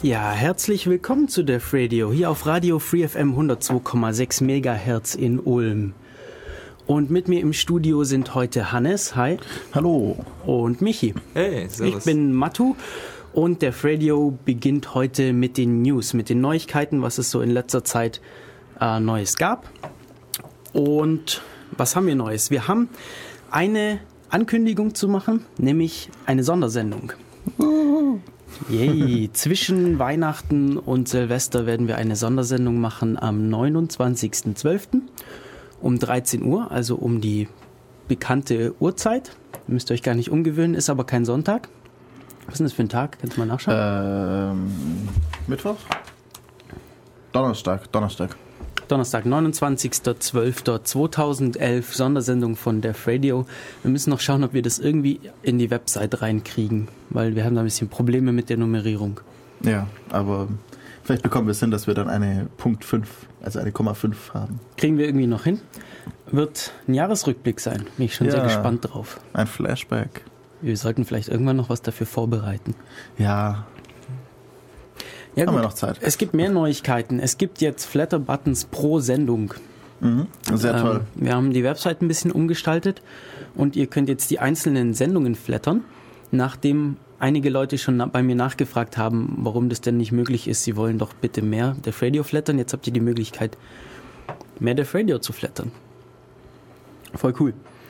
Ja, herzlich willkommen zu Def Radio, hier auf Radio Free FM 102,6 MHz in Ulm. Und mit mir im Studio sind heute Hannes, hi. Hallo. Und Michi. Hey, servus. Ich bin Matu und Def Radio beginnt heute mit den News, mit den Neuigkeiten, was es so in letzter Zeit Neues gab. Und was haben wir Neues? Wir haben eine Ankündigung zu machen, nämlich eine Sondersendung. Yay. Zwischen Weihnachten und Silvester werden wir eine Sondersendung machen am 29.12. um 13 Uhr, also um die bekannte Uhrzeit. Ihr müsst euch gar nicht umgewöhnen, ist aber kein Sonntag. Was ist denn das für ein Tag? Kannst du mal nachschauen? Mittwoch? Donnerstag, 29.12.12.2011, Sondersendung von Def Radio. Wir müssen noch schauen, ob wir das irgendwie in die Website reinkriegen, weil wir haben da ein bisschen Probleme mit der Nummerierung. Ja, aber vielleicht bekommen wir es hin, dass wir dann eine Punkt 5, also eine Komma 5 haben. Kriegen wir irgendwie noch hin. Wird ein Jahresrückblick sein. Bin ich schon sehr gespannt drauf. Ein Flashback. Wir sollten vielleicht irgendwann noch was dafür vorbereiten. Ja. Ja, haben gut. wir noch Zeit. Es gibt mehr Neuigkeiten. Es gibt jetzt Flatter-Buttons pro Sendung. Sehr toll. Wir haben die Website ein bisschen umgestaltet und ihr könnt jetzt die einzelnen Sendungen flattern, nachdem einige Leute schon bei mir nachgefragt haben, warum das denn nicht möglich ist. Sie wollen doch bitte mehr Def Radio flattern. Jetzt habt ihr die Möglichkeit, mehr Def Radio zu flattern. Voll cool.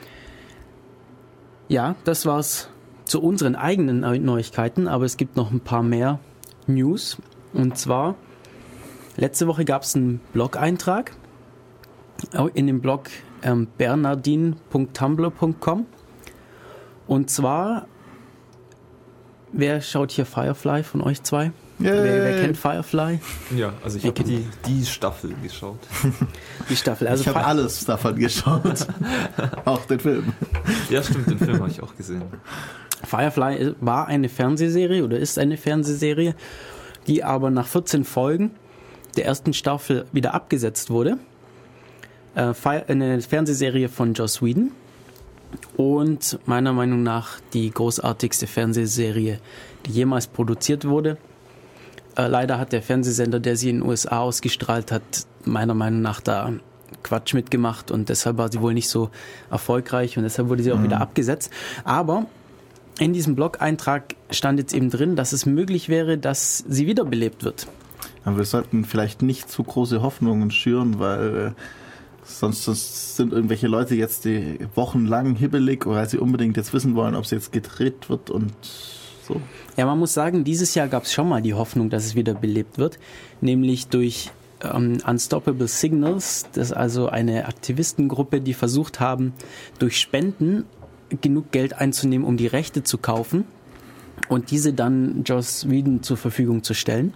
Ja, das war's zu unseren eigenen Neuigkeiten, aber es gibt noch ein paar mehr News. Und zwar, letzte Woche gab es einen Blog-Eintrag in dem Blog bernardin.tumblr.com. Und zwar, wer schaut hier Firefly von euch zwei? Wer kennt Firefly? Ja, also ich habe die Staffel geschaut. Die Staffel. Also ich habe alles davon geschaut. Auch den Film. Ja, stimmt, den Film habe ich auch gesehen. Firefly war eine Fernsehserie oder ist eine Fernsehserie, die aber nach 14 Folgen der ersten Staffel wieder abgesetzt wurde. Eine Fernsehserie von Joss Whedon und meiner Meinung nach die großartigste Fernsehserie, die jemals produziert wurde. Leider hat der Fernsehsender, der sie in den USA ausgestrahlt hat, meiner Meinung nach da Quatsch mitgemacht und deshalb war sie wohl nicht so erfolgreich und deshalb wurde sie auch wieder abgesetzt. Aber in diesem Blog-Eintrag stand jetzt eben drin, dass es möglich wäre, dass sie wiederbelebt wird. Aber wir sollten vielleicht nicht zu große Hoffnungen schüren, weil sonst sind irgendwelche Leute jetzt die wochenlang hibbelig, weil sie unbedingt jetzt wissen wollen, ob sie jetzt gedreht wird und so. Ja, man muss sagen, dieses Jahr gab es schon mal die Hoffnung, dass es wiederbelebt wird, nämlich durch Unstoppable Signals, das ist also eine Aktivistengruppe, die versucht haben, durch Spenden genug Geld einzunehmen, um die Rechte zu kaufen und diese dann Joss Whedon zur Verfügung zu stellen.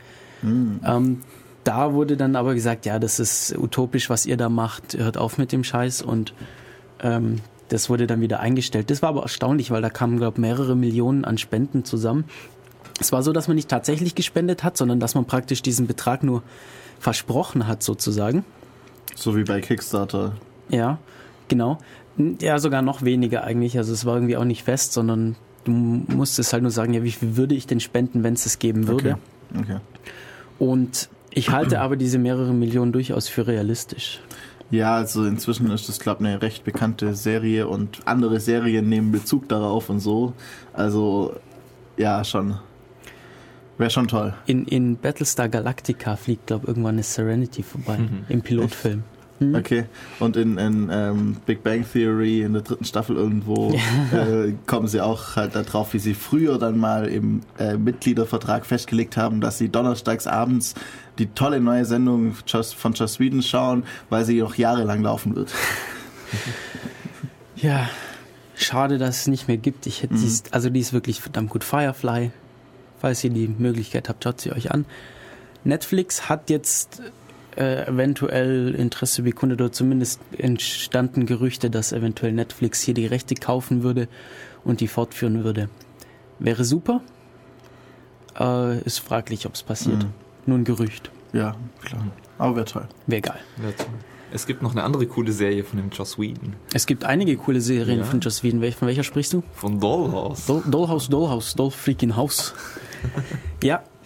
Da wurde dann aber gesagt, ja, das ist utopisch, was ihr da macht, hört auf mit dem Scheiß und das wurde dann wieder eingestellt. Das war aber erstaunlich, weil da kamen, glaube ich, mehrere Millionen an Spenden zusammen. Es war so, dass man nicht tatsächlich gespendet hat, sondern dass man praktisch diesen Betrag nur versprochen hat, sozusagen. So wie bei Kickstarter. Ja, genau. Ja, sogar noch weniger eigentlich. Also es war irgendwie auch nicht fest, sondern du musstest halt nur sagen, ja, wie viel würde ich denn spenden, wenn es geben würde. Okay. Und ich halte aber diese mehrere Millionen durchaus für realistisch. Ja, also inzwischen ist das, glaube ich, eine recht bekannte Serie und andere Serien nehmen Bezug darauf und so. Also, ja, schon. Wäre schon toll. In Battlestar Galactica fliegt, glaube ich, irgendwann eine Serenity vorbei. Im Pilotfilm. Okay, und in Big Bang Theory in der 3. Staffel irgendwo kommen sie auch halt darauf, wie sie früher dann mal im Mitgliedervertrag festgelegt haben, dass sie donnerstags abends die tolle neue Sendung von Joss Whedon schauen, weil sie noch jahrelang laufen wird. Ja, schade, dass es nicht mehr gibt. Ich hätte die ist wirklich verdammt gut. Firefly, falls ihr die Möglichkeit habt, schaut sie euch an. Netflix hat jetzt eventuell Interesse bekundet oder zumindest entstanden Gerüchte, dass eventuell Netflix hier die Rechte kaufen würde und die fortführen würde. Wäre super. Ist fraglich, ob es passiert. Nur ein Gerücht. Ja, klar. Aber wäre toll. Wäre geil. Es gibt noch eine andere coole Serie von dem Joss Whedon. Es gibt einige coole Serien von Joss Whedon. Von welcher sprichst du? Von Dollhouse. Dollhouse, Doll freaking House. Ja.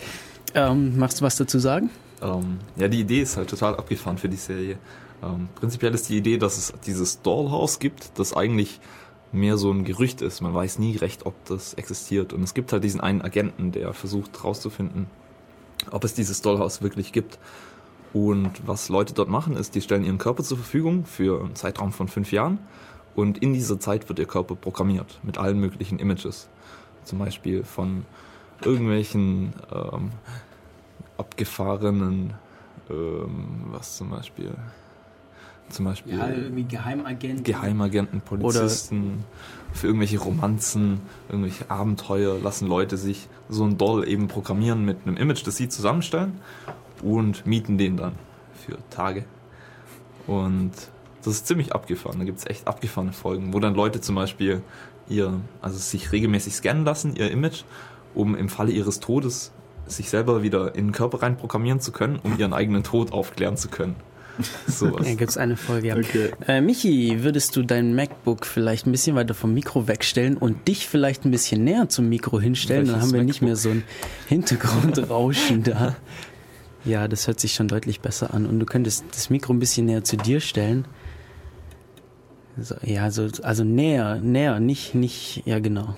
Magst du was dazu sagen? Ja, die Idee ist halt total abgefahren für die Serie. Prinzipiell ist die Idee, dass es dieses Dollhouse gibt, das eigentlich mehr so ein Gerücht ist. Man weiß nie recht, ob das existiert. Und es gibt halt diesen einen Agenten, der versucht herauszufinden, ob es dieses Dollhouse wirklich gibt. Und was Leute dort machen, ist, die stellen ihren Körper zur Verfügung für einen Zeitraum von 5 Jahren. Und in dieser Zeit wird ihr Körper programmiert mit allen möglichen Images. Zum Beispiel von irgendwelchen abgefahrenen, was zum Beispiel ja, irgendwie Geheimagenten, Polizisten, oder für irgendwelche Romanzen, irgendwelche Abenteuer lassen Leute sich so ein Doll eben programmieren mit einem Image, das sie zusammenstellen und mieten den dann für Tage. Und das ist ziemlich abgefahren. Da gibt es echt abgefahrene Folgen, wo dann Leute zum Beispiel sich regelmäßig scannen lassen, ihr Image, um im Falle ihres Todes sich selber wieder in den Körper rein programmieren zu können, um ihren eigenen Tod aufklären zu können. Sowas. Ja, gibt es eine Folge, ja. Okay. Michi, würdest du dein MacBook vielleicht ein bisschen weiter vom Mikro wegstellen und dich vielleicht ein bisschen näher zum Mikro hinstellen? Dann haben wir nicht mehr so ein Hintergrundrauschen da. Ja, das hört sich schon deutlich besser an. Und du könntest das Mikro ein bisschen näher zu dir stellen. So, ja, also näher, nicht, ja genau.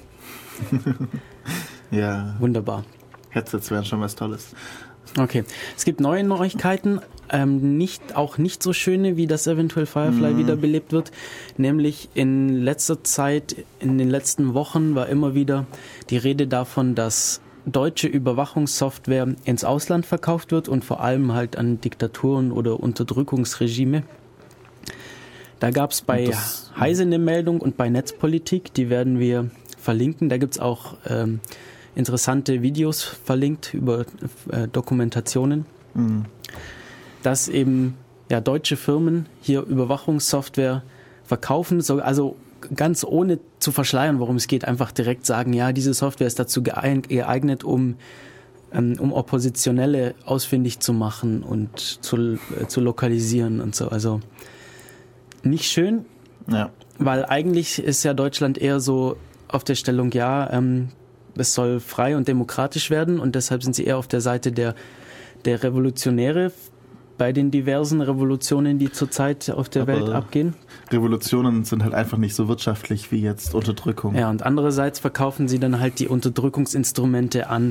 Ja. Wunderbar. Headsets wären schon was Tolles. Okay, es gibt neue Neuigkeiten, auch nicht so schöne, wie das eventuell Firefly wiederbelebt wird. Nämlich in letzter Zeit, in den letzten Wochen war immer wieder die Rede davon, dass deutsche Überwachungssoftware ins Ausland verkauft wird und vor allem halt an Diktaturen oder Unterdrückungsregime. Da gab es bei Heise eine Meldung und bei Netzpolitik, die werden wir verlinken. Da gibt es auch interessante Videos verlinkt über Dokumentationen, dass eben deutsche Firmen hier Überwachungssoftware verkaufen, also ganz ohne zu verschleiern, worum es geht, einfach direkt sagen, ja, diese Software ist dazu geeignet, um Oppositionelle ausfindig zu machen und zu lokalisieren und so. Also nicht schön, weil eigentlich ist ja Deutschland eher so auf der Stellung, es soll frei und demokratisch werden und deshalb sind sie eher auf der Seite der Revolutionäre bei den diversen Revolutionen, die zurzeit auf der Welt abgehen. Revolutionen sind halt einfach nicht so wirtschaftlich wie jetzt Unterdrückung. Ja, und andererseits verkaufen sie dann halt die Unterdrückungsinstrumente an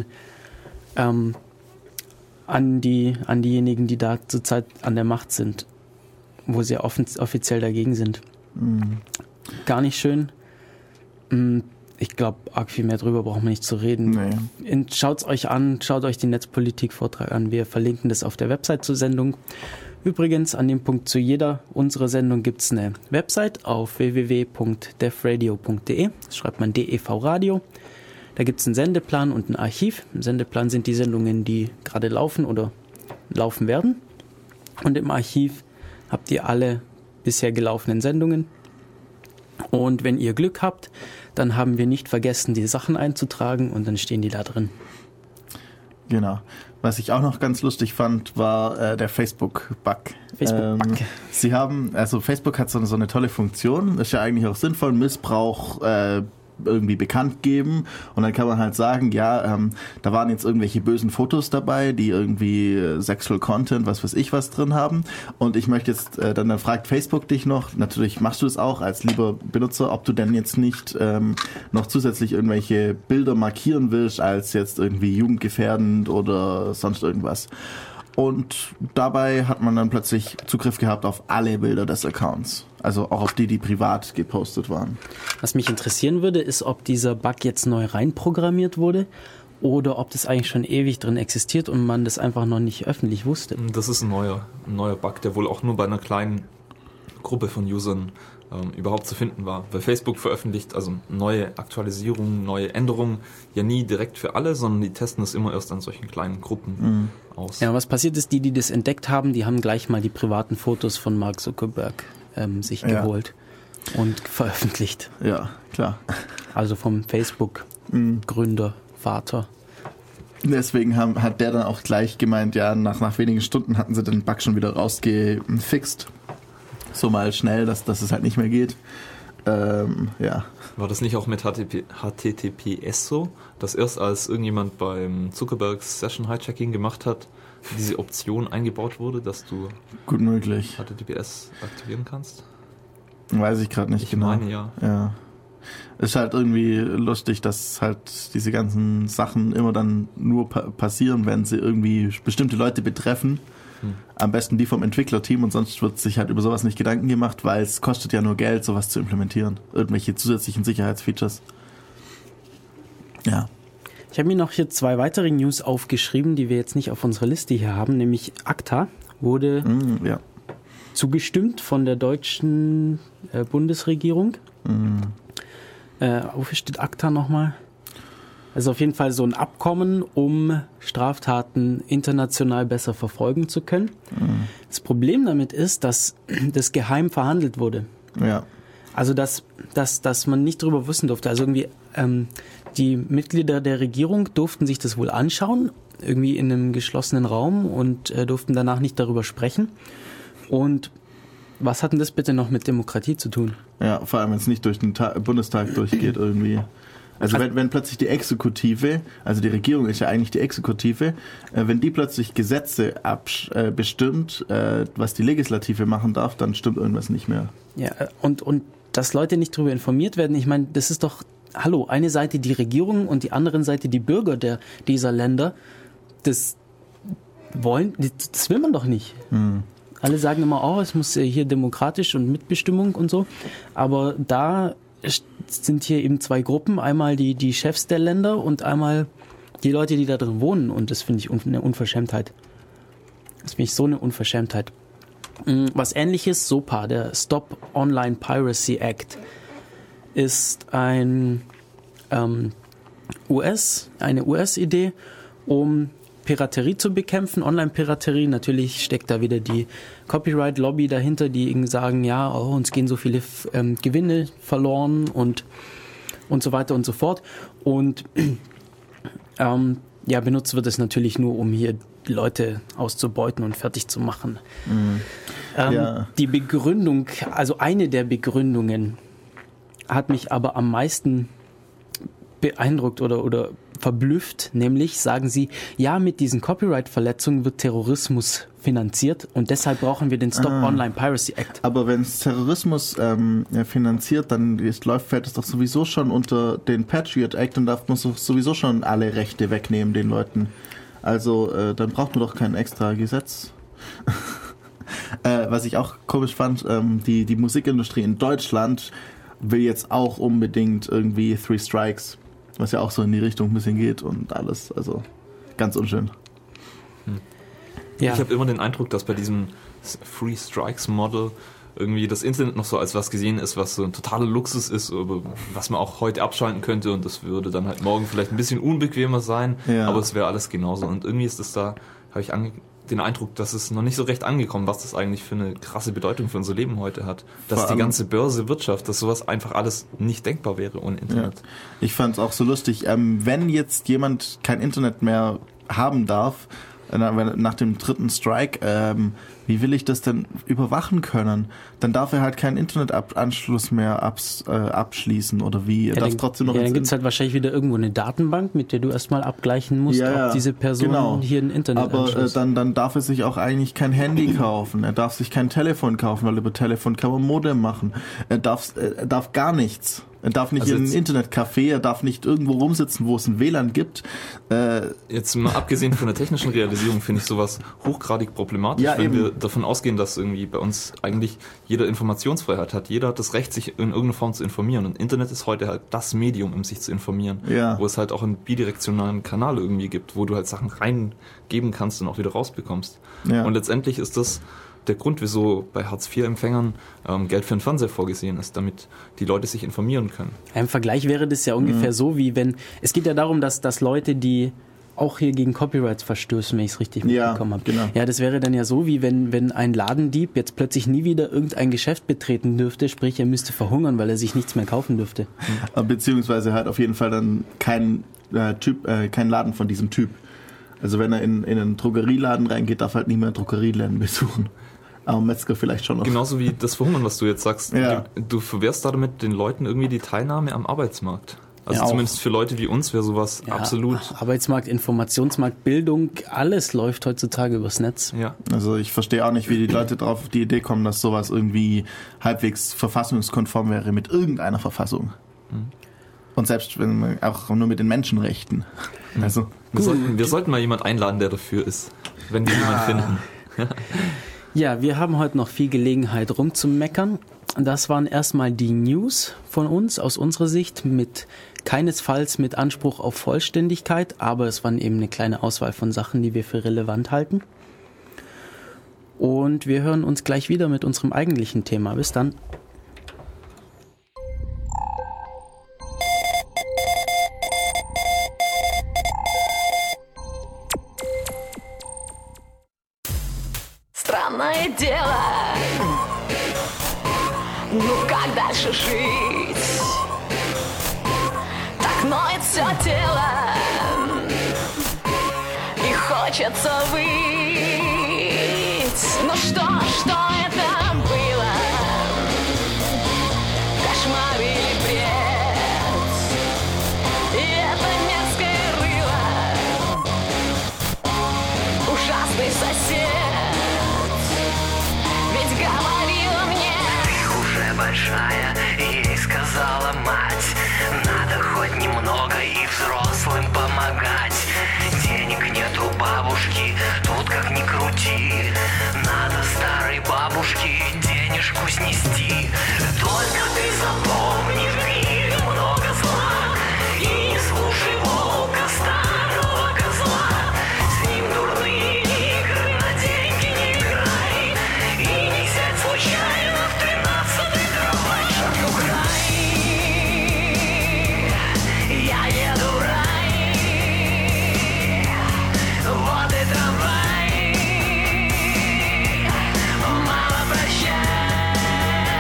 diejenigen, die da zurzeit an der Macht sind, wo sie offiziell dagegen sind. Gar nicht schön. Ich glaube, arg viel mehr drüber brauchen wir nicht zu reden. Nee. Schaut's euch an, schaut euch den Netzpolitik-Vortrag an. Wir verlinken das auf der Website zur Sendung. Übrigens, an dem Punkt zu jeder unserer Sendung gibt's eine Website auf www.devradio.de. Das schreibt man DEV Radio. Da gibt's einen Sendeplan und ein Archiv. Im Sendeplan sind die Sendungen, die gerade laufen oder laufen werden. Und im Archiv habt ihr alle bisher gelaufenen Sendungen. Und wenn ihr Glück habt, dann haben wir nicht vergessen, die Sachen einzutragen und dann stehen die da drin. Genau. Was ich auch noch ganz lustig fand, war der Facebook-Bug. Facebook hat so eine tolle Funktion, ist ja eigentlich auch sinnvoll, Missbrauch irgendwie bekannt geben und dann kann man halt sagen, da waren jetzt irgendwelche bösen Fotos dabei, die irgendwie Sexual Content, was weiß ich was drin haben und ich möchte jetzt, dann fragt Facebook dich noch, natürlich machst du es auch als lieber Benutzer, ob du denn jetzt nicht noch zusätzlich irgendwelche Bilder markieren willst als jetzt irgendwie jugendgefährdend oder sonst irgendwas. Und dabei hat man dann plötzlich Zugriff gehabt auf alle Bilder des Accounts. Also auch auf die privat gepostet waren. Was mich interessieren würde, ist, ob dieser Bug jetzt neu reinprogrammiert wurde oder ob das eigentlich schon ewig drin existiert und man das einfach noch nicht öffentlich wusste. Das ist ein neuer Bug, der wohl auch nur bei einer kleinen Gruppe von Usern überhaupt zu finden war. Weil Facebook veröffentlicht also neue Aktualisierungen, neue Änderungen ja nie direkt für alle, sondern die testen das immer erst an solchen kleinen Gruppen aus. Ja, was passiert ist, die das entdeckt haben, die haben gleich mal die privaten Fotos von Mark Zuckerberg sich geholt und veröffentlicht. Ja, klar. Also vom Facebook-Gründer, Vater. Deswegen hat der dann auch gleich gemeint, nach wenigen Stunden hatten sie den Bug schon wieder rausgefixt. So mal schnell, dass es halt nicht mehr geht. Ja. War das nicht auch mit HTTPS so, dass erst als irgendjemand beim Zuckerbergs Session Hijacking gemacht hat, diese Option eingebaut wurde, dass du gut möglich HTTPS aktivieren kannst? Weiß ich gerade nicht ich genau. Ich meine, ja. Ja. Ist halt irgendwie lustig, dass halt diese ganzen Sachen immer dann nur passieren, wenn sie irgendwie bestimmte Leute betreffen. Am besten die vom Entwicklerteam und sonst wird sich halt über sowas nicht Gedanken gemacht, weil es kostet ja nur Geld, sowas zu implementieren. Irgendwelche zusätzlichen Sicherheitsfeatures. Ja. Ich habe mir noch hier 2 weitere News aufgeschrieben, die wir jetzt nicht auf unserer Liste hier haben, nämlich ACTA wurde zugestimmt von der deutschen Bundesregierung. Wofür steht ACTA nochmal? Also auf jeden Fall so ein Abkommen, um Straftaten international besser verfolgen zu können. Das Problem damit ist, dass das geheim verhandelt wurde. Ja. Also dass man nicht drüber wissen durfte. Also irgendwie die Mitglieder der Regierung durften sich das wohl anschauen, irgendwie in einem geschlossenen Raum und durften danach nicht darüber sprechen. Und was hat denn das bitte noch mit Demokratie zu tun? Ja, vor allem wenn es nicht durch den Bundestag durchgeht irgendwie. Also wenn plötzlich die Exekutive, also die Regierung ist ja eigentlich die Exekutive, wenn die plötzlich Gesetze bestimmt, was die Legislative machen darf, dann stimmt irgendwas nicht mehr. Ja, und dass Leute nicht darüber informiert werden, ich meine, das ist doch, hallo, eine Seite die Regierung und die andere Seite die Bürger dieser Länder, das will man doch nicht. Alle sagen immer, es muss hier demokratisch und Mitbestimmung und so, aber da sind hier eben 2 Gruppen, einmal die Chefs der Länder und einmal die Leute, die da drin wohnen und das finde ich eine Unverschämtheit. Das finde ich so eine Unverschämtheit. Was Ähnliches, SOPA, der Stop Online Piracy Act, ist eine US-Idee, um Piraterie zu bekämpfen, Online-Piraterie. Natürlich steckt da wieder die Copyright-Lobby dahinter, die sagen, ja, uns gehen so viele Gewinne verloren und so weiter und so fort. Und benutzt wird es natürlich nur, um hier Leute auszubeuten und fertig zu machen. Die Begründung, also eine der Begründungen, hat mich aber am meisten beeindruckt oder verblüfft, nämlich sagen sie, ja, mit diesen Copyright-Verletzungen wird Terrorismus finanziert und deshalb brauchen wir den Stop Online Piracy Act. Aber wenn es Terrorismus finanziert, dann fällt es doch sowieso schon unter den Patriot Act und darf man sowieso schon alle Rechte wegnehmen den Leuten. Also dann braucht man doch kein extra Gesetz. Was ich auch komisch fand, die Musikindustrie in Deutschland will jetzt auch unbedingt irgendwie 3 Strikes, was ja auch so in die Richtung ein bisschen geht und alles, also ganz unschön. Ja. Ich habe immer den Eindruck, dass bei diesem 3 Strikes Model irgendwie das Internet noch so als was gesehen ist, was so ein totaler Luxus ist, was man auch heute abschalten könnte und das würde dann halt morgen vielleicht ein bisschen unbequemer sein, aber es wäre alles genauso und irgendwie ist es da, habe ich den Eindruck, dass es noch nicht so recht angekommen, was das eigentlich für eine krasse Bedeutung für unser Leben heute hat. Dass die ganze Börse, Wirtschaft, dass sowas einfach alles nicht denkbar wäre ohne Internet. Ja. Ich fand es auch so lustig, wenn jetzt jemand kein Internet mehr haben darf, nach dem 3. Strike, wie will ich das denn überwachen können? Dann darf er halt keinen Internetanschluss mehr abschließen oder wie? Er darf trotzdem noch dann gibt es halt wahrscheinlich wieder irgendwo eine Datenbank, mit der du erstmal abgleichen musst, ob diese Person hier einen Internetanschluss. Aber dann darf er sich auch eigentlich kein Handy kaufen. Er darf sich kein Telefon kaufen, weil über Telefon kann man Modem machen. Er darf gar nichts. Er darf nicht in ein Internetcafé, er darf nicht irgendwo rumsitzen, wo es ein WLAN gibt. Jetzt mal abgesehen von der technischen Realisierung finde ich sowas hochgradig problematisch, wenn wir davon ausgehen, dass irgendwie bei uns eigentlich jeder Informationsfreiheit hat. Jeder hat das Recht, sich in irgendeiner Form zu informieren. Und Internet ist heute halt das Medium, um sich zu informieren. Ja. Wo es halt auch einen bidirektionalen Kanal irgendwie gibt, wo du halt Sachen reingeben kannst und auch wieder rausbekommst. Ja. Und letztendlich ist das der Grund, wieso bei Hartz-IV-Empfängern Geld für den Fernseher vorgesehen ist, damit die Leute sich informieren können. Im Vergleich wäre das ja ungefähr so, wie wenn, es geht ja darum, dass Leute, die auch hier gegen Copyrights verstößen, wenn ich es richtig mitbekommen habe. Genau. Ja, das wäre dann ja so, wie wenn ein Ladendieb jetzt plötzlich nie wieder irgendein Geschäft betreten dürfte, sprich er müsste verhungern, weil er sich nichts mehr kaufen dürfte. Beziehungsweise halt auf jeden Fall dann kein Laden von diesem Typ. Also wenn er in einen Drogerieladen reingeht, darf er halt nicht mehr Drogerieläden besuchen. Aber Metzger vielleicht schon noch. Genauso wie das Verhungern, was du jetzt sagst. Ja. Du verwehrst damit den Leuten irgendwie die Teilnahme am Arbeitsmarkt. Also Ja, zumindest für Leute wie uns wäre sowas absolut. Arbeitsmarkt, Informationsmarkt, Bildung, alles läuft heutzutage übers Netz. Ja. Also ich verstehe auch nicht, wie die Leute drauf die Idee kommen, dass sowas irgendwie halbwegs verfassungskonform wäre mit irgendeiner Verfassung. Und selbst wenn man auch nur mit den Menschenrechten. Also Wir sollten mal jemand einladen, der dafür ist, wenn wir jemanden finden. Ja, wir haben heute noch viel Gelegenheit rumzumeckern. Das waren erstmal die News von uns, aus unserer Sicht, keinesfalls mit Anspruch auf Vollständigkeit, aber es waren eben eine kleine Auswahl von Sachen, die wir für relevant halten. Und wir hören uns gleich wieder mit unserem eigentlichen Thema. Bis dann. Странное дело, ну как дальше жить? Так ноет все тело, и хочется выть. Ну что это было? Кошмар или бред? И это мерзкое рыло, ужасный сосед. Большая, ей сказала мать, надо хоть немного и взрослым помогать. Денег нет у бабушки, тут как ни крути, надо старой бабушке денежку снести. Только ты запомни, в мире много зла, и не слушай волка, старого козла. С ним дурные игры, на деньги не играй, и не сядь случайно в 13-й. Я еду в рай, вот и трамвай. Мама, прощай.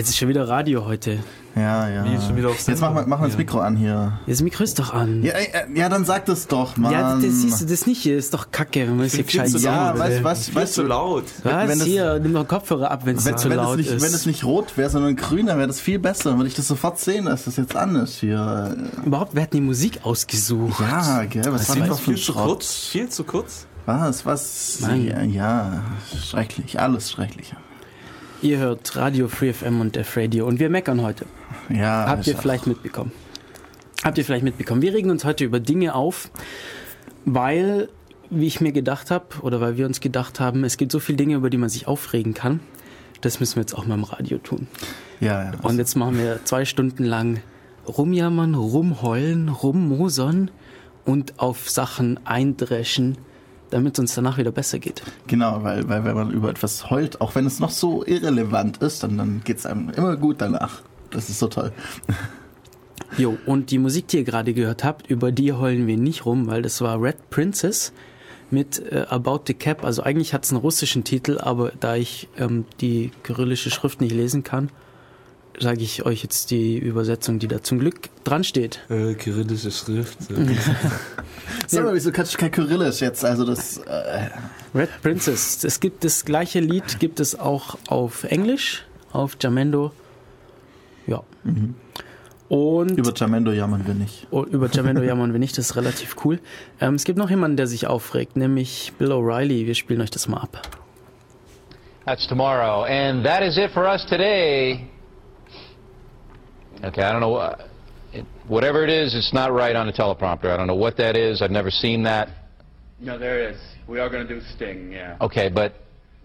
Jetzt ist schon wieder Radio heute. Ja. Wie ist schon wieder auf Jetzt mach mal das Mikro an hier. Das Mikro ist doch an. Ja, dann sag das doch, Mann. Ja, das siehst du, das nicht hier ist doch kacke, wenn man es hier gescheit zu Ja, laut. weißt zu du, laut. Was? wenn das- Hier, nimm doch Kopfhörer ab, wenn es zu laut ist. wenn es nicht rot wäre, sondern grün, dann wäre das viel besser. Dann würde ich das sofort sehen, dass das jetzt an ist hier. Überhaupt, wer hat die Musik ausgesucht? Ja, gell, was war das für ein Schrott? Viel zu kurz. Was? Nein. Ja, schrecklich, alles schrecklich. Ihr hört Radio Free FM und Def Radio und wir meckern heute. Ja, Habt ihr vielleicht mitbekommen? Wir regen uns heute über Dinge auf, weil, wie ich mir gedacht habe, oder weil wir uns gedacht haben, es gibt so viele Dinge, über die man sich aufregen kann. Das müssen wir jetzt auch mal im Radio tun. Ja. Und jetzt machen wir 2 Stunden lang rumjammern, rumheulen, rummosern und auf Sachen eindreschen, damit es uns danach wieder besser geht. Genau, weil wenn man über etwas heult, auch wenn es noch so irrelevant ist, dann geht es einem immer gut danach. Das ist so toll. Jo, und die Musik, die ihr gerade gehört habt, über die heulen wir nicht rum, weil das war Red Princess mit About the Cap. Also eigentlich hat es einen russischen Titel, aber da ich die kyrillische Schrift nicht lesen kann, sage ich euch jetzt die Übersetzung, die da zum Glück dran steht. Kyrillische Schrift. Sag mal, wieso kannst du kein Kyrillisch jetzt? Also das... Red Princess. Es gibt das gleiche Lied, gibt es auch auf Englisch, auf Jamendo. Ja. Und Über Jamendo jammern wir nicht. über Jamendo jammern wir nicht, das ist relativ cool. Es gibt noch jemanden, der sich aufregt, nämlich Bill O'Reilly. Wir spielen euch das mal ab. That's tomorrow. And that is it for us today. Okay, I don't know. Whatever it is, it's not right on the teleprompter. I don't know what that is. I've never seen that. No, there is. We are going to do Sting, yeah. Okay, but...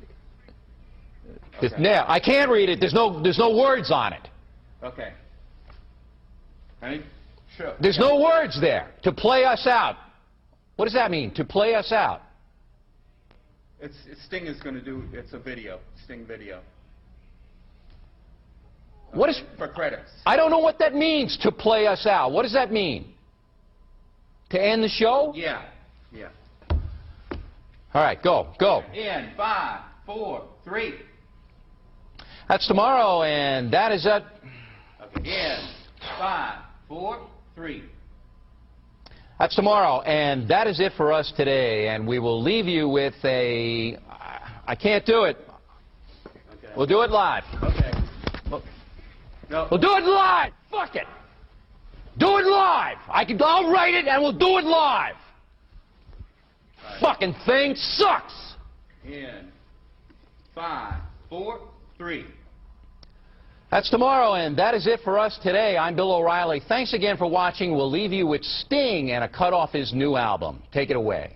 Yeah, I can't read it. There's no words on it. Okay. Ready? Sure. There's no words there. To play us out. What does that mean? To play us out. Sting is going to do, it's a video, Sting video. What is... For credits. I don't know what that means, to play us out. What does that mean? To end the show? Yeah. All right, go. In 5, 4, 3. That's tomorrow, and that is it. Okay. In 5, 4, 3. That's tomorrow, and that is it for us today. And we will leave you with a... I can't do it. Okay. We'll do it live. Okay. No. We'll do it live. Fuck it. Do it live. I'll write it, and we'll do it live. Right. Fucking thing sucks. In 5, 4, 3. That's tomorrow, and that is it for us today. I'm Bill O'Reilly. Thanks again for watching. We'll leave you with Sting and a cut off his new album. Take it away.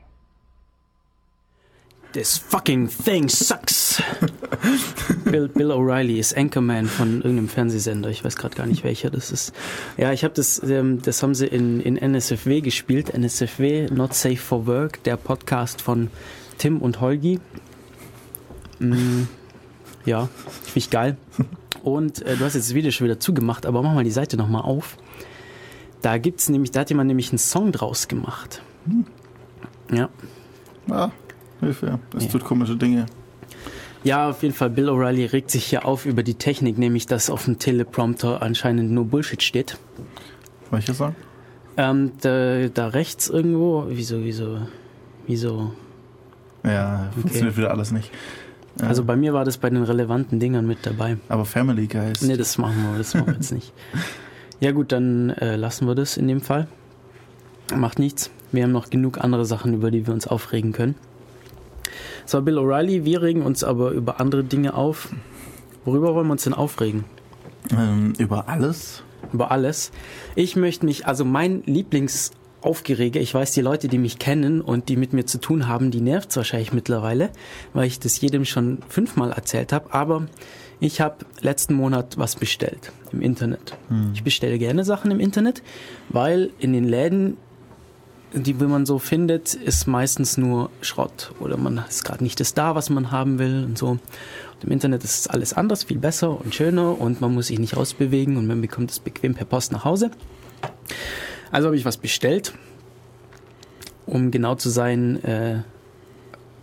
This fucking thing sucks. Bill O'Reilly ist Anchorman von irgendeinem Fernsehsender. Ich weiß gerade gar nicht, welcher das ist. Ja, ich habe das haben sie in NSFW gespielt. NSFW, Not Safe for Work, der Podcast von Tim und Holgi. Ja, finde ich geil. Und du hast jetzt das Video schon wieder zugemacht, aber mach mal die Seite nochmal auf. Da hat jemand nämlich einen Song draus gemacht. Ja. Ja, Hilfe. Das tut komische Dinge. Ja, auf jeden Fall, Bill O'Reilly regt sich hier auf über die Technik, nämlich dass auf dem Teleprompter anscheinend nur Bullshit steht. Welcher Song? Da rechts irgendwo, wieso? Ja, funktioniert wieder alles nicht. Ja. Also bei mir war das bei den relevanten Dingern mit dabei. Aber Family Guys. Nee, das machen wir jetzt nicht. Ja gut, dann lassen wir das in dem Fall. Macht nichts. Wir haben noch genug andere Sachen, über die wir uns aufregen können. Das war Bill O'Reilly. Wir regen uns aber über andere Dinge auf. Worüber wollen wir uns denn aufregen? Über alles? Über alles. Ich möchte mich, also mein Lieblingsaufgerege, ich weiß, die Leute, die mich kennen und die mit mir zu tun haben, die nervt's wahrscheinlich mittlerweile, weil ich das jedem schon 5-mal erzählt habe, aber ich habe letzten Monat was bestellt im Internet. Ich bestelle gerne Sachen im Internet, weil in den Läden, die man so findet, ist meistens nur Schrott oder man ist gerade nicht das da, was man haben will und so. Und im Internet ist alles anders, viel besser und schöner und man muss sich nicht rausbewegen und man bekommt es bequem per Post nach Hause. Also habe ich was bestellt, um genau zu sein,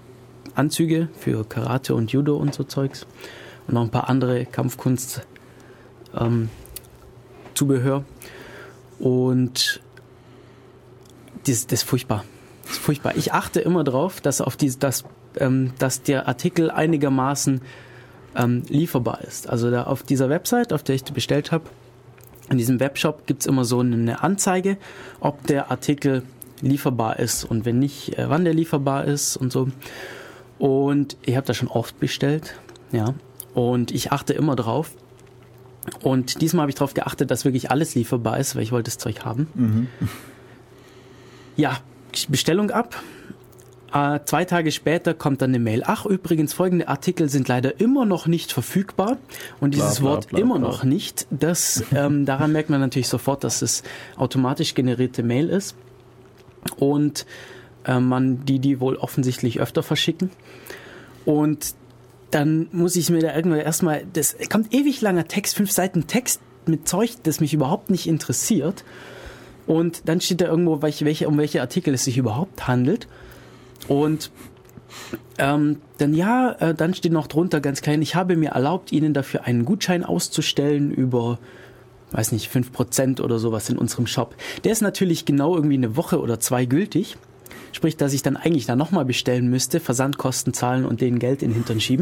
Anzüge für Karate und Judo und so Zeugs und noch ein paar andere Kampfkunst Zubehör. Und das ist furchtbar. Das ist furchtbar. Ich achte immer drauf, dass dass der Artikel einigermaßen lieferbar ist. Also da auf dieser Website, auf der ich bestellt habe, in diesem Webshop gibt es immer so eine Anzeige, ob der Artikel lieferbar ist und wenn nicht, wann der lieferbar ist und so. Und ich habe das schon oft bestellt, ja. Und ich achte immer drauf. Und diesmal habe ich darauf geachtet, dass wirklich alles lieferbar ist, weil ich wollte das Zeug haben. Mhm. Ja, Bestellung ab. 2 Tage später kommt dann eine Mail. Ach, übrigens, folgende Artikel sind leider immer noch nicht verfügbar. Und dieses Wort immer noch nicht, daran merkt man natürlich sofort, dass es automatisch generierte Mail ist. Und man die wohl offensichtlich öfter verschicken. Und dann muss ich mir da irgendwann erstmal, das kommt ewig langer Text, 5 Seiten Text mit Zeug, das mich überhaupt nicht interessiert. Und dann steht da irgendwo, um welche Artikel es sich überhaupt handelt. Und dann steht noch drunter ganz klein, ich habe mir erlaubt, Ihnen dafür einen Gutschein auszustellen über, weiß nicht, 5% oder sowas in unserem Shop. Der ist natürlich genau irgendwie eine Woche oder 2 gültig. Sprich, dass ich dann eigentlich da nochmal bestellen müsste, Versandkosten zahlen und denen Geld in den Hintern schieben.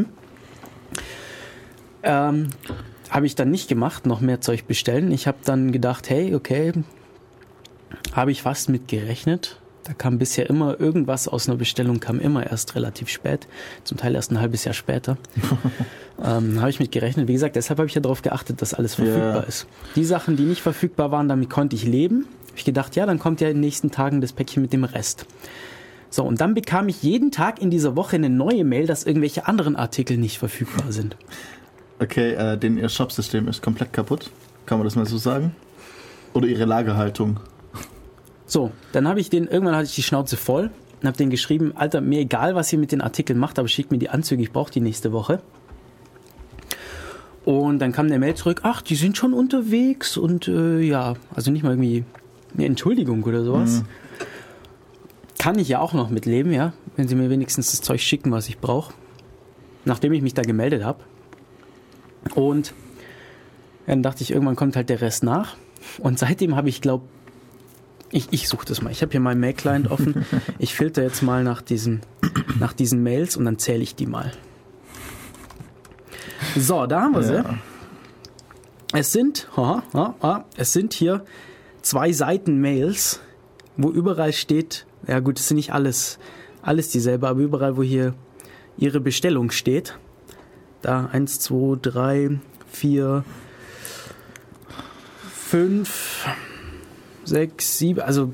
Habe ich dann nicht gemacht, noch mehr Zeug bestellen. Ich habe dann gedacht, hey, okay, habe ich fast mit gerechnet. Da kam bisher immer irgendwas aus einer Bestellung, kam immer erst relativ spät, zum Teil erst ein halbes Jahr später. Habe ich mit gerechnet. Wie gesagt, deshalb habe ich ja darauf geachtet, dass alles verfügbar ist. Die Sachen, die nicht verfügbar waren, damit konnte ich leben. Habe ich gedacht, ja, dann kommt ja in den nächsten Tagen das Päckchen mit dem Rest. So, und dann bekam ich jeden Tag in dieser Woche eine neue Mail, dass irgendwelche anderen Artikel nicht verfügbar sind. Okay, ihr Shopsystem ist komplett kaputt. Kann man das mal so sagen? Oder ihre Lagerhaltung? So, dann irgendwann hatte ich die Schnauze voll und habe denen geschrieben, Alter, mir egal, was ihr mit den Artikeln macht, aber schickt mir die Anzüge, ich brauche die nächste Woche. Und dann kam der Mail zurück, ach, die sind schon unterwegs und also nicht mal irgendwie eine Entschuldigung oder sowas. Kann ich ja auch noch mitleben, ja, wenn sie mir wenigstens das Zeug schicken, was ich brauche. Nachdem ich mich da gemeldet habe. Und dann dachte ich, irgendwann kommt halt der Rest nach. Und seitdem habe ich, ich suche das mal. Ich habe hier meinen Mail-Client offen. Ich filter jetzt mal nach diesen Mails und dann zähle ich die mal. So, da haben wir sie. Es sind hier 2 Seiten Mails, wo überall steht, ja gut, es sind nicht alles dieselbe, aber überall, wo hier Ihre Bestellung steht. Da 1, 2, 3, 4, 5, 6, 7, also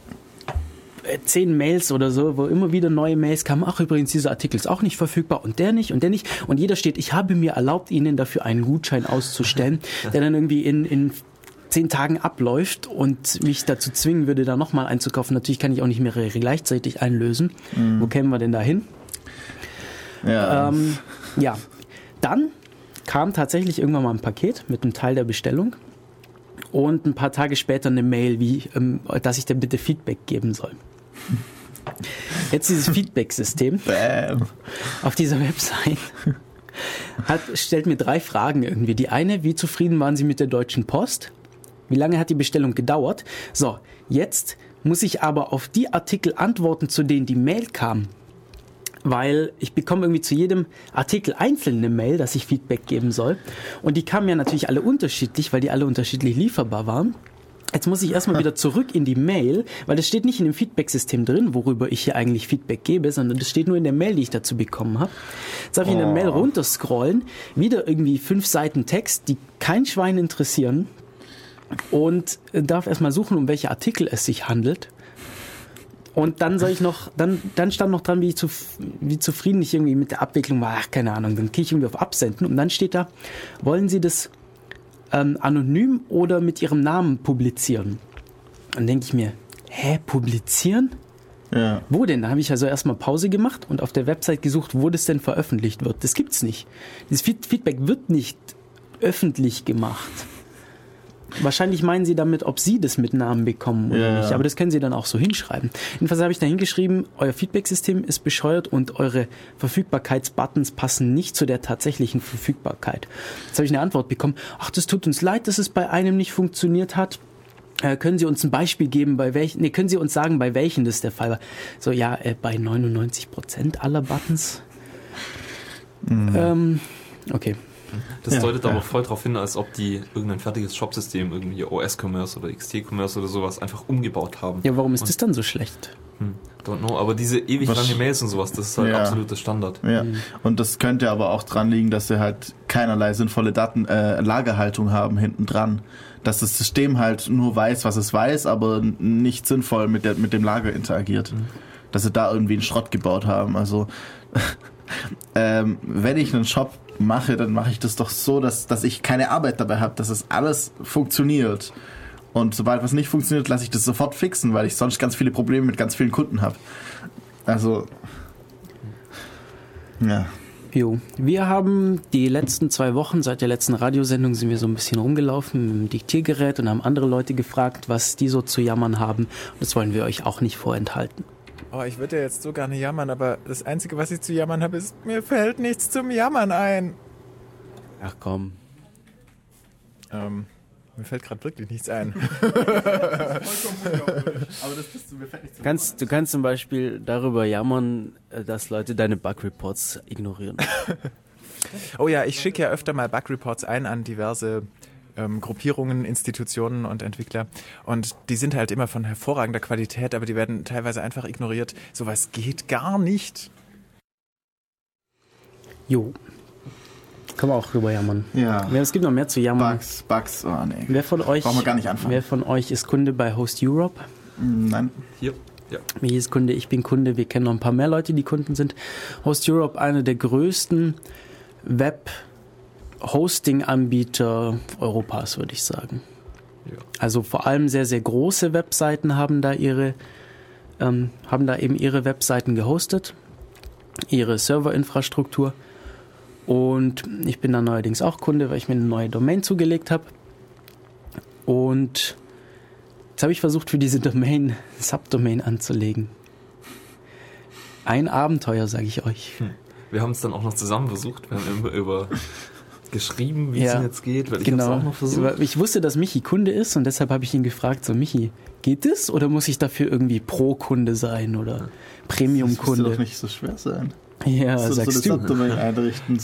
10 Mails oder so, wo immer wieder neue Mails kamen. Ach, übrigens, dieser Artikel ist auch nicht verfügbar und der nicht und der nicht. Und jeder steht, ich habe mir erlaubt, Ihnen dafür einen Gutschein auszustellen, der dann irgendwie in 10 Tagen abläuft und mich dazu zwingen würde, da nochmal einzukaufen. Natürlich kann ich auch nicht mehrere gleichzeitig einlösen. Wo kämen wir denn da hin? Ja. Dann kam tatsächlich irgendwann mal ein Paket mit einem Teil der Bestellung und ein paar Tage später eine Mail, dass ich dann bitte Feedback geben soll. Jetzt dieses Feedback-System auf dieser Website stellt mir 3 Fragen irgendwie. Die eine, wie zufrieden waren Sie mit der Deutschen Post? Wie lange hat die Bestellung gedauert? So, jetzt muss ich aber auf die Artikel antworten, zu denen die Mail kam. Weil ich bekomme irgendwie zu jedem Artikel einzeln eine Mail, dass ich Feedback geben soll. Und die kamen ja natürlich alle unterschiedlich, weil die alle unterschiedlich lieferbar waren. Jetzt muss ich erstmal wieder zurück in die Mail, weil das steht nicht in dem Feedback-System drin, worüber ich hier eigentlich Feedback gebe, sondern das steht nur in der Mail, die ich dazu bekommen habe. Jetzt darf ich in der Mail runterscrollen, wieder irgendwie 5 Seiten Text, die kein Schwein interessieren und darf erstmal suchen, um welche Artikel es sich handelt. Und dann soll ich dann stand noch dran, wie zufrieden ich irgendwie mit der Abwicklung war. Ach, keine Ahnung. Dann klicke ich irgendwie auf Absenden und dann steht da, wollen Sie das anonym oder mit Ihrem Namen publizieren? Dann denke ich mir, publizieren? Ja. Wo denn? Da habe ich also erstmal Pause gemacht und auf der Website gesucht, wo das denn veröffentlicht wird. Das gibt's nicht. Dieses Feedback wird nicht öffentlich gemacht. Wahrscheinlich meinen Sie damit, ob Sie das mit Namen bekommen oder nicht. Aber das können Sie dann auch so hinschreiben. Jedenfalls habe ich da hingeschrieben, euer Feedback-System ist bescheuert und eure Verfügbarkeitsbuttons passen nicht zu der tatsächlichen Verfügbarkeit. Jetzt habe ich eine Antwort bekommen. Ach, das tut uns leid, dass es bei einem nicht funktioniert hat. Können Sie uns ein Beispiel geben, können Sie uns sagen, bei welchen das der Fall war? So, ja, bei 99% aller Buttons. Okay. Das deutet aber voll darauf hin, als ob die irgendein fertiges Shopsystem, irgendwie OS-Commerce oder XT-Commerce oder sowas, einfach umgebaut haben. Ja, warum ist das dann so schlecht? Don't know, aber diese ewig lange Mails und sowas, das ist halt absoluter Standard. Ja, und das könnte aber auch dran liegen, dass sie halt keinerlei sinnvolle Lagerhaltung haben hinten dran. Dass das System halt nur weiß, was es weiß, aber nicht sinnvoll mit dem Lager interagiert. Dass sie da irgendwie einen Schrott gebaut haben. Also wenn ich einen Shop mache, dann mache ich das doch so, dass ich keine Arbeit dabei habe, dass es alles funktioniert. Und sobald was nicht funktioniert, lasse ich das sofort fixen, weil ich sonst ganz viele Probleme mit ganz vielen Kunden habe. Also, ja. Jo, wir haben die letzten 2 Wochen, seit der letzten Radiosendung sind wir so ein bisschen rumgelaufen mit dem Diktiergerät und haben andere Leute gefragt, was die so zu jammern haben. Und das wollen wir euch auch nicht vorenthalten. Oh, ich würde ja jetzt so gerne jammern, aber das Einzige, was ich zu jammern habe, ist, mir fällt nichts zum Jammern ein. Ach komm. Mir fällt gerade wirklich nichts ein. Du kannst zum Beispiel darüber jammern, dass Leute deine Bug-Reports ignorieren. Oh ja, ich schicke ja öfter mal Bug-Reports ein an diverse Gruppierungen, Institutionen und Entwickler. Und die sind halt immer von hervorragender Qualität, aber die werden teilweise einfach ignoriert. Sowas geht gar nicht. Jo. Kann man auch drüber jammern. Ja. Es gibt noch mehr zu jammern. Bugs, oh nee. Brauchen wir gar nicht anfangen. Wer von euch ist Kunde bei Host Europe? Nein. Hier. Ja. Mir ist Kunde, ich bin Kunde. Wir kennen noch ein paar mehr Leute, die Kunden sind. Host Europe, einer der größten Web-Hosting-Anbieter Europas, würde ich sagen. Ja. Also vor allem sehr, sehr große Webseiten haben da eben ihre Webseiten gehostet, ihre Serverinfrastruktur. Und ich bin dann neuerdings auch Kunde, weil ich mir eine neue Domain zugelegt habe. Und jetzt habe ich versucht, für diese Domain Subdomain anzulegen. Ein Abenteuer, sage ich euch. Wir haben es dann auch noch zusammen versucht. Wir haben über geschrieben, wie es jetzt geht, weil ich habe es auch noch versucht. Ich wusste, dass Michi Kunde ist und deshalb habe ich ihn gefragt, so Michi, geht es oder muss ich dafür irgendwie Pro-Kunde sein oder Premium-Kunde? Das müsste doch nicht so schwer sein. Ja, so sagst eine du. Subdomain einrichten,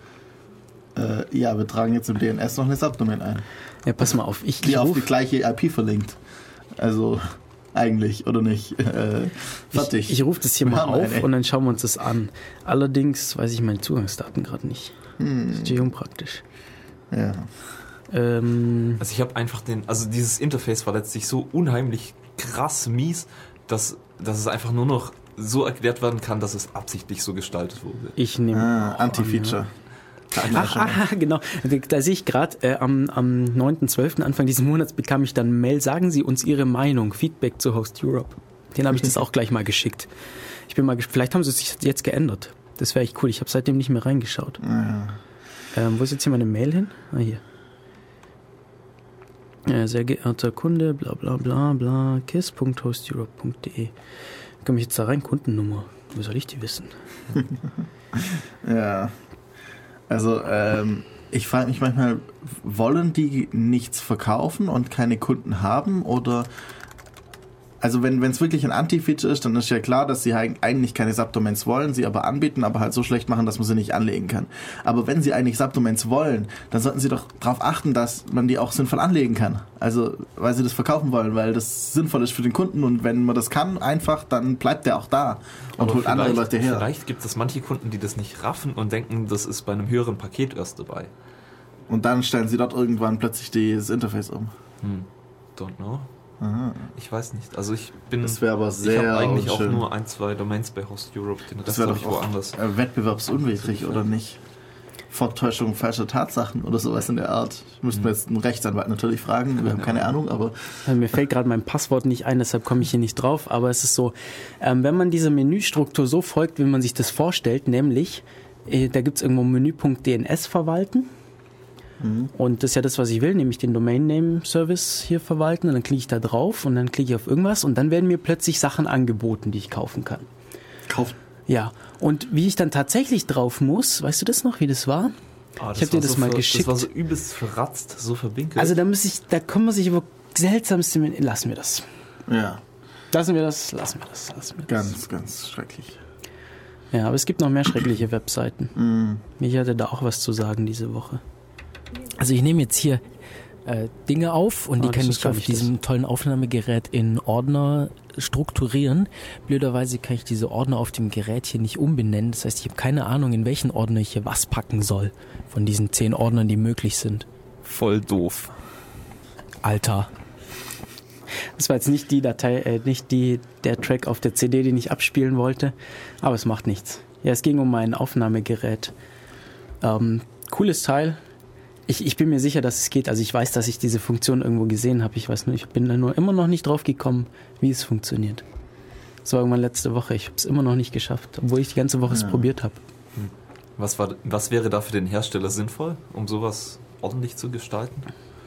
wir tragen jetzt im DNS noch eine Subdomain ein. Ja, pass mal auf. Die auf die gleiche IP verlinkt. Also eigentlich, oder nicht? Fertig. Ich rufe das hier mal auf und dann schauen wir uns das an. Allerdings weiß ich meine Zugangsdaten gerade nicht. Das ist natürlich unpraktisch. Ja. Also ich habe einfach dieses Interface war letztlich so unheimlich krass mies, dass es einfach nur noch so erklärt werden kann, dass es absichtlich so gestaltet wurde. Ich nehme Anti-Feature. Genau. Da sehe ich gerade, am 9.12., Anfang dieses Monats, bekam ich dann eine Mail, sagen Sie uns Ihre Meinung, Feedback zu Host Europe. Den habe ich das auch gleich mal geschickt. Ich bin mal vielleicht haben sie es sich jetzt geändert. Das wäre echt cool. Ich habe seitdem nicht mehr reingeschaut. Ja. Wo ist jetzt hier meine Mail hin? Hier. Sehr geehrter Kunde, bla bla bla bla, kiss.hosteurope.de. Komme ich jetzt da rein? Kundennummer. Wo soll ich die wissen? Ja. Also, ich frage mich manchmal, wollen die nichts verkaufen und keine Kunden haben? Oder, also wenn es wirklich ein Anti-Feature ist, dann ist ja klar, dass sie eigentlich keine Subdomains wollen, sie aber anbieten, aber halt so schlecht machen, dass man sie nicht anlegen kann. Aber wenn sie eigentlich Subdomains wollen, dann sollten sie doch darauf achten, dass man die auch sinnvoll anlegen kann. Also, weil sie das verkaufen wollen, weil das sinnvoll ist für den Kunden und wenn man das kann, einfach, dann bleibt der auch da und holt andere Leute her. Vielleicht gibt es manche Kunden, die das nicht raffen und denken, das ist bei einem höheren Paket erst dabei. Und dann stellen sie dort irgendwann plötzlich das Interface um. Don't know. Aha. Ich weiß nicht. Also ich aber sehr habe eigentlich schön. auch nur 1-2 Domains bei Host Europe, den Rest habe ich woanders. Wettbewerbsunwidrig, oder nicht? Vortäuschung falscher Tatsachen oder sowas in der Art. Müssten wir jetzt einen Rechtsanwalt natürlich fragen, wir haben keine Ahnung, aber... Mir fällt gerade mein Passwort nicht ein, deshalb komme ich hier nicht drauf, aber es ist so, wenn man dieser Menüstruktur so folgt, wie man sich das vorstellt, nämlich, da gibt es irgendwo Menüpunkt DNS verwalten Und das ist ja das, was ich will, nämlich den Domain-Name-Service hier verwalten. Und dann klicke ich da drauf und dann klicke ich auf irgendwas und dann werden mir plötzlich Sachen angeboten, die ich kaufen kann. Kaufen? Ja. Und wie ich dann tatsächlich drauf muss, weißt du das noch, wie das war? Ich habe dir das mal geschickt. Das war so übelst verratzt, so verwinkelt. Also da kann man sich über seltsamste... Lassen wir das. Ja. Lassen wir das. Ganz, ganz schrecklich. Ja, aber es gibt noch mehr schreckliche Webseiten. Ich hatte da auch was zu sagen diese Woche. Also ich nehme jetzt hier Dinge auf und die kann ich auf diesem tollen Aufnahmegerät in Ordner strukturieren. Blöderweise kann ich diese Ordner auf dem Gerät hier nicht umbenennen. Das heißt, ich habe keine Ahnung, in welchen Ordner ich hier was packen soll. Von diesen 10 Ordnern, die möglich sind. Voll doof. Alter. Das war jetzt nicht die Datei, der Track auf der CD, den ich abspielen wollte, aber es macht nichts. Ja, es ging um mein Aufnahmegerät. Cooles Teil. Ich bin mir sicher, dass es geht. Also ich weiß, dass ich diese Funktion irgendwo gesehen habe. Ich weiß nur, ich bin da nur immer noch nicht drauf gekommen, wie es funktioniert. Das war irgendwann letzte Woche. Ich habe es immer noch nicht geschafft, obwohl ich die ganze Woche es probiert habe. Was wäre da für den Hersteller sinnvoll, um sowas ordentlich zu gestalten?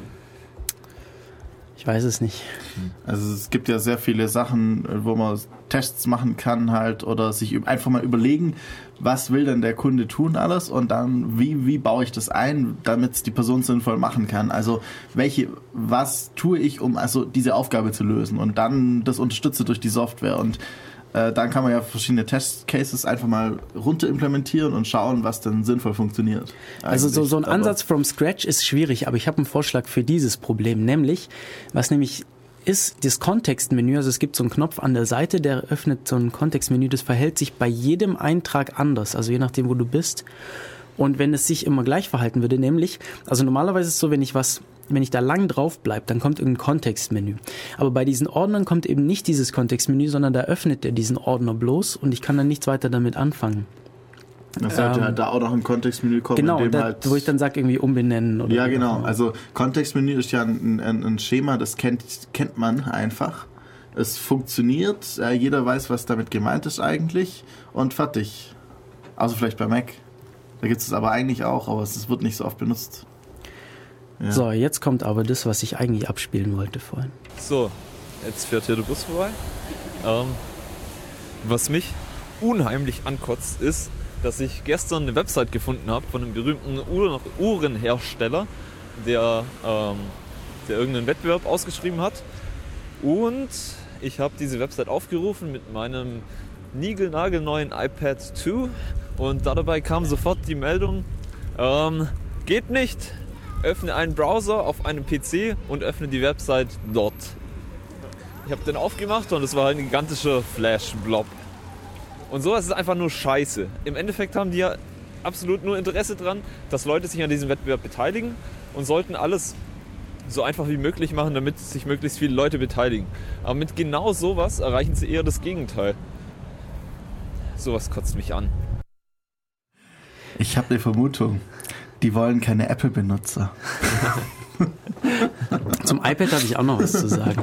Ich weiß es nicht. Also es gibt ja sehr viele Sachen, wo man Tests machen kann halt oder sich einfach mal überlegen, was will denn der Kunde tun alles und dann wie baue ich das ein, damit es die Person sinnvoll machen kann. Also was tue ich, um also diese Aufgabe zu lösen und dann das unterstütze durch die Software und dann kann man ja verschiedene Testcases einfach mal runter implementieren und schauen, was dann sinnvoll funktioniert. Also so ein Ansatz from scratch ist schwierig, aber ich habe einen Vorschlag für dieses Problem, nämlich ist das Kontextmenü, also es gibt so einen Knopf an der Seite, der öffnet so ein Kontextmenü, das verhält sich bei jedem Eintrag anders, also je nachdem, wo du bist. Und wenn es sich immer gleich verhalten würde, nämlich, also normalerweise ist es so, wenn ich da lang drauf bleibe, dann kommt irgendein Kontextmenü. Aber bei diesen Ordnern kommt eben nicht dieses Kontextmenü, sondern da öffnet er diesen Ordner bloß und ich kann dann nichts weiter damit anfangen. Das sollte halt da auch noch ein Kontextmenü kommen. Genau, wo ich dann sage, irgendwie umbenennen. Oder ja, genau. Also Kontextmenü ist ja ein Schema, das kennt man einfach. Es funktioniert, jeder weiß, was damit gemeint ist eigentlich und fertig. Also vielleicht bei Mac. Da gibt es aber eigentlich auch, aber es wird nicht so oft benutzt. Ja. So, jetzt kommt aber das, was ich eigentlich abspielen wollte vorhin. So, jetzt fährt hier der Bus vorbei. Was mich unheimlich ankotzt, ist, dass ich gestern eine Website gefunden habe von einem berühmten Uhrenhersteller, der irgendeinen Wettbewerb ausgeschrieben hat. Und ich habe diese Website aufgerufen mit meinem niegelnagelneuen iPad 2 und dabei kam sofort die Meldung, geht nicht, öffne einen Browser auf einem PC und öffne die Website dort. Ich habe den aufgemacht und es war ein gigantischer Flash-Blob. Und sowas ist einfach nur scheiße. Im Endeffekt haben die ja absolut nur Interesse daran, dass Leute sich an diesem Wettbewerb beteiligen und sollten alles so einfach wie möglich machen, damit sich möglichst viele Leute beteiligen. Aber mit genau sowas erreichen sie eher das Gegenteil. Sowas kotzt mich an. Ich habe eine Vermutung. Die wollen keine Apple-Benutzer. Zum iPad habe ich auch noch was zu sagen.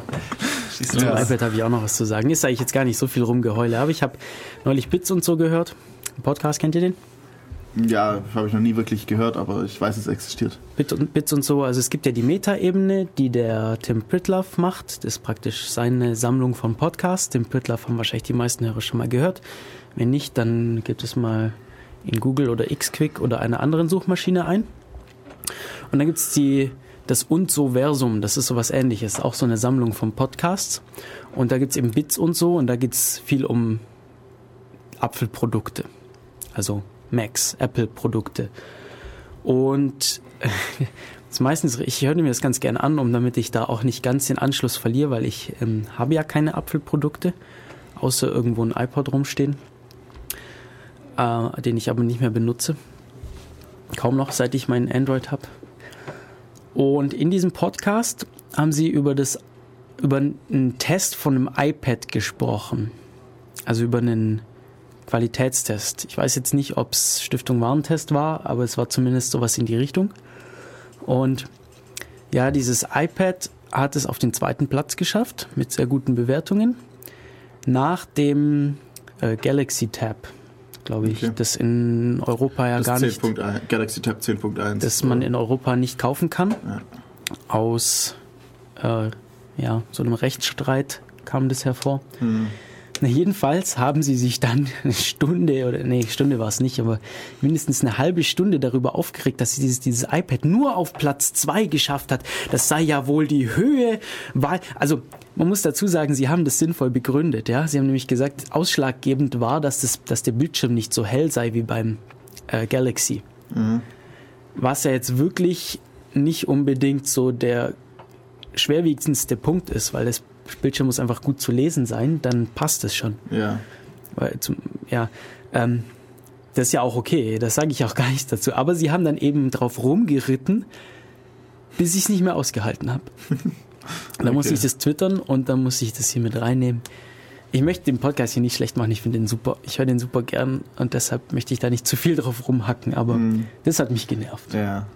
Ist eigentlich jetzt gar nicht so viel Rumgeheule, aber ich habe neulich Bits und so gehört. Podcast, kennt ihr den? Ja, habe ich noch nie wirklich gehört, aber ich weiß, es existiert. Bits und so, also es gibt ja die Meta-Ebene, die der Tim Pritlove macht. Das ist praktisch seine Sammlung von Podcasts. Tim Pritlove haben wahrscheinlich die meisten Hörer schon mal gehört. Wenn nicht, dann gibt es mal in Google oder Xquick oder einer anderen Suchmaschine ein. Und dann gibt es das und so Versum, das ist sowas Ähnliches, auch so eine Sammlung von Podcasts. Und da gibt es eben Bits und so und da geht es viel um Apfelprodukte, also Macs, Apple-Produkte. Und meistens, ich höre mir das ganz gerne an, damit ich da auch nicht ganz den Anschluss verliere, weil ich habe ja keine Apfelprodukte, außer irgendwo ein iPod rumstehen, den ich aber nicht mehr benutze. Kaum noch, seit ich meinen Android habe. Und in diesem Podcast haben sie über einen Test von einem iPad gesprochen. Also über einen Qualitätstest. Ich weiß jetzt nicht, ob es Stiftung Warentest war, aber es war zumindest sowas in die Richtung. Und ja, dieses iPad hat es auf den 2. Platz geschafft, mit sehr guten Bewertungen, nach dem Galaxy Tab. glaube ich, das in Europa ja das gar nicht, Galaxy Tab 10.1, dass man in Europa nicht kaufen kann. Ja. Aus so einem Rechtsstreit kam das hervor. Na, jedenfalls haben sie sich dann eine Stunde war es nicht, aber mindestens eine halbe Stunde darüber aufgeregt, dass dieses iPad nur auf Platz 2 geschafft hat. Das sei ja wohl die Höhe, also man muss dazu sagen, sie haben das sinnvoll begründet. Ja? Sie haben nämlich gesagt, ausschlaggebend war, dass der Bildschirm nicht so hell sei wie beim Galaxy. Was ja jetzt wirklich nicht unbedingt so der schwerwiegendste Punkt ist, weil das Bildschirm muss einfach gut zu lesen sein, dann passt es schon. Ja. Weil das ist ja auch okay, das sage ich auch gar nicht dazu. Aber sie haben dann eben drauf rumgeritten, bis ich es nicht mehr ausgehalten habe. Dann muss ich das twittern und dann muss ich das hier mit reinnehmen. Ich möchte den Podcast hier nicht schlecht machen, ich finde den super, ich höre den super gern und deshalb möchte ich da nicht zu viel drauf rumhacken, aber das hat mich genervt. Ja.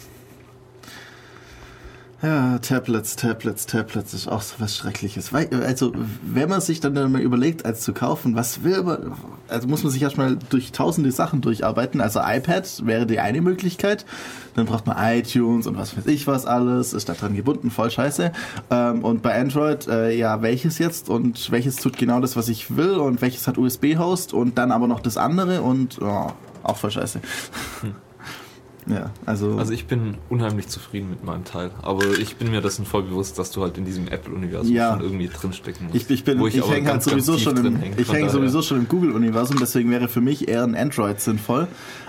Ja, Tablets ist auch so was Schreckliches. Also, wenn man sich dann mal überlegt, als zu kaufen, was will man, also muss man sich erstmal durch tausende Sachen durcharbeiten. Also iPad wäre die eine Möglichkeit. Dann braucht man iTunes und was weiß ich was alles, ist da dran gebunden, voll scheiße. Und bei Android, welches jetzt und welches tut genau das, was ich will und welches hat USB-Host und dann aber noch das andere und auch voll scheiße. Ja, also ich bin unheimlich zufrieden mit meinem Teil, aber ich bin mir dessen voll bewusst, dass du halt in diesem Apple-Universum schon irgendwie drinstecken musst. Ich hänge halt sowieso schon im Google-Universum, deswegen wäre für mich eher ein Android sinnvoll.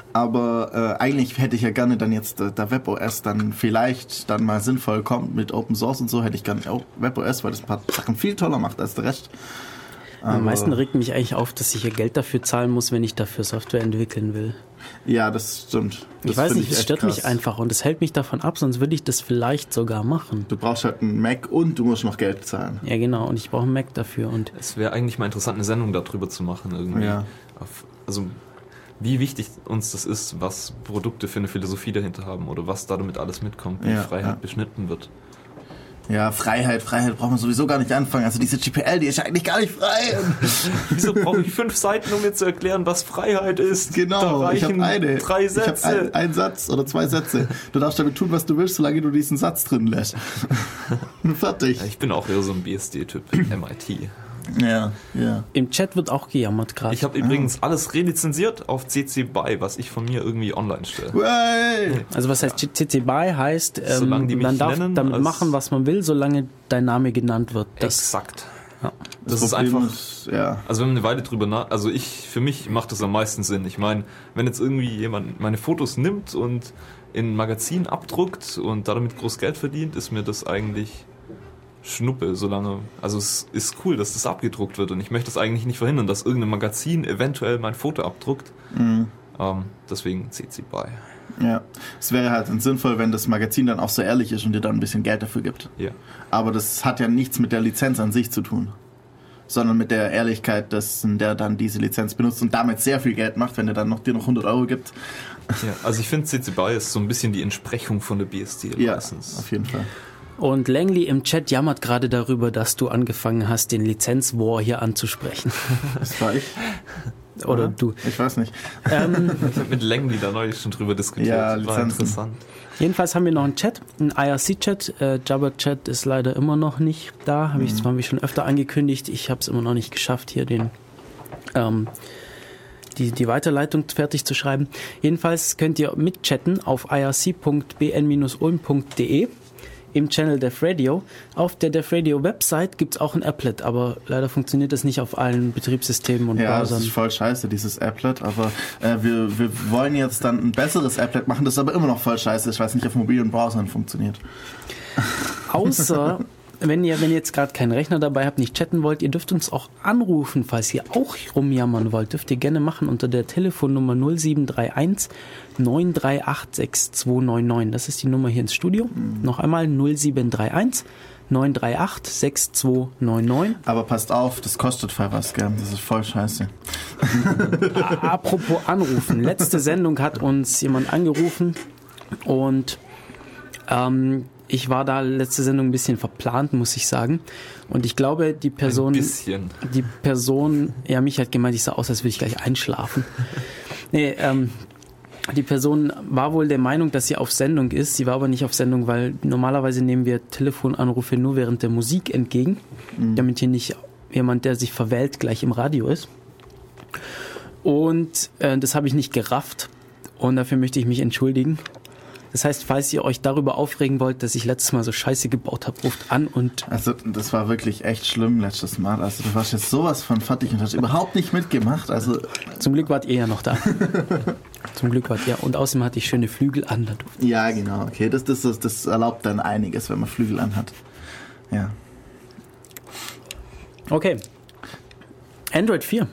Aber eigentlich hätte ich ja gerne dann jetzt, da WebOS dann vielleicht dann mal sinnvoll kommt mit Open Source und so, hätte ich gerne auch WebOS, weil das ein paar Sachen viel toller macht als der Rest. Am meisten regt mich eigentlich auf, dass ich hier Geld dafür zahlen muss, wenn ich dafür Software entwickeln will. Ja, das stimmt. Ich weiß nicht, es stört mich einfach und es hält mich davon ab, sonst würde ich das vielleicht sogar machen. Du brauchst halt einen Mac und du musst noch Geld zahlen. Ja, genau, und ich brauche einen Mac dafür. Und es wäre eigentlich mal interessant, eine Sendung darüber zu machen irgendwie. Ja. Also wie wichtig uns das ist, was Produkte für eine Philosophie dahinter haben oder was da damit alles mitkommt, wie Freiheit beschnitten wird. Ja, Freiheit braucht man sowieso gar nicht anfangen. Also diese GPL, die ist ja eigentlich gar nicht frei. Wieso brauche ich 5 Seiten, um mir zu erklären, was Freiheit ist? Genau, ich habe 3 Sätze. Ich habe einen Satz oder 2 Sätze. Du darfst damit tun, was du willst, solange du diesen Satz drin lässt. Fertig. Ja, ich bin auch eher so ein BSD-Typ, MIT. Ja. Im Chat wird auch gejammert gerade. Ich habe übrigens alles relizenziert auf CC BY, was ich von mir irgendwie online stelle. Hey. Also was heißt CC BY heißt, man darf damit machen, was man will, solange dein Name genannt wird. Exakt. Ja. Das ist einfach. Also wenn man eine Weile drüber für mich macht das am meisten Sinn. Ich meine, wenn jetzt irgendwie jemand meine Fotos nimmt und in ein Magazin abdruckt und damit groß Geld verdient, ist mir das eigentlich Schnuppe, solange, also es ist cool, dass das abgedruckt wird und ich möchte das eigentlich nicht verhindern, dass irgendein Magazin eventuell mein Foto abdruckt. Deswegen CC BY. Ja, es wäre halt sinnvoll, wenn das Magazin dann auch so ehrlich ist und dir dann ein bisschen Geld dafür gibt. Ja. Aber das hat ja nichts mit der Lizenz an sich zu tun, sondern mit der Ehrlichkeit, dass der dann diese Lizenz benutzt und damit sehr viel Geld macht, wenn er dann dir noch 100 Euro gibt. Ja, also ich finde CC BY ist so ein bisschen die Entsprechung von der BSD-Lizenz. Ja, auf jeden Fall. Und Langley im Chat jammert gerade darüber, dass du angefangen hast, den Lizenzwar hier anzusprechen. Das war ich. Oder du. Ich weiß nicht. Ich habe mit Langley da neulich schon drüber diskutiert. Ja, das war interessant. Jedenfalls haben wir noch einen Chat, einen IRC-Chat. Jabber-Chat ist leider immer noch nicht da. Haben wir schon öfter angekündigt. Ich habe es immer noch nicht geschafft, hier die Weiterleitung fertig zu schreiben. Jedenfalls könnt ihr mitchatten auf irc.bn-ulm.de. im Channel Def Radio. Auf der Def Radio Website gibt es auch ein Applet, aber leider funktioniert das nicht auf allen Betriebssystemen und Browsern. Ja, das ist voll scheiße, dieses Applet, aber wir wollen jetzt dann ein besseres Applet machen, das ist aber immer noch voll scheiße, ich weiß nicht, auf mobilen Browsern funktioniert. Außer, wenn ihr jetzt gerade keinen Rechner dabei habt, nicht chatten wollt, ihr dürft uns auch anrufen, falls ihr auch rumjammern wollt. Dürft ihr gerne machen unter der Telefonnummer 0731 938 6299. Das ist die Nummer hier ins Studio. Noch einmal 0731 938 6299. Aber passt auf, das kostet voll was, gell? Das ist voll scheiße. Apropos anrufen. Letzte Sendung hat uns jemand angerufen und ich war da letzte Sendung ein bisschen verplant, muss ich sagen. Und ich glaube, die Person, ja, mich hat gemeint, ich sah aus, als würde ich gleich einschlafen. Nee, die Person war wohl der Meinung, dass sie auf Sendung ist. Sie war aber nicht auf Sendung, weil normalerweise nehmen wir Telefonanrufe nur während der Musik entgegen, damit hier nicht jemand, der sich verwählt, gleich im Radio ist. Und das habe ich nicht gerafft und dafür möchte ich mich entschuldigen. Das heißt, falls ihr euch darüber aufregen wollt, dass ich letztes Mal so Scheiße gebaut habe, ruft an und... Also das war wirklich echt schlimm letztes Mal. Also du warst jetzt sowas von fertig und hast überhaupt nicht mitgemacht. Also zum Glück wart ihr ja noch da. Zum Glück wart ihr. Und außerdem hatte ich schöne Flügel an. Ja, genau. Okay, das erlaubt dann einiges, wenn man Flügel anhat. Ja. Okay. Android 4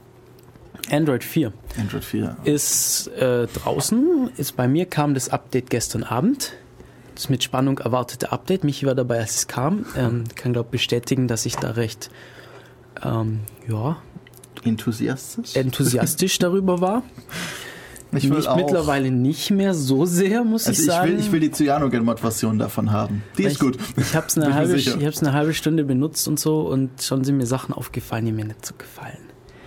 ist draußen. Bei mir kam das Update gestern Abend. Das mit Spannung erwartete Update. Michi war dabei, als es kam. Kann, glaube ich, bestätigen, dass ich da recht enthusiastisch darüber war. Ich will auch. Mittlerweile nicht mehr so sehr, muss ich sagen. Ich will die Cyanogen-Mod-Version davon haben. Die ist gut. Ich habe es eine halbe Stunde benutzt und so und schon sind mir Sachen aufgefallen, die mir nicht so gefallen.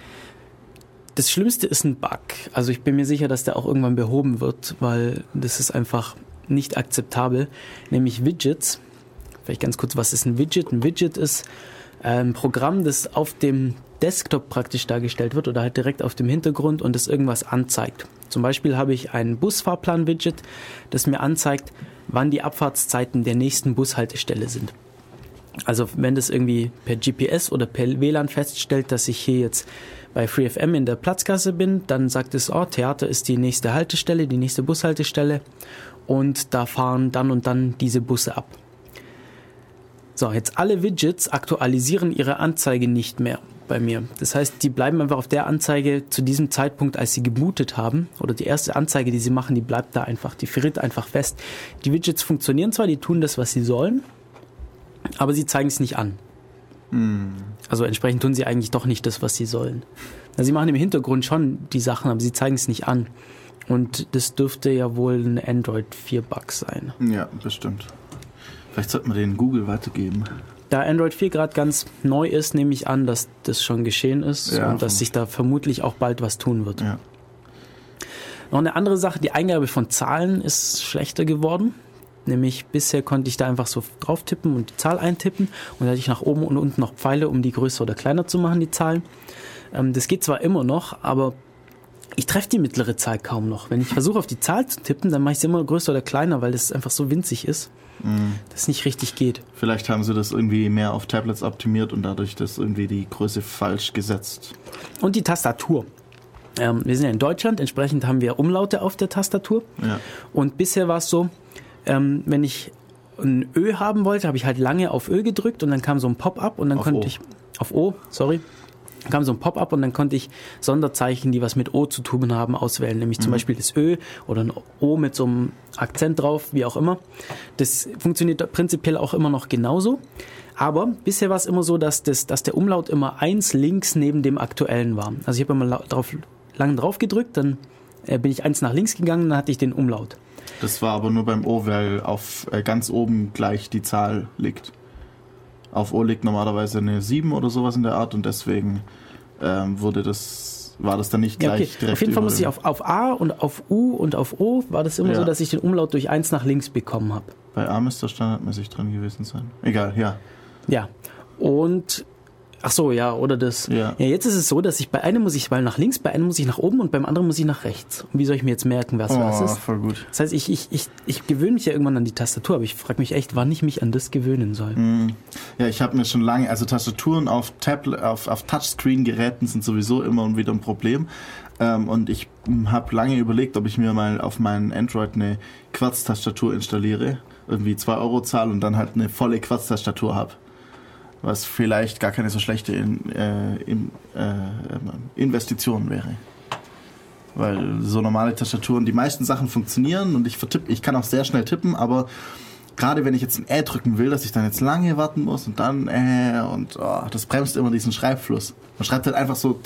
Das Schlimmste ist ein Bug. Also ich bin mir sicher, dass der auch irgendwann behoben wird, weil das ist einfach nicht akzeptabel. Nämlich Widgets. Vielleicht ganz kurz, was ist ein Widget? Ein Widget ist ein Programm, das auf dem Desktop praktisch dargestellt wird oder halt direkt auf dem Hintergrund und das irgendwas anzeigt. Zum Beispiel habe ich ein Busfahrplan-Widget, das mir anzeigt, wann die Abfahrtszeiten der nächsten Bushaltestelle sind. Also wenn das irgendwie per GPS oder per WLAN feststellt, dass ich hier jetzt bei FreeFM in der Platzgasse bin, dann sagt es, Theater ist die nächste Haltestelle, die nächste Bushaltestelle und da fahren dann und dann diese Busse ab. So, jetzt alle Widgets aktualisieren ihre Anzeige nicht mehr bei mir. Das heißt, die bleiben einfach auf der Anzeige zu diesem Zeitpunkt, als sie gebootet haben, oder die erste Anzeige, die sie machen, die bleibt da einfach, die friert einfach fest. Die Widgets funktionieren zwar, die tun das, was sie sollen, aber sie zeigen es nicht an. Also entsprechend tun sie eigentlich doch nicht das, was sie sollen. Also sie machen im Hintergrund schon die Sachen, aber sie zeigen es nicht an. Und das dürfte ja wohl ein Android 4 Bug sein. Ja, bestimmt. Vielleicht sollten wir den Google weitergeben. Da Android 4 gerade ganz neu ist, nehme ich an, dass das schon geschehen ist und dass sich da vermutlich auch bald was tun wird. Ja. Noch eine andere Sache, die Eingabe von Zahlen ist schlechter geworden. Nämlich bisher konnte ich da einfach so drauf tippen und die Zahl eintippen und dann hatte ich nach oben und unten noch Pfeile, um die größer oder kleiner zu machen, die Zahlen. Das geht zwar immer noch, aber ich treffe die mittlere Zahl kaum noch. Wenn ich versuche, auf die Zahl zu tippen, dann mache ich sie immer größer oder kleiner, weil das einfach so winzig ist, dass es nicht richtig geht. Vielleicht haben sie das irgendwie mehr auf Tablets optimiert und dadurch das irgendwie die Größe falsch gesetzt. Und die Tastatur. Wir sind ja in Deutschland, entsprechend haben wir Umlaute auf der Tastatur. Ja. Und bisher war es so, wenn ich ein Ö haben wollte, habe ich halt lange auf Ö gedrückt und dann kam so ein Pop-up und dann kam so ein Pop-up und dann konnte ich Sonderzeichen, die was mit O zu tun haben, auswählen. Nämlich zum Beispiel das Ö oder ein O mit so einem Akzent drauf, wie auch immer. Das funktioniert prinzipiell auch immer noch genauso. Aber bisher war es immer so, dass der Umlaut immer eins links neben dem aktuellen war. Also ich habe immer lang drauf gedrückt, dann bin ich eins nach links gegangen, dann hatte ich den Umlaut. Das war aber nur beim O, weil auf ganz oben gleich die Zahl liegt. Auf O liegt normalerweise eine 7 oder sowas in der Art und deswegen war das dann nicht gleich direkt. Auf jeden Fall muss ich auf A und auf U und auf O war das immer so, dass ich den Umlaut durch 1 nach links bekommen habe. Bei A müsste standardmäßig dran gewesen sein. Egal, ja. Ja, und ach so, ja, oder das. Ja. Ja, jetzt ist es so, dass ich bei einem muss ich mal nach links, bei einem muss ich nach oben und beim anderen muss ich nach rechts. Und wie soll ich mir jetzt merken, was ist? Voll gut. Das heißt, ich gewöhne mich ja irgendwann an die Tastatur, aber ich frage mich echt, wann ich mich an das gewöhnen soll. Ja, ich habe mir schon lange, also Tastaturen auf Touchscreen-Geräten sind sowieso immer und wieder ein Problem. Und ich habe lange überlegt, ob ich mir mal auf meinen Android eine Quarz-Tastatur installiere, irgendwie 2 € zahle und dann halt eine volle Quarz-Tastatur habe. Was vielleicht gar keine so schlechte Investition wäre. Weil so normale Tastaturen, die meisten Sachen funktionieren und ich kann auch sehr schnell tippen, aber gerade wenn ich jetzt ein drücken will, dass ich dann jetzt lange warten muss und dann das bremst immer diesen Schreibfluss. Man schreibt halt einfach so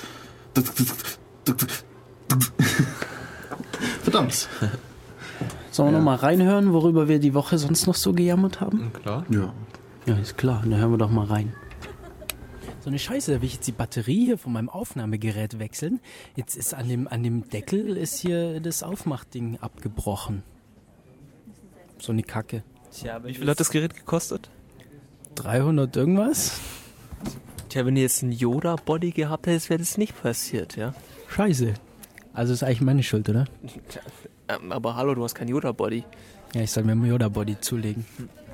verdammt. Sollen wir noch mal reinhören, worüber wir die Woche sonst noch so gejammert haben? Klar. Ja, ist klar. Dann hören wir doch mal rein. So eine Scheiße, da will ich jetzt die Batterie hier von meinem Aufnahmegerät wechseln. Jetzt ist an dem Deckel ist hier das Aufmachding abgebrochen. So eine Kacke. Tja, Wie viel hat das Gerät gekostet? 300 irgendwas? Tja, wenn ihr jetzt einen Yoda-Body gehabt hättet, wäre das nicht passiert, ja? Scheiße. Also ist eigentlich meine Schuld, oder? Aber hallo, du hast kein Yoda-Body. Ja, ich soll mir einen Yoda-Body zulegen.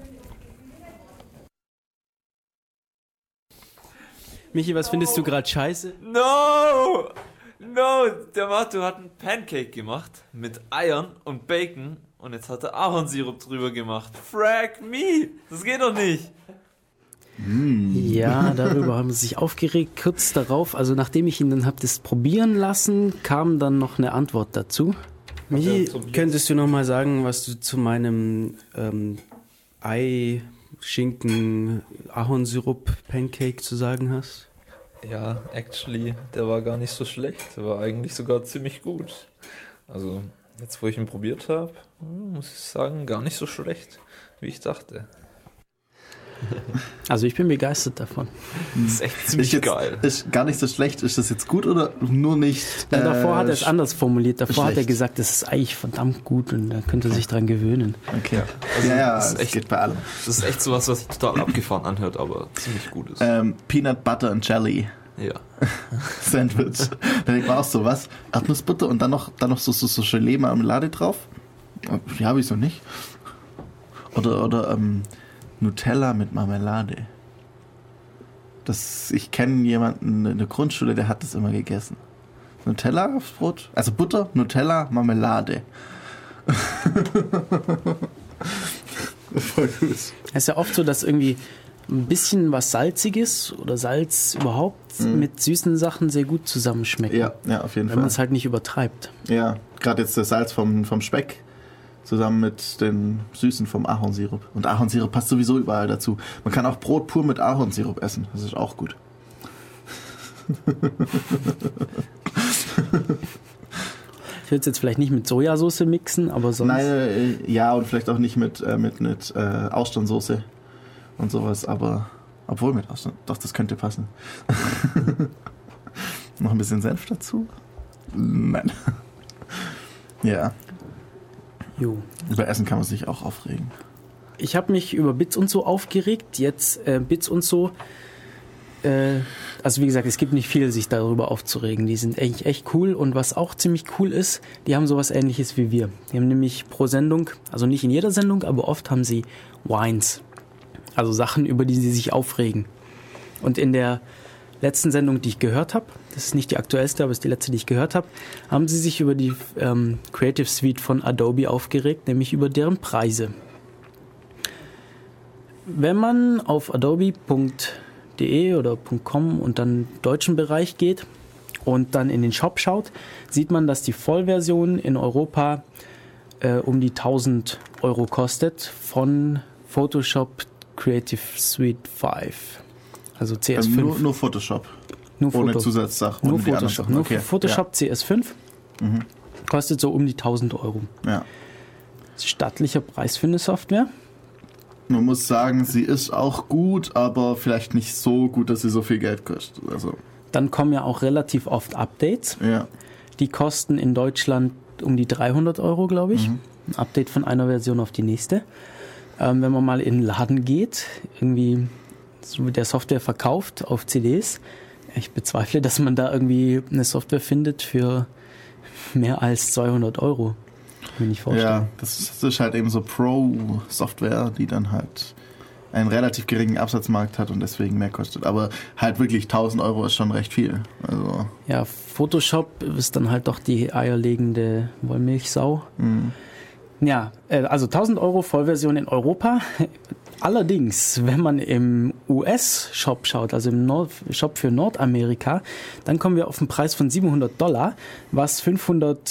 Michi, was findest du gerade scheiße? No! Der Matto hat einen Pancake gemacht mit Eiern und Bacon und jetzt hat er Ahornsirup drüber gemacht. Frag me! Das geht doch nicht! Ja, darüber haben sie sich aufgeregt. Kurz darauf, also nachdem ich ihn dann habe das probieren lassen, kam dann noch eine Antwort dazu. Michi, könntest du noch mal sagen, was du zu meinem Ei, Schinken, Ahornsirup, Pancake zu sagen hast? Ja, actually, der war gar nicht so schlecht. Der war eigentlich sogar ziemlich gut. Also, jetzt wo ich ihn probiert habe, muss ich sagen, gar nicht so schlecht, wie ich dachte. Also ich bin begeistert davon. Das ist echt ziemlich geil. Ist gar nicht so schlecht. Ist das jetzt gut oder nur nicht? Na, davor hat er es anders formuliert. Davor schlecht. hat er gesagt, das ist eigentlich verdammt gut und da könnte er sich dran gewöhnen. Okay. Also, ja, das ist es echt, geht bei allem. Das ist echt sowas, was sich total abgefahren anhört, aber ziemlich gut ist. Peanut Butter and Jelly Ja. Sandwich. Da denkt man auch so, was? Erdnussbutter und dann noch so Gelee-Marmelade drauf? Ja, wieso nicht? Oder Nutella mit Marmelade. Ich kenne jemanden in der Grundschule, der hat das immer gegessen. Nutella aufs Brot? Also Butter, Nutella, Marmelade. Voll gut. Es ist ja oft so, dass irgendwie ein bisschen was Salziges oder Salz überhaupt mit süßen Sachen sehr gut zusammenschmeckt. Ja, auf jeden wenn Fall. man es halt nicht übertreibt. Ja, gerade jetzt das Salz vom Speck zusammen mit den Süßen vom Ahornsirup. Und Ahornsirup passt sowieso überall dazu. Man kann auch Brot pur mit Ahornsirup essen. Das ist auch gut. Ich würde es jetzt vielleicht nicht mit Sojasauce mixen, aber sonst... Nein, ja, und vielleicht auch nicht mit Austernsoße und sowas, aber obwohl mit Austern, doch, das könnte passen. Noch ein bisschen Senf dazu? Nein. Ja. Jo. Über Essen kann man sich auch aufregen. Ich habe mich über Bits und so aufgeregt. Jetzt Bits und so. Also wie gesagt, es gibt nicht viel, sich darüber aufzuregen. Die sind eigentlich echt cool. Und was auch ziemlich cool ist, die haben sowas Ähnliches wie wir. Die haben nämlich pro Sendung, also nicht in jeder Sendung, aber oft haben sie Whines. Also Sachen, über die sie sich aufregen. Und in der letzten Sendung, die ich gehört habe, das ist nicht die aktuellste, aber es ist die letzte, die ich gehört habe, haben sie sich über die Creative Suite von Adobe aufgeregt, nämlich über deren Preise. Wenn man auf adobe.de oder .com und dann deutschen Bereich geht und dann in den Shop schaut, sieht man, dass die Vollversion in Europa um die 1.000 € kostet von Photoshop Creative Suite 5. Also CS5. Also nur Photoshop. Nur ohne Foto. Zusatzsachen. Nur ohne die anderen Photoshop. Sachen. Nur Okay. Photoshop CS5 kostet so um die 1.000 €. Ja. Das ist stattlicher Preis für eine Software. Man muss sagen, sie ist auch gut, aber vielleicht nicht so gut, dass sie so viel Geld kostet. Also, Dann kommen ja auch relativ oft Updates. ja. Die kosten in Deutschland um die 300 €, glaube ich. Ein Update von einer Version auf die nächste. Wenn man mal in den Laden geht, irgendwie so der Software verkauft auf CDs, ich bezweifle, dass man da irgendwie eine Software findet für mehr als 200 €. Kann ich nicht vorstellen. Ja, das ist halt eben so Pro-Software, die dann halt einen relativ geringen Absatzmarkt hat und deswegen mehr kostet. Aber halt wirklich 1.000 € ist schon recht viel. Also, Ja, Photoshop ist dann halt doch die eierlegende Wollmilchsau. Ja, also 1.000 € Vollversion in Europa. Allerdings, wenn man im US-Shop schaut, also im Shop für Nordamerika, dann kommen wir auf einen Preis von $700, was 500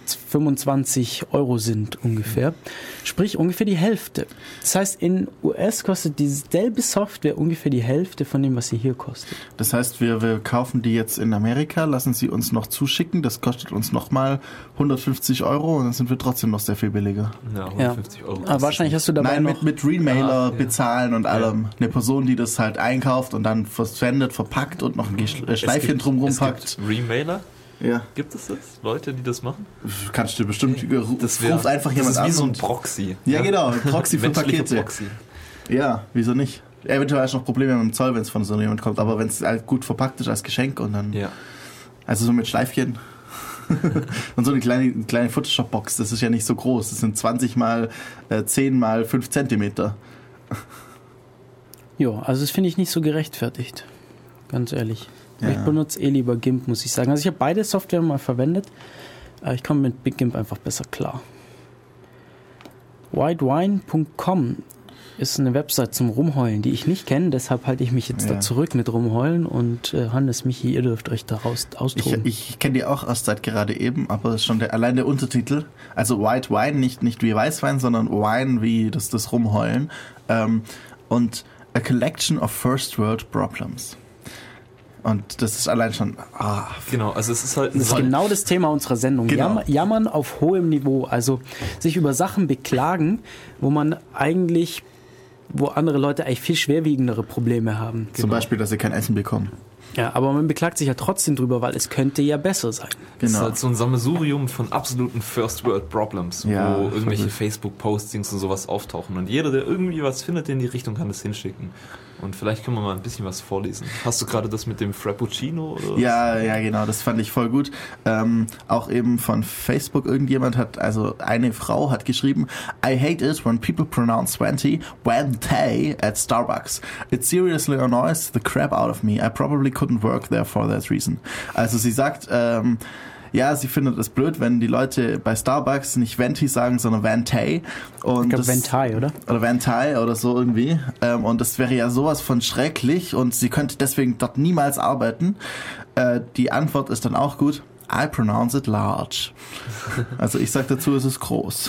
25 € sind ungefähr. Sprich ungefähr die Hälfte. Das heißt, in US kostet dieselbe Software ungefähr die Hälfte von dem, was sie hier kostet. Das heißt, wir kaufen die jetzt in Amerika, lassen sie uns noch zuschicken, das kostet uns nochmal 150 € und dann sind wir trotzdem noch sehr viel billiger. Ja, 150 €. Aber wahrscheinlich hast du dabei Nein, noch... mit Remailer bezahlen und allem. Eine Person, die das halt einkauft und dann versendet, verpackt und noch ein Schleifchen drumherum packt. Remailer? Ja. Gibt es das? Leute, die das machen? Kannst du bestimmt, ruft einfach jemand an. Das ist wie so ein Proxy. Ja, genau, ein Proxy für Pakete. Proxy. Ja, wieso nicht? Eventuell hast du noch Probleme mit dem Zoll, wenn es von so jemand kommt, aber wenn es halt gut verpackt ist als Geschenk und dann... Ja. Also so mit Schleifchen. Und so eine kleine Photoshop-Box, das ist ja nicht so groß. Das sind 20 mal 10 mal 5 Zentimeter. Jo, also das finde ich nicht so gerechtfertigt. Ganz ehrlich. Ja. Ich benutze lieber GIMP, muss ich sagen. Also ich habe beide Software mal verwendet. Ich komme mit Big GIMP einfach besser klar. Whitewine.com ist eine Website zum Rumheulen, die ich nicht kenne. Deshalb halte ich mich jetzt da zurück mit Rumheulen. Und Hannes, Michi, ihr dürft euch daraus austoben. Ich kenne die auch erst seit gerade eben, aber das ist schon allein der Untertitel. Also White Wine, nicht wie Weißwein, sondern Wine wie das Rumheulen. Und a collection of first world problems. Und das ist allein schon... Genau, also es ist halt... Das ist genau das Thema unserer Sendung. Genau. Jammern auf hohem Niveau. Also sich über Sachen beklagen, wo andere Leute eigentlich viel schwerwiegendere Probleme haben. Zum Beispiel, dass sie kein Essen bekommen. Ja, aber man beklagt sich ja trotzdem drüber, weil es könnte ja besser sein. Das ist halt so ein Sammelsurium von absoluten First World Problems, wo irgendwelche Facebook-Postings und sowas auftauchen. Und jeder, der irgendwie was findet in die Richtung, kann das hinschicken. Und vielleicht können wir mal ein bisschen was vorlesen. Hast du gerade das mit dem Frappuccino? Oder Ja, genau, das fand ich voll gut. Auch eben von Facebook eine Frau hat geschrieben, I hate it when people pronounce 20 Wente at Starbucks. It seriously annoys the crap out of me. I probably couldn't work there for that reason. Also sie sagt, sie findet es blöd, wenn die Leute bei Starbucks nicht Venti sagen, sondern Vente. Und ich glaube Ventai, oder? Oder Ventai oder so irgendwie. Und das wäre ja sowas von schrecklich und sie könnte deswegen dort niemals arbeiten. Die Antwort ist dann auch gut. I pronounce it large. Also ich sag dazu, es ist groß.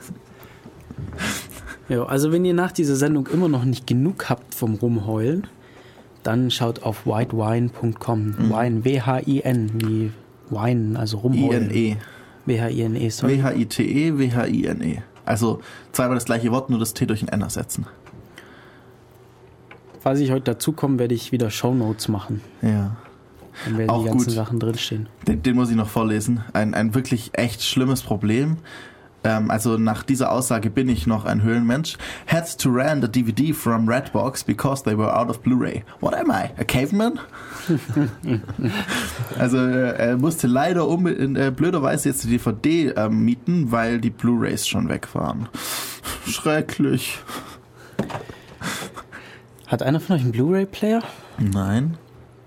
Ja, also wenn ihr nach dieser Sendung immer noch nicht genug habt vom Rumheulen, dann schaut auf whitewine.com. Wine, W-H-I-N, wie Wine, also rumheulen. I-N-E. W-H-I-N-E, sorry. W-H-I-T-E, W-H-I-N-E. Also zweimal das gleiche Wort, nur das T durch ein N ersetzen. Falls ich heute dazukomme, werde ich wieder Shownotes machen. Ja. Dann werden auch die ganzen gut. Sachen drinstehen. Den muss ich noch vorlesen. Ein wirklich echt schlimmes Problem. Also nach dieser Aussage bin ich noch ein Höhlenmensch. Had to rent a DVD from Redbox because they were out of Blu-ray. What am I? A caveman? Also er musste leider blöderweise jetzt die DVD mieten, weil die Blu-rays schon weg waren. Schrecklich. Hat einer von euch einen Blu-ray-Player? Nein.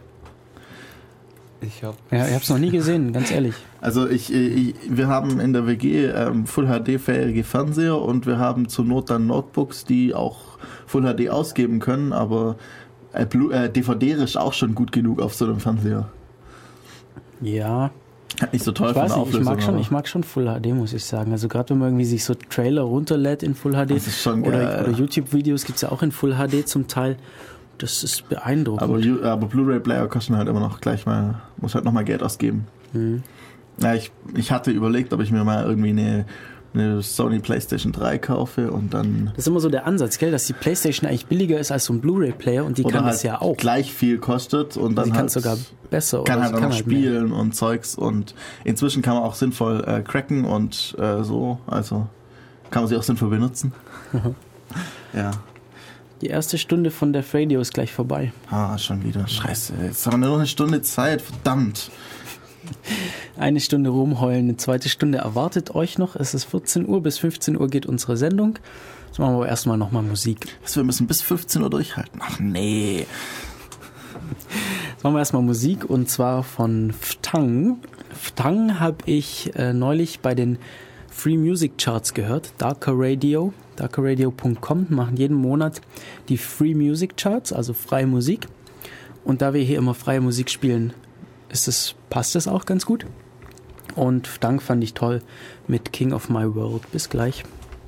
Ich hab's noch nie gesehen, ganz ehrlich. Also wir haben in der WG Full HD-fähige Fernseher und wir haben zur Not dann Notebooks, die auch Full HD ausgeben können, aber DVD ist auch schon gut genug auf so einem Fernseher. Ja. Nicht so toll von der Auflösung. Ich mag schon Full HD, muss ich sagen. Also gerade wenn man irgendwie sich so Trailer runterlädt in Full HD das ist schon geil. Oder YouTube-Videos gibt's ja auch in Full HD zum Teil. Das ist beeindruckend. Aber Blu-ray-Player kosten halt immer noch gleich mal, muss halt nochmal Geld ausgeben. Mhm. Ja, ich hatte überlegt, ob ich mir mal irgendwie eine Sony PlayStation 3 kaufe und dann... Das ist immer so der Ansatz, gell, dass die PlayStation eigentlich billiger ist als so ein Blu-ray-Player und die kann halt das ja auch. Gleich viel kostet und dann sie kann halt sogar besser kann oder halt auch noch spielen mehr. Und Zeugs und inzwischen kann man auch sinnvoll cracken und so, also kann man sie auch sinnvoll benutzen. Ja. Die erste Stunde von Def Radio ist gleich vorbei. Schon wieder. Scheiße. Jetzt haben wir nur eine Stunde Zeit. Verdammt. Eine Stunde rumheulen, eine zweite Stunde erwartet euch noch. Es ist 14 Uhr, bis 15 Uhr geht unsere Sendung. Jetzt machen wir aber erstmal nochmal Musik. Wir müssen bis 15 Uhr durchhalten. Ach nee. Jetzt machen wir erstmal Musik und zwar von Ftang. Ftang habe ich neulich bei den Free Music Charts gehört. darkerradio.com machen jeden Monat die Free Music Charts, also freie Musik. Und da wir hier immer freie Musik spielen, passt das auch ganz gut. Und Dank fand ich toll mit King of My World. Bis gleich.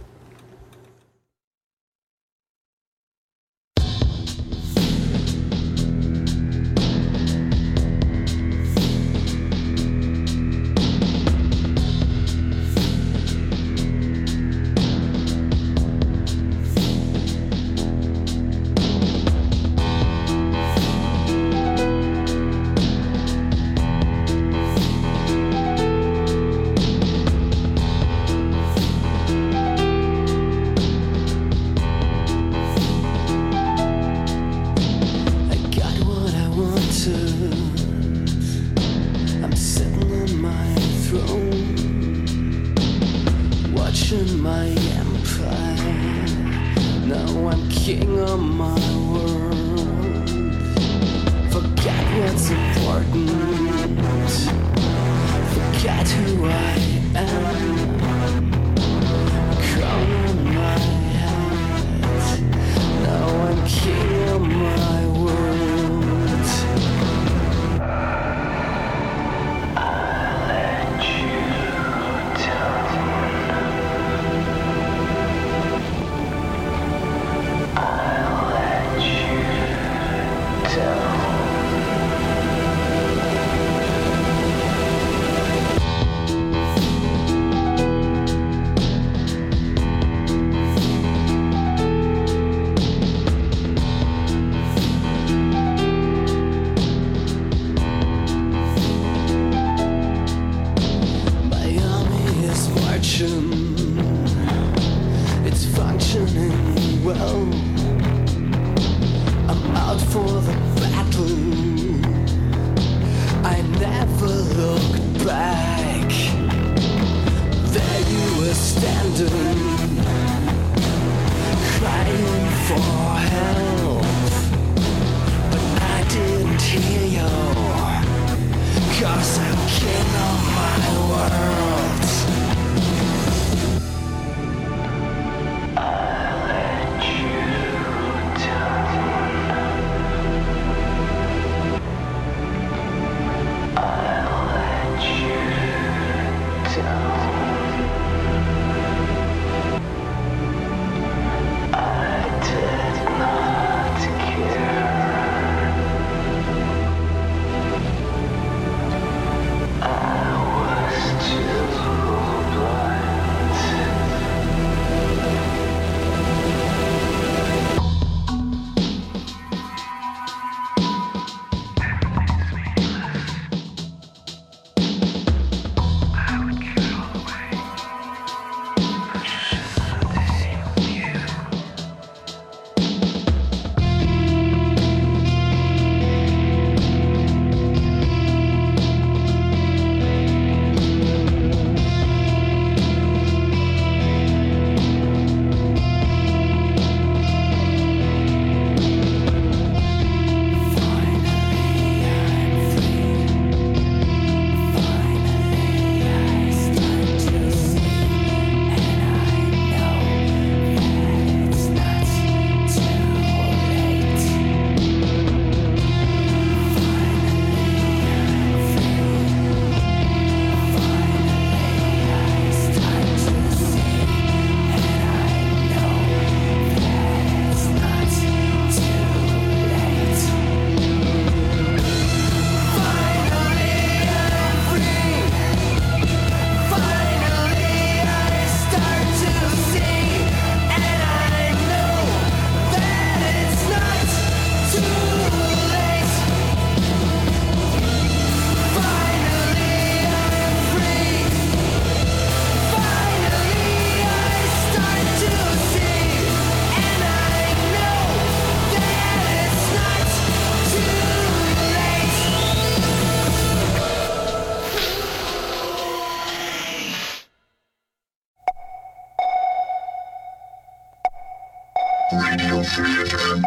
Radio Free FM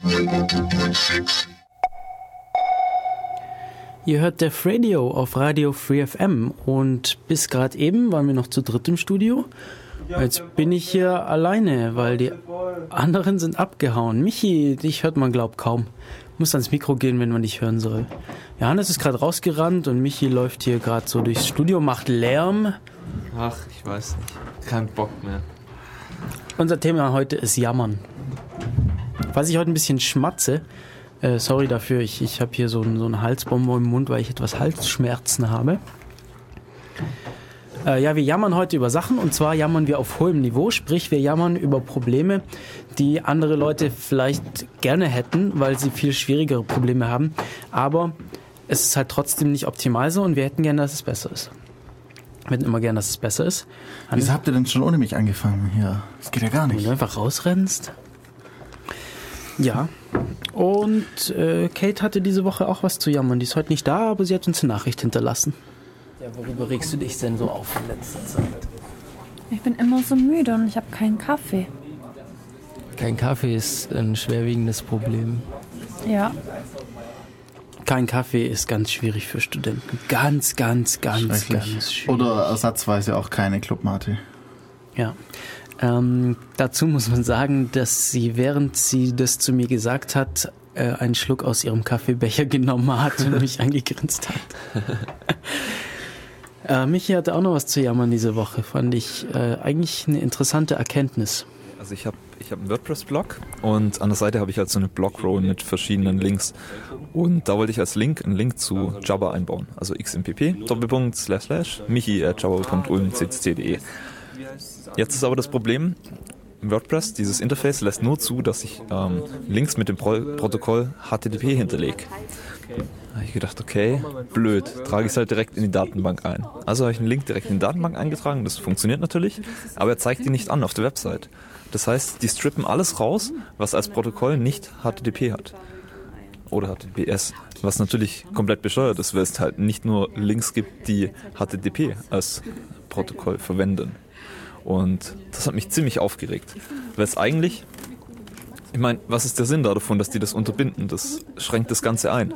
100.6. Ihr hört Def Radio auf Radio Free FM und bis gerade eben waren wir noch zu dritt im Studio. Jetzt bin ich hier alleine, weil die anderen sind abgehauen. Michi, dich hört man glaub kaum. Muss ans Mikro gehen, wenn man dich hören soll. Johannes ist gerade rausgerannt und Michi läuft hier gerade so durchs Studio, macht Lärm. Ach, ich weiß nicht. Kein Bock mehr. Unser Thema heute ist Jammern. Was ich heute ein bisschen schmatze, sorry dafür, ich habe hier so einen Halsbonbon im Mund, weil ich etwas Halsschmerzen habe. Ja, wir jammern heute über Sachen, und zwar jammern wir auf hohem Niveau, sprich wir jammern über Probleme, die andere Leute vielleicht gerne hätten, weil sie viel schwierigere Probleme haben, aber es ist halt trotzdem nicht optimal so und wir hätten gerne, dass es besser ist. Wir hätten immer gerne, dass es besser ist. Wieso habt ihr denn schon ohne mich angefangen hier? Das geht ja gar nicht. Wenn du einfach rausrennst. Ja, und Kate hatte diese Woche auch was zu jammern. Die ist heute nicht da, aber sie hat uns eine Nachricht hinterlassen. Ja, worüber regst du dich denn so auf in letzter Zeit? Ich bin immer so müde und ich habe keinen Kaffee. Kein Kaffee ist ein schwerwiegendes Problem. Ja. Kein Kaffee ist ganz schwierig für Studenten. Ganz schwierig. Oder ersatzweise auch keine Clubmate. Ja. Dazu muss man sagen, dass sie, während sie das zu mir gesagt hat, einen Schluck aus ihrem Kaffeebecher genommen hat und mich angegrinst hat. Michi hatte auch noch was zu jammern diese Woche. Fand ich eigentlich eine interessante Erkenntnis. Also ich hab einen WordPress-Blog und an der Seite habe ich halt so eine Blogrow mit verschiedenen Links. Und da wollte ich als Link einen Link zu Jabber einbauen. Also xmpp://michi@jabber.ulm.cc.de. Jetzt ist aber das Problem, WordPress, dieses Interface, lässt nur zu, dass ich Links mit dem Protokoll HTTP hinterlege. Da habe ich gedacht, okay, blöd, trage ich es halt direkt in die Datenbank ein. Also habe ich einen Link direkt in die Datenbank eingetragen, das funktioniert natürlich, aber er zeigt die nicht an auf der Website. Das heißt, die strippen alles raus, was als Protokoll nicht HTTP hat. Oder HTTPS, was natürlich komplett bescheuert ist, weil es halt nicht nur Links gibt, die HTTP als Protokoll verwenden. Und das hat mich ziemlich aufgeregt, weil es eigentlich, ich meine, was ist der Sinn davon, dass die das unterbinden? Das schränkt das Ganze ein.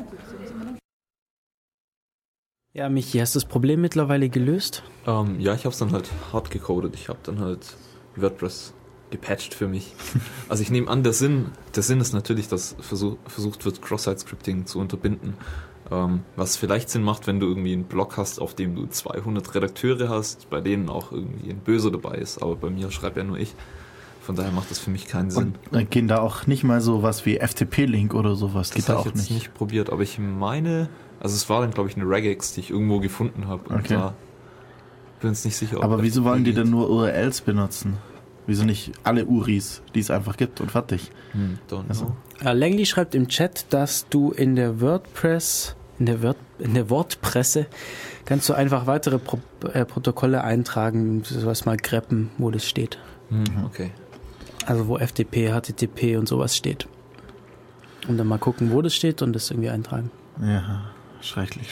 Ja, Michi, hast du das Problem mittlerweile gelöst? Ja, ich habe es dann halt hart gecodet. Ich habe dann halt WordPress gepatcht für mich. Also ich nehme an, der Sinn ist natürlich, dass versucht wird, Cross-Site-Scripting zu unterbinden. Was vielleicht Sinn macht, wenn du irgendwie einen Blog hast, auf dem du 200 Redakteure hast, bei denen auch irgendwie ein Böser dabei ist. Aber bei mir schreibe ja nur ich. Von daher macht das für mich keinen Sinn. Und gehen da auch nicht mal so was wie FTP-Link oder sowas? Das habe ich jetzt nicht probiert, aber ich meine, also es war dann, glaube ich, eine Regex, die ich irgendwo gefunden habe. Und da bin ich nicht sicher. Aber wieso wollen die denn nur URLs benutzen? Wieso nicht alle URIs, die es einfach gibt und fertig? Langley schreibt im Chat, dass du in der WordPress, in der Wortpresse kannst du einfach weitere Protokolle eintragen, sowas mal greppen, wo das steht. Okay. Also wo FTP, HTTP und sowas steht. Und dann mal gucken, wo das steht und das irgendwie eintragen. Ja, schrecklich.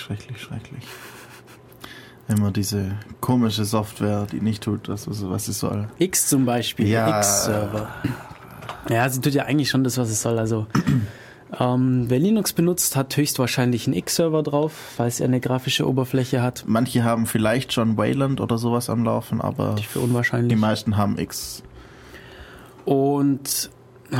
Immer diese komische Software, die nicht tut, was sie soll. X zum Beispiel, ja. X-Server. Ja, sie tut ja eigentlich schon das, was es soll. Also wer Linux benutzt, hat höchstwahrscheinlich einen X-Server drauf, falls er eine grafische Oberfläche hat. Manche haben vielleicht schon Wayland oder sowas am Laufen, aber für unwahrscheinlich. Die meisten haben X. Und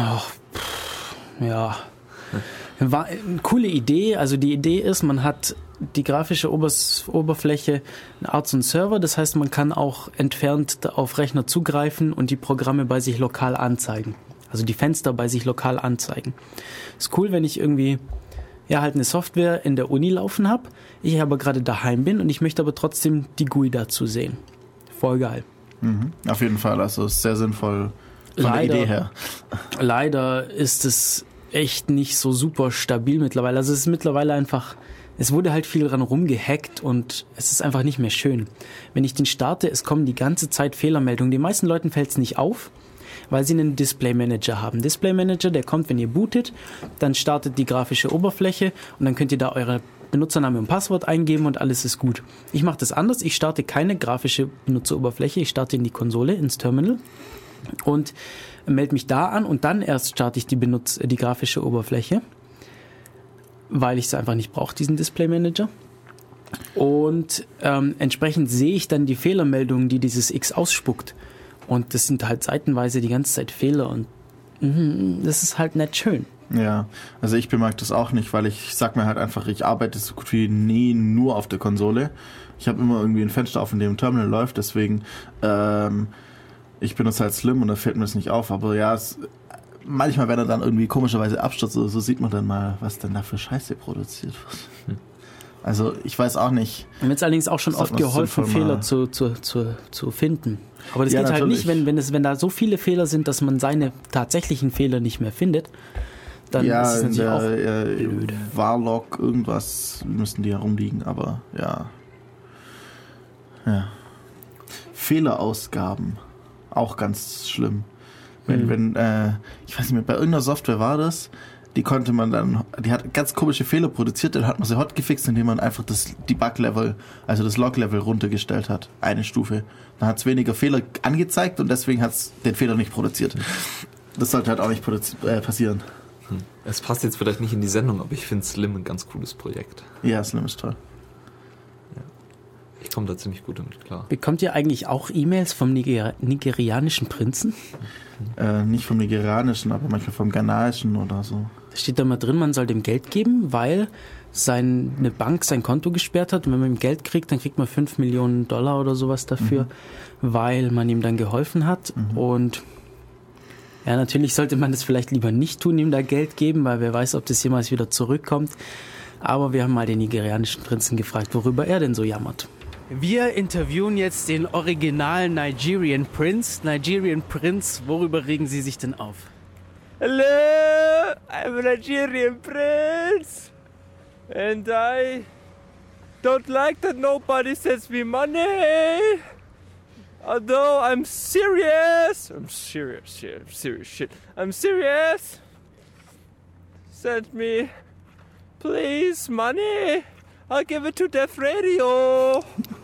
ja, war eine coole Idee. Also die Idee ist, man hat die grafische Oberfläche eine Art so ein Server, das heißt, man kann auch entfernt auf Rechner zugreifen und die Programme bei sich lokal anzeigen. Also die Fenster bei sich lokal anzeigen. Ist cool, wenn ich irgendwie halt eine Software in der Uni laufen habe, ich aber gerade daheim bin und ich möchte aber trotzdem die GUI dazu sehen. Voll geil. Auf jeden Fall, also ist sehr sinnvoll von der Idee her. Leider ist es echt nicht so super stabil mittlerweile. Also es ist mittlerweile einfach, es wurde halt viel dran rumgehackt und es ist einfach nicht mehr schön. Wenn ich den starte, es kommen die ganze Zeit Fehlermeldungen. Den meisten Leuten fällt es nicht auf, weil sie einen Display Manager haben. Display Manager, der kommt, wenn ihr bootet, dann startet die grafische Oberfläche und dann könnt ihr da eure Benutzername und Passwort eingeben und alles ist gut. Ich mache das anders. Ich starte keine grafische Benutzeroberfläche. Ich starte in die Konsole, ins Terminal und melde mich da an und dann erst starte ich die grafische Oberfläche, weil ich es einfach nicht brauche, diesen Display Manager. Und entsprechend sehe ich dann die Fehlermeldungen, die dieses X ausspuckt. Und das sind halt seitenweise die ganze Zeit Fehler und das ist halt nicht schön. Ja, also ich bemerke das auch nicht, weil ich sag mir halt einfach, ich arbeite so gut wie nie nur auf der Konsole. Ich habe immer irgendwie ein Fenster auf, in dem Terminal läuft, deswegen ich benutze halt Slim und da fällt mir das nicht auf, aber ja, manchmal, wenn er dann irgendwie komischerweise abstürzt oder so, sieht man dann mal, was denn da für Scheiße produziert wird. Also ich weiß auch nicht. Mir hat es allerdings auch schon oft geholfen, Fehler zu finden. Aber das geht halt nicht, wenn da so viele Fehler sind, dass man seine tatsächlichen Fehler nicht mehr findet. Dann ist es natürlich auch blöd. Warlock, irgendwas müssten die herumliegen, aber ja. Fehlerausgaben, auch ganz schlimm. Wenn ich weiß nicht mehr, bei irgendeiner Software war das, die hat ganz komische Fehler produziert, dann hat man sie hotgefixt, indem man einfach das Debug-Level, also das Log-Level runtergestellt hat, eine Stufe. Dann hat es weniger Fehler angezeigt und deswegen hat es den Fehler nicht produziert. Das sollte halt auch nicht passieren. Es passt jetzt vielleicht nicht in die Sendung, aber ich finde Slim ein ganz cooles Projekt. Ja, Slim ist toll. Ja. Ich komme da ziemlich gut damit klar. Bekommt ihr eigentlich auch E-Mails vom nigerianischen Prinzen? Nicht vom nigerianischen, aber manchmal vom ghanaischen oder so. Da steht da mal drin, man soll dem Geld geben, weil eine Bank sein Konto gesperrt hat. Und wenn man ihm Geld kriegt, dann kriegt man $5 Millionen oder sowas dafür, weil man ihm dann geholfen hat. Und ja, natürlich sollte man das vielleicht lieber nicht tun, ihm da Geld geben, weil wer weiß, ob das jemals wieder zurückkommt. Aber wir haben mal den nigerianischen Prinzen gefragt, worüber er denn so jammert. Wir interviewen jetzt den originalen Nigerian Prince. Nigerian Prince, worüber regen Sie sich denn auf? Hello, I'm a Nigerian prince, and I don't like that nobody sends me money. Although I'm serious shit. I'm serious. Send me, please, money. I'll give it to Death Radio.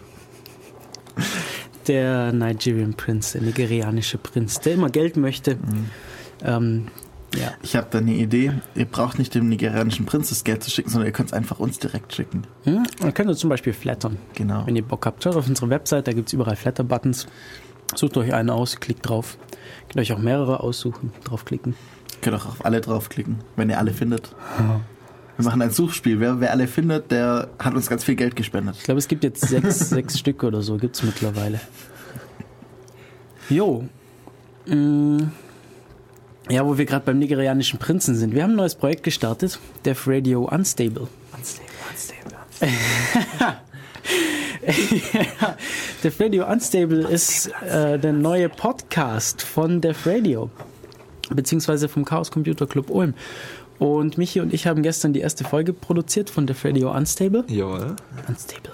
Der Nigerian Prince, der nigerianische Prinz, der immer Geld möchte. Ja. Ich habe da eine Idee. Ihr braucht nicht dem nigerianischen Prinz das Geld zu schicken, sondern ihr könnt es einfach uns direkt schicken. Dann könnt ihr zum Beispiel flattern. Genau. Wenn ihr Bock habt, schaut auf unsere Website, da gibt es überall Flatter-Buttons. Sucht euch einen aus, klickt drauf. Könnt euch auch mehrere aussuchen, draufklicken. Könnt auch auf alle draufklicken, wenn ihr alle findet. Wir machen ein Suchspiel. Wer alle findet, der hat uns ganz viel Geld gespendet. Ich glaube, es gibt jetzt 6 Stück oder so, gibt es mittlerweile. Jo. Ja, wo wir gerade beim nigerianischen Prinzen sind. Wir haben ein neues Projekt gestartet, Death Radio Unstable. Death Radio Unstable ist der neue Podcast von Death Radio, beziehungsweise vom Chaos Computer Club Ulm. Und Michi und ich haben gestern die erste Folge produziert von Death Radio Unstable. Jawohl. Unstable.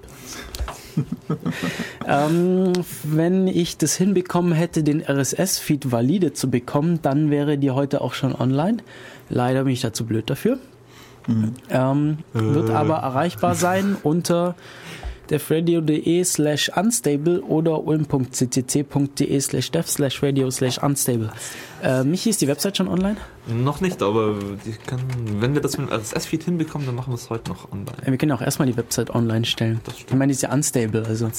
Wenn ich das hinbekommen hätte, den RSS-Feed valide zu bekommen, dann wäre die heute auch schon online. Leider bin ich dazu blöd dafür. Wird aber erreichbar sein unter defradio.de/unstable oder ulm.ccc.de/dev/radio/unstable. Michi, ist die Website schon online? Noch nicht, aber wenn wir das mit dem RSS-Feed hinbekommen, dann machen wir es heute noch online. Wir können auch erstmal die Website online stellen. Ich meine, die ist ja unstable, also.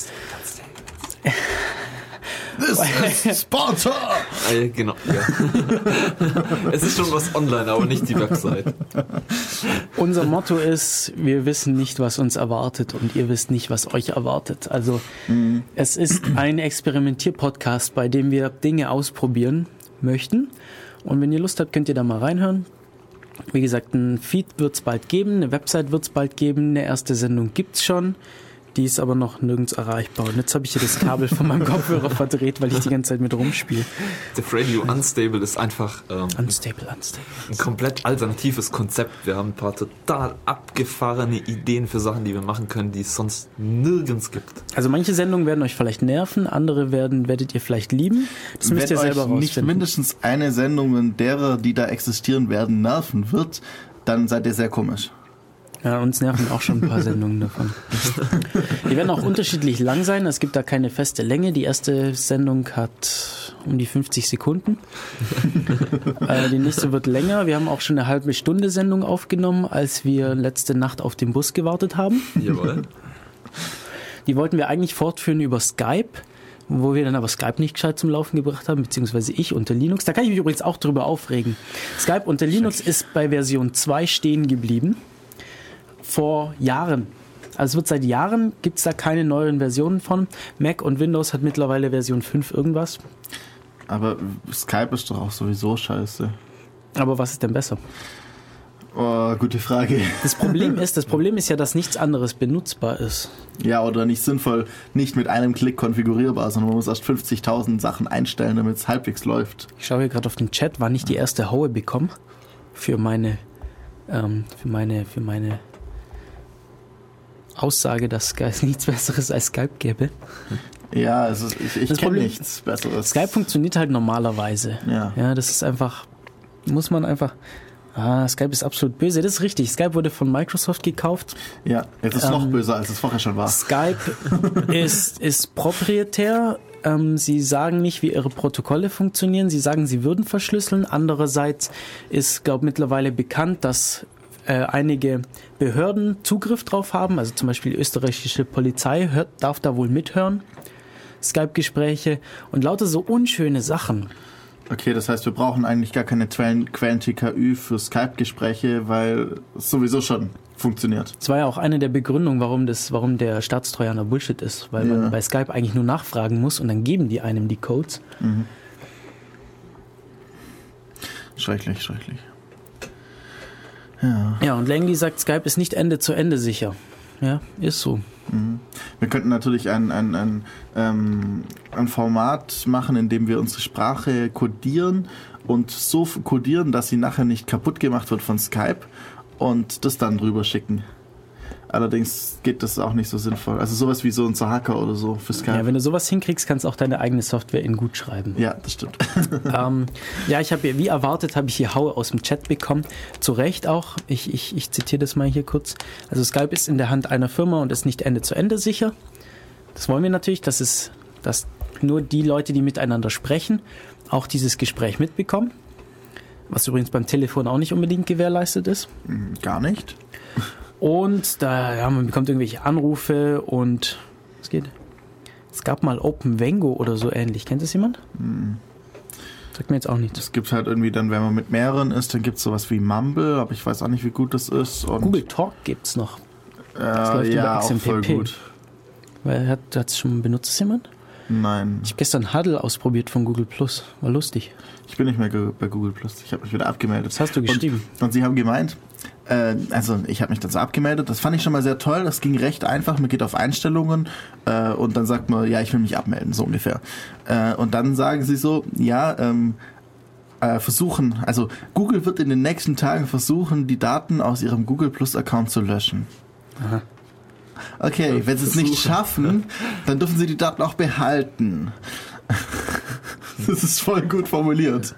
This is Sponsor! Genau, ja. Es ist schon was online, aber nicht die Website. Unser Motto ist, wir wissen nicht, was uns erwartet und ihr wisst nicht, was euch erwartet. Also es ist ein Experimentier-Podcast, bei dem wir Dinge ausprobieren möchten. Und wenn ihr Lust habt, könnt ihr da mal reinhören. Wie gesagt, ein Feed wird es bald geben, eine Website wird es bald geben, eine erste Sendung gibt's schon. Die ist aber noch nirgends erreichbar. Und jetzt habe ich hier das Kabel von meinem Kopfhörer verdreht, weil ich die ganze Zeit mit rumspiele. Death Radio Unstable ist einfach Unstable. Ein komplett alternatives Konzept. Wir haben ein paar total abgefahrene Ideen für Sachen, die wir machen können, die es sonst nirgends gibt. Also manche Sendungen werden euch vielleicht nerven, andere werdet ihr vielleicht lieben. Das müsst ihr selber rausfinden. Wenn nicht mindestens eine Sendung derer, die da existieren werden, nerven wird, dann seid ihr sehr komisch. Ja, uns nerven auch schon ein paar Sendungen davon. Die werden auch unterschiedlich lang sein. Es gibt da keine feste Länge. Die erste Sendung hat um die 50 Sekunden. Die nächste wird länger. Wir haben auch schon eine halbe Stunde Sendung aufgenommen, als wir letzte Nacht auf den Bus gewartet haben. Jawohl. Die wollten wir eigentlich fortführen über Skype, wo wir dann aber Skype nicht gescheit zum Laufen gebracht haben, beziehungsweise ich unter Linux. Da kann ich mich übrigens auch drüber aufregen. Skype unter Linux ist bei Version 2 stehen geblieben. Vor Jahren. Also es wird seit Jahren, gibt es da keine neueren Versionen von. Mac und Windows hat mittlerweile Version 5 irgendwas. Aber Skype ist doch auch sowieso scheiße. Aber was ist denn besser? Oh, gute Frage. Das Problem ist ja, dass nichts anderes benutzbar ist. Ja, oder nicht sinnvoll, nicht mit einem Klick konfigurierbar, sondern man muss erst 50.000 Sachen einstellen, damit es halbwegs läuft. Ich schaue hier gerade auf den Chat, wann ich die erste Haue bekomme für meine Aussage, dass es nichts Besseres als Skype gäbe. Ja, also ich kenne nichts Besseres. Skype funktioniert halt normalerweise. Ja, das ist einfach, muss man einfach... Skype ist absolut böse. Das ist richtig. Skype wurde von Microsoft gekauft. Ja, jetzt ist es noch böser, als es vorher schon war. Skype ist proprietär. Sie sagen nicht, wie ihre Protokolle funktionieren. Sie sagen, sie würden verschlüsseln. Andererseits ist, glaube ich, mittlerweile bekannt, dass einige Behörden Zugriff drauf haben. Also zum Beispiel die österreichische Polizei darf da wohl mithören. Skype-Gespräche und lauter so unschöne Sachen. Okay, das heißt, wir brauchen eigentlich gar keine Quellen-TKÜ für Skype-Gespräche, weil es sowieso schon funktioniert. Das war ja auch eine der Begründungen, warum der Staatstrojaner Bullshit ist, weil man bei Skype eigentlich nur nachfragen muss und dann geben die einem die Codes. Mhm. Schrecklich. Ja, und Langley sagt, Skype ist nicht Ende zu Ende sicher. Ja, ist so. Mhm. Wir könnten natürlich ein Format machen, in dem wir unsere Sprache codieren und so codieren, dass sie nachher nicht kaputt gemacht wird von Skype und das dann drüber schicken. Allerdings geht das auch nicht so sinnvoll. Also sowas wie so ein Hacker oder so für Skype. Ja, wenn du sowas hinkriegst, kannst du auch deine eigene Software in gut schreiben. Ja, das stimmt. Ja, ich habe wie erwartet, habe ich hier Haue aus dem Chat bekommen. Zu Recht auch. Ich zitiere das mal hier kurz. Also Skype ist in der Hand einer Firma und ist nicht Ende zu Ende sicher. Das wollen wir natürlich, dass nur die Leute, die miteinander sprechen, auch dieses Gespräch mitbekommen. Was übrigens beim Telefon auch nicht unbedingt gewährleistet ist. Gar nicht. Und man bekommt irgendwelche Anrufe und was geht? Es gab mal OpenWango oder so ähnlich. Kennt das jemand? Sagt mir jetzt auch nichts. Es gibt halt irgendwie dann, wenn man mit mehreren ist, dann gibt es sowas wie Mumble, aber ich weiß auch nicht, wie gut das ist. Und Google Talk gibt's noch. Das läuft über XMPP. Auch voll gut. Hat es schon benutzt jemand? Nein. Ich habe gestern Huddle ausprobiert von Google Plus. War lustig. Ich bin nicht mehr bei Google Plus. Ich habe mich wieder abgemeldet. Das hast du geschrieben. Und sie haben gemeint, ich habe mich dann so abgemeldet. Das fand ich schon mal sehr toll. Das ging recht einfach. Man geht auf Einstellungen und dann sagt man, ja, ich will mich abmelden, so ungefähr. Und dann sagen sie so, versuchen, also Google wird in den nächsten Tagen versuchen, die Daten aus ihrem Google Plus Account zu löschen. Aha. Okay, wenn sie es nicht schaffen, dann dürfen sie die Daten auch behalten. Das ist voll gut formuliert.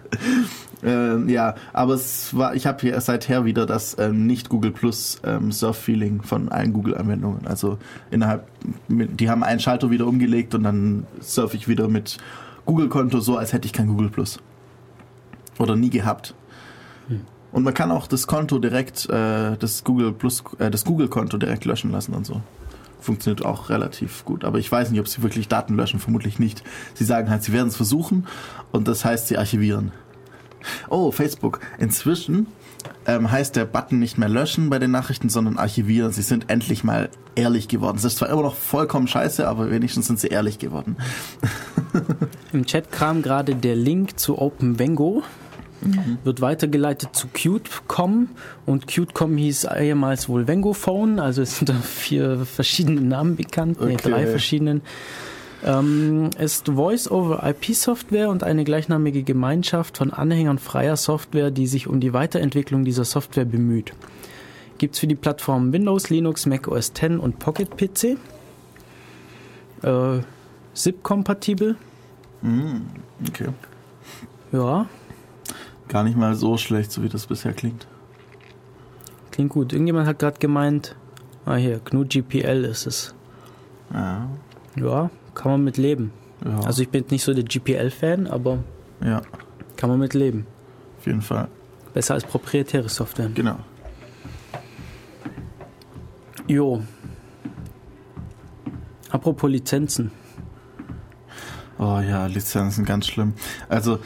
Aber ich habe hier seither wieder das nicht Google Plus Surf-Feeling von allen Google-Anwendungen. Also die haben einen Schalter wieder umgelegt und dann surfe ich wieder mit Google-Konto so, als hätte ich kein Google Plus. Oder nie gehabt. Und man kann auch das Konto direkt, das Google-Konto direkt löschen lassen und so. Funktioniert auch relativ gut. Aber ich weiß nicht, ob sie wirklich Daten löschen. Vermutlich nicht. Sie sagen halt, sie werden es versuchen und das heißt, sie archivieren. Oh, Facebook. Inzwischen heißt der Button nicht mehr löschen bei den Nachrichten, sondern archivieren. Sie sind endlich mal ehrlich geworden. Es ist zwar immer noch vollkommen scheiße, aber wenigstens sind sie ehrlich geworden. Im Chat kam gerade der Link zu OpenWango. Wird weitergeleitet zu Qt.com und Qt.com hieß ehemals wohl Wangophone, also es sind da 4 verschiedene Namen bekannt, okay. 3 verschiedenen. Ist Voice-over-IP-Software und eine gleichnamige Gemeinschaft von Anhängern freier Software, die sich um die Weiterentwicklung dieser Software bemüht. Gibt's für die Plattformen Windows, Linux, Mac OS X und Pocket PC. SIP-kompatibel. Okay. Ja. Gar nicht mal so schlecht, so wie das bisher klingt. Klingt gut. Irgendjemand hat gerade gemeint, hier, GNU-GPL ist es. Ja. Ja, kann man mit leben. Ja. Also ich bin nicht so der GPL-Fan, aber ja, kann man mit leben. Auf jeden Fall. Besser als proprietäre Software. Genau. Jo. Apropos Lizenzen. Oh ja, Lizenzen, ganz schlimm. Also,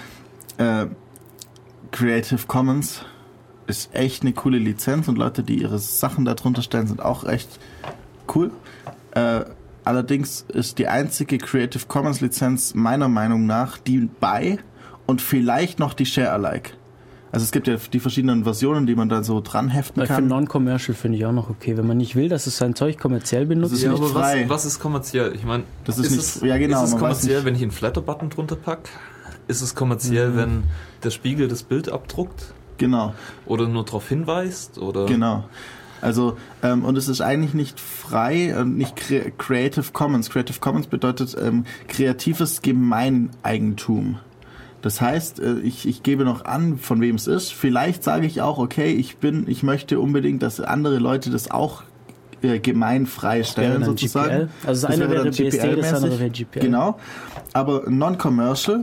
Creative Commons ist echt eine coole Lizenz und Leute, die ihre Sachen da drunter stellen, sind auch echt cool. Allerdings ist die einzige Creative Commons Lizenz meiner Meinung nach die BY und vielleicht noch die Share-alike. Also es gibt ja die verschiedenen Versionen, die man da so dran heften kann. Für Non-Commercial finde ich auch noch okay. Wenn man nicht will, dass es sein Zeug kommerziell benutzt. Das ist nicht frei. Was ist kommerziell? Ich meine, das ist nicht, ja genau, ist es kommerziell, wenn ich einen Flatter-Button drunter packe? Ist es kommerziell, wenn der Spiegel das Bild abdruckt? Genau. Oder nur darauf hinweist? Oder? Genau. Also, und es ist eigentlich nicht frei, nicht Creative Commons. Creative Commons bedeutet kreatives Gemeineigentum. Das heißt, ich gebe noch an, von wem es ist. Vielleicht sage ich auch, okay, ich möchte unbedingt, dass andere Leute das auch gemeinfrei stellen, sozusagen. GPL. Also das eine wäre BSD, das andere wäre GPL. Genau. Aber non-commercial,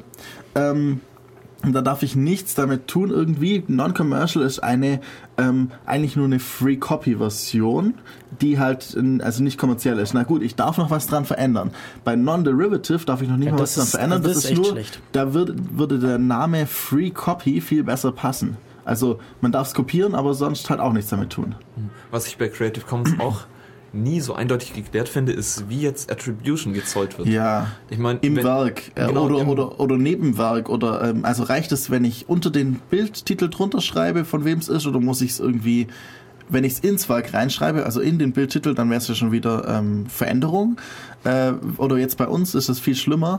da darf ich nichts damit tun irgendwie. Non-commercial ist eine eigentlich nur eine Free-Copy-Version, die halt also nicht kommerziell ist. Na gut, ich darf noch was dran verändern. Bei Non-Derivative darf ich noch nicht mal was dran verändern. Das ist nur, schlecht. Da würde der Name Free-Copy viel besser passen. Also man darf es kopieren, aber sonst halt auch nichts damit tun. Was ich bei Creative Commons auch nie so eindeutig geklärt finde, ist, wie jetzt Attribution gezollt wird. Ja, ich meine, im Werk oder Nebenwerk oder also reicht es, wenn ich unter den Bildtitel drunter schreibe, von wem es ist, oder muss ich es irgendwie, wenn ich es ins Werk reinschreibe, also in den Bildtitel, dann wäre es ja schon wieder Veränderung. Oder jetzt bei uns ist es viel schlimmer.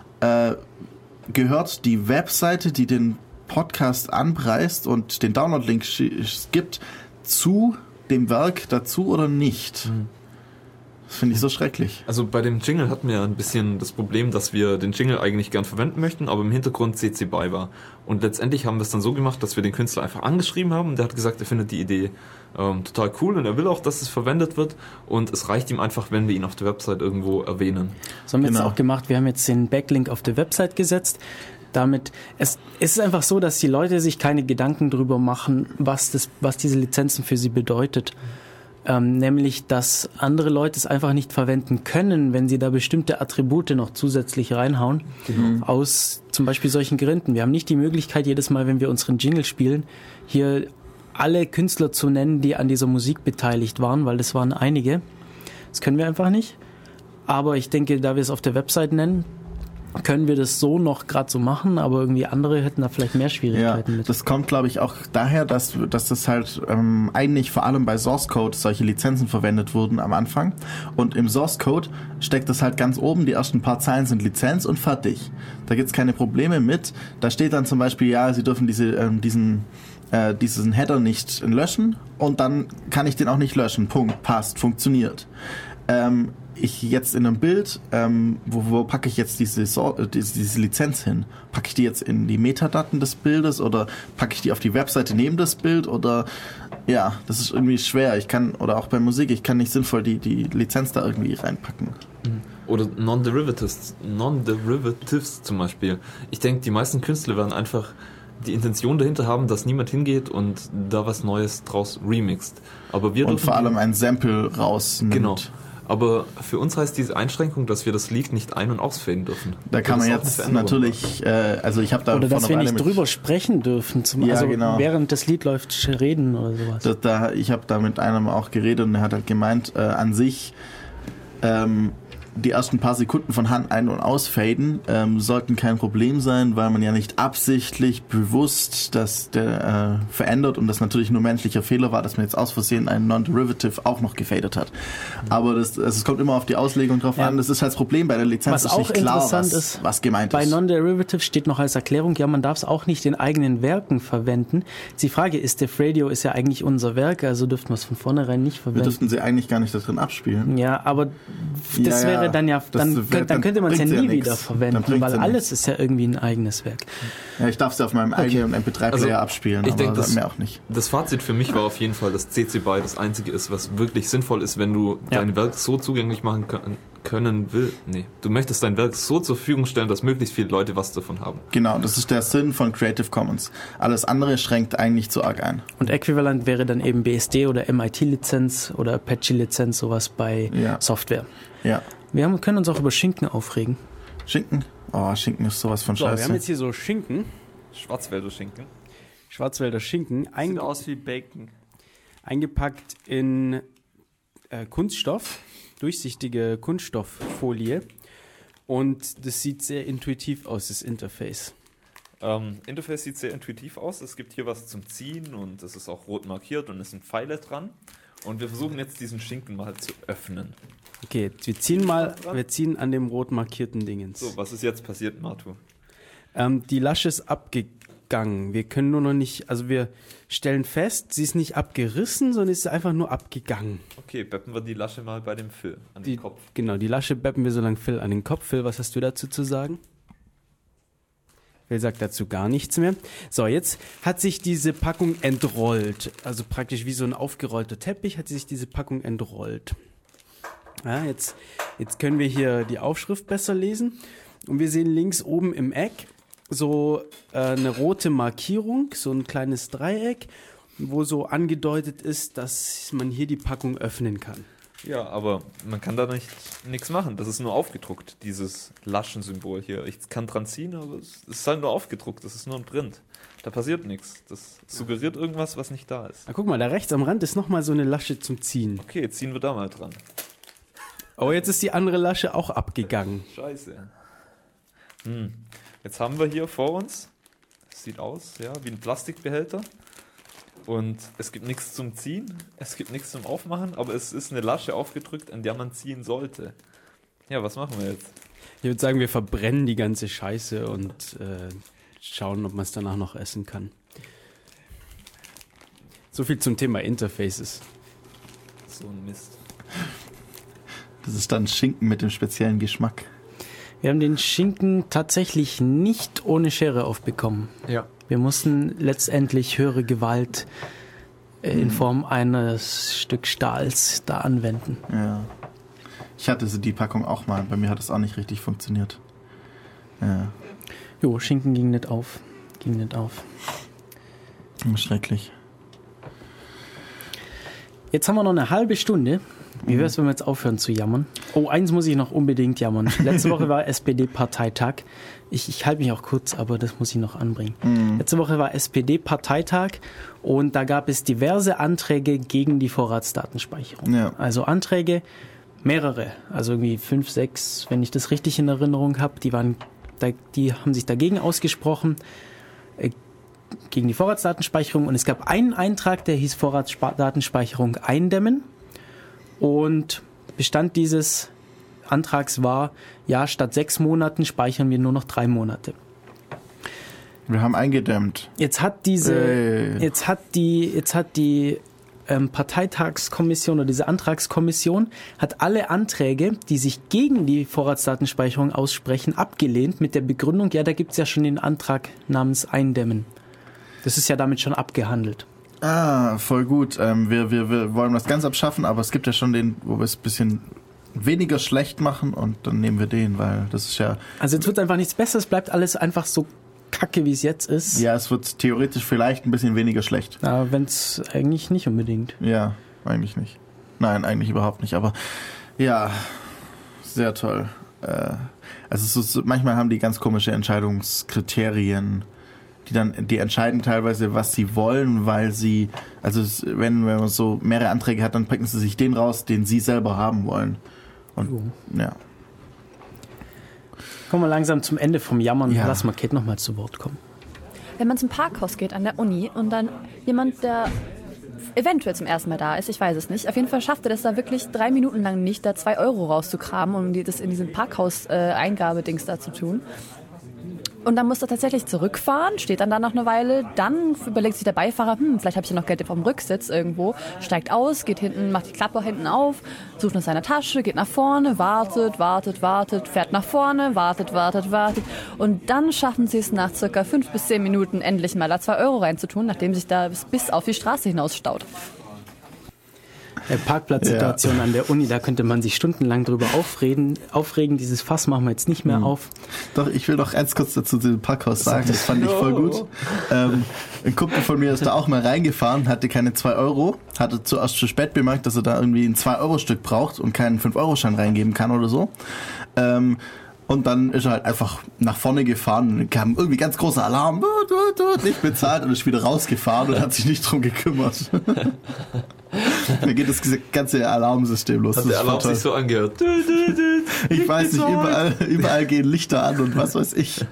Gehört die Webseite, die den Podcast anpreist und den Download-Link gibt, zu dem Werk dazu oder nicht? Das finde ich so schrecklich. Also bei dem Jingle hatten wir ein bisschen das Problem, dass wir den Jingle eigentlich gern verwenden möchten, aber im Hintergrund CC BY war. Und letztendlich haben wir es dann so gemacht, dass wir den Künstler einfach angeschrieben haben und der hat gesagt, er findet die Idee total cool und er will auch, dass es verwendet wird und es reicht ihm einfach, wenn wir ihn auf der Website irgendwo erwähnen. So haben wir jetzt auch gemacht. Wir haben jetzt den Backlink auf der Website gesetzt. Damit, es ist einfach so, dass die Leute sich keine Gedanken drüber machen, was diese Lizenzen für sie bedeutet. Nämlich, dass andere Leute es einfach nicht verwenden können, wenn sie da bestimmte Attribute noch zusätzlich reinhauen, aus zum Beispiel solchen Gründen. Wir haben nicht die Möglichkeit, jedes Mal, wenn wir unseren Jingle spielen, hier alle Künstler zu nennen, die an dieser Musik beteiligt waren, weil das waren einige. Das können wir einfach nicht. Aber ich denke, da wir es auf der Website nennen, können wir das so noch gerade so machen, aber irgendwie andere hätten da vielleicht mehr Schwierigkeiten mit. Das kommt, glaube ich, auch daher, dass das halt eigentlich vor allem bei Source Code solche Lizenzen verwendet wurden am Anfang. Und im Source Code steckt das halt ganz oben, die ersten paar Zeilen sind Lizenz und fertig. Da gibt's keine Probleme mit. Da steht dann zum Beispiel, ja, Sie dürfen diesen Header nicht löschen und dann kann ich den auch nicht löschen. Punkt, passt, funktioniert. Ich jetzt in einem Bild, wo packe ich jetzt diese Lizenz hin? Packe ich die jetzt in die Metadaten des Bildes oder packe ich die auf die Webseite neben das Bild? Oder ja, das ist irgendwie schwer. Oder auch bei Musik, ich kann nicht sinnvoll die Lizenz da irgendwie reinpacken. Oder Non-Derivatives zum Beispiel. Ich denke, die meisten Künstler werden einfach die Intention dahinter haben, dass niemand hingeht und da was Neues draus remixt. Aber wir und vor allem ein Sample rausnimmt. Genau. Aber für uns heißt diese Einschränkung, dass wir das Lied nicht ein- und ausfaden dürfen. Da kann man jetzt natürlich, also ich habe da oder dass wir nicht drüber sprechen dürfen, genau. Während das Lied läuft, reden oder sowas. Ich habe da mit einem auch geredet und er hat halt gemeint, an sich die ersten paar Sekunden von Hand ein- und ausfaden sollten kein Problem sein, weil man ja nicht absichtlich bewusst das verändert und das natürlich nur menschlicher Fehler war, dass man jetzt aus Versehen einen Non-Derivative auch noch gefadet hat. Aber es kommt immer auf die Auslegung drauf an. Das ist halt das Problem bei der Lizenz. Was auch nicht klar, interessant ist, was gemeint bei ist. Bei Non-Derivative steht noch als Erklärung, ja, man darf es auch nicht in eigenen Werken verwenden. Die Frage ist, Def Radio ist ja eigentlich unser Werk, also dürften wir es von vornherein nicht verwenden. Wir dürften sie eigentlich gar nicht da drin abspielen. Ja, aber das wäre dann ja, dann könnte man es ja nie wieder verwenden, weil alles ist ja irgendwie ein eigenes Werk. Ja, ich darf es auf meinem eigenen MP3-Player abspielen, ich denke, mehr auch nicht. Das Fazit für mich war auf jeden Fall, dass CC BY das einzige ist, was wirklich sinnvoll ist, wenn du dein Werk so zugänglich machen du möchtest dein Werk so zur Verfügung stellen, dass möglichst viele Leute was davon haben. Genau, das ist der Sinn von Creative Commons. Alles andere schränkt eigentlich zu arg ein. Und äquivalent wäre dann eben BSD oder MIT-Lizenz oder Apache-Lizenz, sowas bei Software. Ja. Wir können uns auch über Schinken aufregen. Schinken? Oh, Schinken ist sowas von So, scheiße. wir haben jetzt hier so Schinken. Schwarzwälder Schinken. Schwarzwälder Schinken. Sieht aus wie Bacon. Eingepackt in Kunststoff, durchsichtige Kunststofffolie. Und das sieht sehr intuitiv aus, das Interface. Interface sieht sehr intuitiv aus. Es gibt hier was zum Ziehen und es ist auch rot markiert und es sind Pfeile dran. Und wir versuchen jetzt diesen Schinken mal zu öffnen. Okay, wir ziehen an dem rot markierten Dingens. So, was ist jetzt passiert, Martu? Die Lasche ist abgegangen. Wir können nur noch nicht, also wir stellen fest, sie ist nicht abgerissen, sondern ist einfach nur abgegangen. Okay, beppen wir die Lasche mal bei dem Phil an den Kopf. Genau, die Lasche beppen wir so lange Phil an den Kopf. Phil, was hast du dazu zu sagen? Phil sagt dazu gar nichts mehr. So, jetzt hat sich diese Packung entrollt. Also praktisch wie so ein aufgerollter Teppich hat sich diese Packung entrollt. Ja, jetzt können wir hier die Aufschrift besser lesen. Und wir sehen links oben im Eck so eine rote Markierung, so ein kleines Dreieck, wo so angedeutet ist, dass man hier die Packung öffnen kann. Ja, aber man kann da nichts machen. Das ist nur aufgedruckt, dieses Laschensymbol hier. Ich kann dran ziehen, aber es ist halt nur aufgedruckt. Das ist nur ein Print. Da passiert nichts. Das suggeriert irgendwas, was nicht da ist. Na, guck mal, da rechts am Rand ist nochmal so eine Lasche zum Ziehen. Okay, ziehen wir da mal dran. Oh, jetzt ist die andere Lasche auch abgegangen. Scheiße. Jetzt haben wir hier vor uns, das sieht aus, ja, wie ein Plastikbehälter. Und es gibt nichts zum Ziehen, es gibt nichts zum Aufmachen, aber es ist eine Lasche aufgedrückt, an der man ziehen sollte. Ja, was machen wir jetzt? Ich würde sagen, wir verbrennen die ganze Scheiße und schauen, ob man es danach noch essen kann. So viel zum Thema Interfaces. So ein Mist. Das ist dann Schinken mit dem speziellen Geschmack. Wir haben den Schinken tatsächlich nicht ohne Schere aufbekommen. Ja. Wir mussten letztendlich höhere Gewalt in Form eines Stück Stahls da anwenden. Ja. Ich hatte die Packung auch mal. Bei mir hat es auch nicht richtig funktioniert. Ja. Jo, Schinken ging nicht auf. Schrecklich. Jetzt haben wir noch eine halbe Stunde. Wie wäre es, wenn wir jetzt aufhören zu jammern? Oh, eins muss ich noch unbedingt jammern. Letzte Woche war SPD-Parteitag. Ich halte mich auch kurz, aber das muss ich noch anbringen. Letzte Woche war SPD-Parteitag und da gab es diverse Anträge gegen die Vorratsdatenspeicherung. Ja. Also Anträge, mehrere, also irgendwie 5, 6, wenn ich das richtig in Erinnerung habe, die haben sich dagegen ausgesprochen, gegen die Vorratsdatenspeicherung. Und es gab einen Eintrag, der hieß Vorratsdatenspeicherung eindämmen. Und Bestand dieses Antrags war, ja, statt 6 Monaten speichern wir nur noch 3 Monate. Wir haben eingedämmt. Jetzt hat die Parteitagskommission oder diese Antragskommission hat alle Anträge, die sich gegen die Vorratsdatenspeicherung aussprechen, abgelehnt mit der Begründung, ja, da gibt's ja schon den Antrag namens Eindämmen. Das ist ja damit schon abgehandelt. Ah, voll gut. Wir wollen das ganz abschaffen, aber es gibt ja schon den, wo wir es ein bisschen weniger schlecht machen und dann nehmen wir den, weil das ist ja... Also jetzt wird einfach nichts besser, es bleibt alles einfach so kacke, wie es jetzt ist. Ja, es wird theoretisch vielleicht ein bisschen weniger schlecht. Aber wenn es eigentlich nicht unbedingt. Ja, eigentlich nicht. Nein, eigentlich überhaupt nicht, aber ja, sehr toll. Also manchmal haben die ganz komische Entscheidungskriterien, die entscheiden teilweise, was sie wollen, weil sie, also wenn man so mehrere Anträge hat, dann picken sie sich den raus, den sie selber haben wollen. Und ja. Kommen wir langsam zum Ende vom Jammern. Ja. Lass mal Kate nochmal zu Wort kommen. Wenn man zum Parkhaus geht an der Uni und dann jemand, der eventuell zum ersten Mal da ist, ich weiß es nicht, auf jeden Fall schafft er das da wirklich 3 Minuten lang nicht, da 2 Euro rauszukramen, um das in diesem Parkhaus-Eingabedings da zu tun. Und dann muss er tatsächlich zurückfahren, steht dann da noch eine Weile, dann überlegt sich der Beifahrer, vielleicht habe ich ja noch Geld vom Rücksitz irgendwo, steigt aus, geht hinten, macht die Klappe hinten auf, sucht nach seiner Tasche, geht nach vorne, wartet, fährt nach vorne, wartet. Und dann schaffen sie es nach circa 5 bis 10 Minuten endlich mal da 2 Euro reinzutun, nachdem sich da bis auf die Straße hinaus staut. Parkplatzsituation an der Uni, da könnte man sich stundenlang drüber aufregen. Dieses Fass machen wir jetzt nicht mehr auf. Doch, ich will doch ganz kurz dazu zu dem Parkhaus sagen, das fand ich voll gut. Ein Kumpel von mir ist da auch mal reingefahren, hatte keine 2 Euro, hatte zuerst zu spät bemerkt, dass er da irgendwie ein 2-Euro-Stück braucht und keinen 5-Euro-Schein reingeben kann oder so. Und dann ist er halt einfach nach vorne gefahren und kam irgendwie ganz großer Alarm, nicht bezahlt und ist wieder rausgefahren und hat sich nicht drum gekümmert. Da geht das ganze Alarmsystem los. Hat der Alarm sich so angehört? Ich weiß nicht, überall gehen Lichter an und was weiß ich.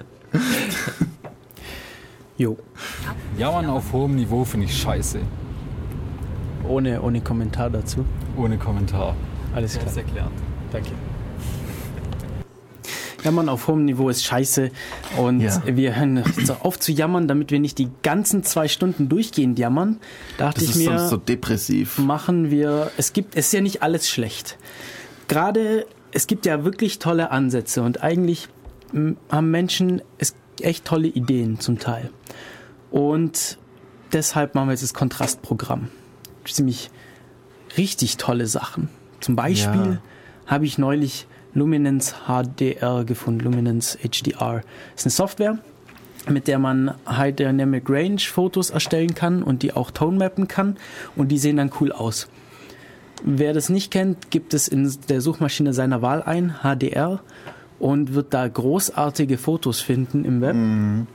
Jo. Jammern auf hohem Niveau finde ich scheiße. Ohne Kommentar dazu. Ohne Kommentar. Alles klar. Das erklärt. Danke. Jammern auf hohem Niveau ist scheiße und wir hören jetzt auf zu jammern, damit wir nicht die ganzen 2 Stunden durchgehend jammern. Dachte das ich ist mir, sonst so depressiv. Machen wir, es ist ja nicht alles schlecht. Gerade, es gibt ja wirklich tolle Ansätze und eigentlich haben Menschen echt tolle Ideen zum Teil. Und deshalb machen wir jetzt das Kontrastprogramm. Ziemlich richtig tolle Sachen. Zum Beispiel habe ich neulich Luminance HDR gefunden, Luminance HDR. Das ist eine Software, mit der man High Dynamic Range Fotos erstellen kann und die auch tone mappen kann und die sehen dann cool aus. Wer das nicht kennt, gibt es in der Suchmaschine seiner Wahl ein, HDR, und wird da großartige Fotos finden im Web.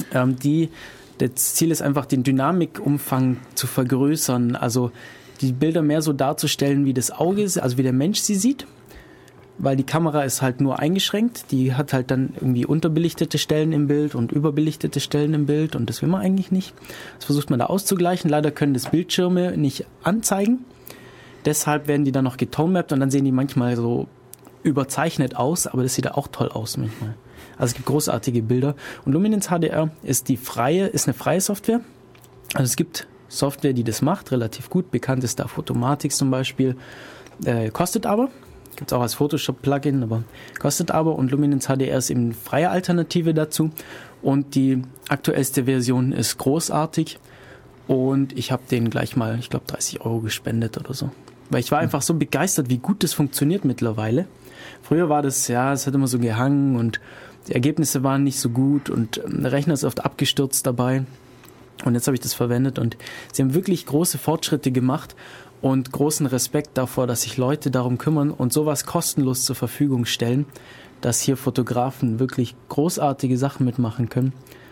Das Ziel ist einfach, den Dynamikumfang zu vergrößern, also die Bilder mehr so darzustellen, wie das Auge ist, also wie der Mensch sie sieht. Weil die Kamera ist halt nur eingeschränkt, die hat halt dann irgendwie unterbelichtete Stellen im Bild und überbelichtete Stellen im Bild und das will man eigentlich nicht. Das versucht man da auszugleichen. Leider können das Bildschirme nicht anzeigen. Deshalb werden die dann noch getonemapped und dann sehen die manchmal so überzeichnet aus, aber das sieht ja auch toll aus manchmal. Also es gibt großartige Bilder. Und Luminance HDR ist eine freie Software. Also es gibt Software, die das macht, relativ gut. Bekannt ist da Photomatix zum Beispiel. Kostet aber. Gibt es auch als Photoshop-Plugin, aber kostet aber. Und Luminance HDR ist eben eine freie Alternative dazu. Und die aktuellste Version ist großartig. Und ich habe denen gleich mal, ich glaube, 30 € gespendet oder so. Weil ich war einfach so begeistert, wie gut das funktioniert mittlerweile. Früher war das, es hat immer so gehangen und die Ergebnisse waren nicht so gut und der Rechner ist oft abgestürzt dabei. Und jetzt habe ich das verwendet und sie haben wirklich große Fortschritte gemacht und großen Respekt davor, dass sich Leute darum kümmern und sowas kostenlos zur Verfügung stellen, dass hier Fotografen wirklich großartige Sachen mitmachen können.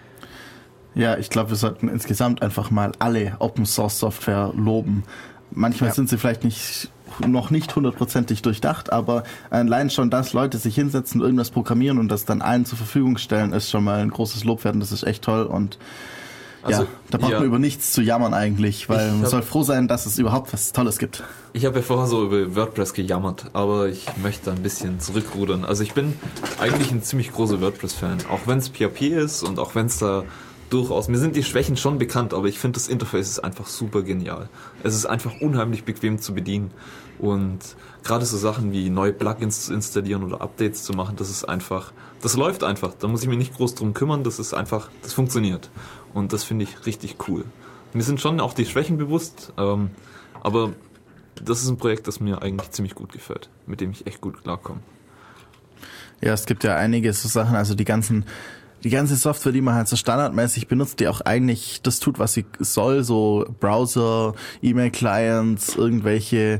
Ja, ich glaube, wir sollten insgesamt einfach mal alle Open-Source-Software loben. Manchmal sind sie vielleicht noch nicht 100%ig durchdacht, aber allein schon, dass Leute sich hinsetzen, irgendwas programmieren und das dann allen zur Verfügung stellen, ist schon mal ein großes Lob wert und das ist echt toll und da braucht man über nichts zu jammern eigentlich, weil man soll froh sein, dass es überhaupt was Tolles gibt. Ich habe ja vorher so über WordPress gejammert, aber ich möchte ein bisschen zurückrudern. Also ich bin eigentlich ein ziemlich großer WordPress-Fan, auch wenn es PHP ist und auch wenn es da durchaus, mir sind die Schwächen schon bekannt, aber ich finde das Interface ist einfach super genial. Es ist einfach unheimlich bequem zu bedienen und gerade so Sachen wie neue Plugins zu installieren oder Updates zu machen, das läuft einfach. Da muss ich mich nicht groß drum kümmern, das funktioniert. Und das finde ich richtig cool. Mir sind schon auch die Schwächen bewusst, aber das ist ein Projekt, das mir eigentlich ziemlich gut gefällt, mit dem ich echt gut klarkomme. Ja, es gibt ja einige so Sachen, also die ganze Software, die man halt so standardmäßig benutzt, die auch eigentlich das tut, was sie soll, so Browser, E-Mail-Clients, irgendwelche,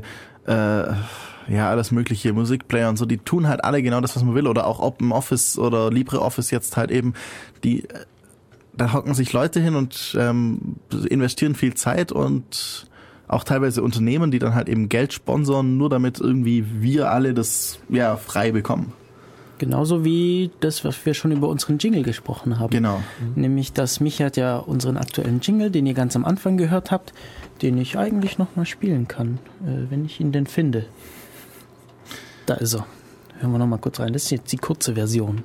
alles mögliche, Musikplayer und so, die tun halt alle genau das, was man will, oder auch OpenOffice oder LibreOffice jetzt halt eben, da hocken sich Leute hin und investieren viel Zeit und auch teilweise Unternehmen, die dann halt eben Geld sponsern, nur damit irgendwie wir alle das frei bekommen. Genauso wie das, was wir schon über unseren Jingle gesprochen haben. Genau. Nämlich, dass Michi hat ja unseren aktuellen Jingle, den ihr ganz am Anfang gehört habt, den ich eigentlich nochmal spielen kann, wenn ich ihn denn finde. Da ist er. Hören wir nochmal kurz rein. Das ist jetzt die kurze Version.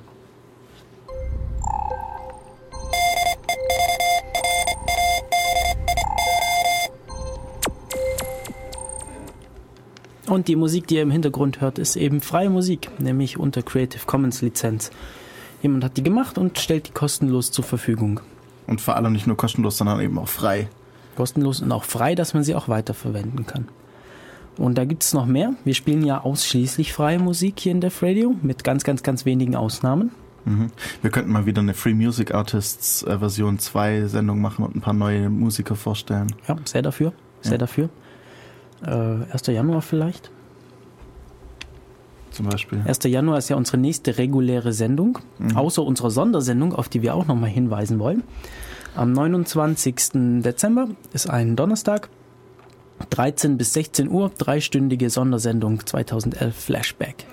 Und die Musik, die ihr im Hintergrund hört, ist eben freie Musik, nämlich unter Creative Commons Lizenz. Jemand hat die gemacht und stellt die kostenlos zur Verfügung. Und vor allem nicht nur kostenlos, sondern eben auch frei. Kostenlos und auch frei, dass man sie auch weiterverwenden kann. Und da gibt es noch mehr. Wir spielen ja ausschließlich freie Musik hier in Def Radio, mit ganz, ganz, ganz wenigen Ausnahmen. Mhm. Wir könnten mal wieder eine Free Music Artists Version 2 Sendung machen und ein paar neue Musiker vorstellen. Ja, sehr dafür. Sehr dafür. 1. Januar vielleicht. zum Beispiel. 1. Januar ist ja unsere nächste reguläre Sendung, außer unserer Sondersendung, auf die wir auch nochmal hinweisen wollen. Am 29. Dezember ist ein Donnerstag, 13 bis 16 Uhr, 3-stündige Sondersendung 2011 Flashback.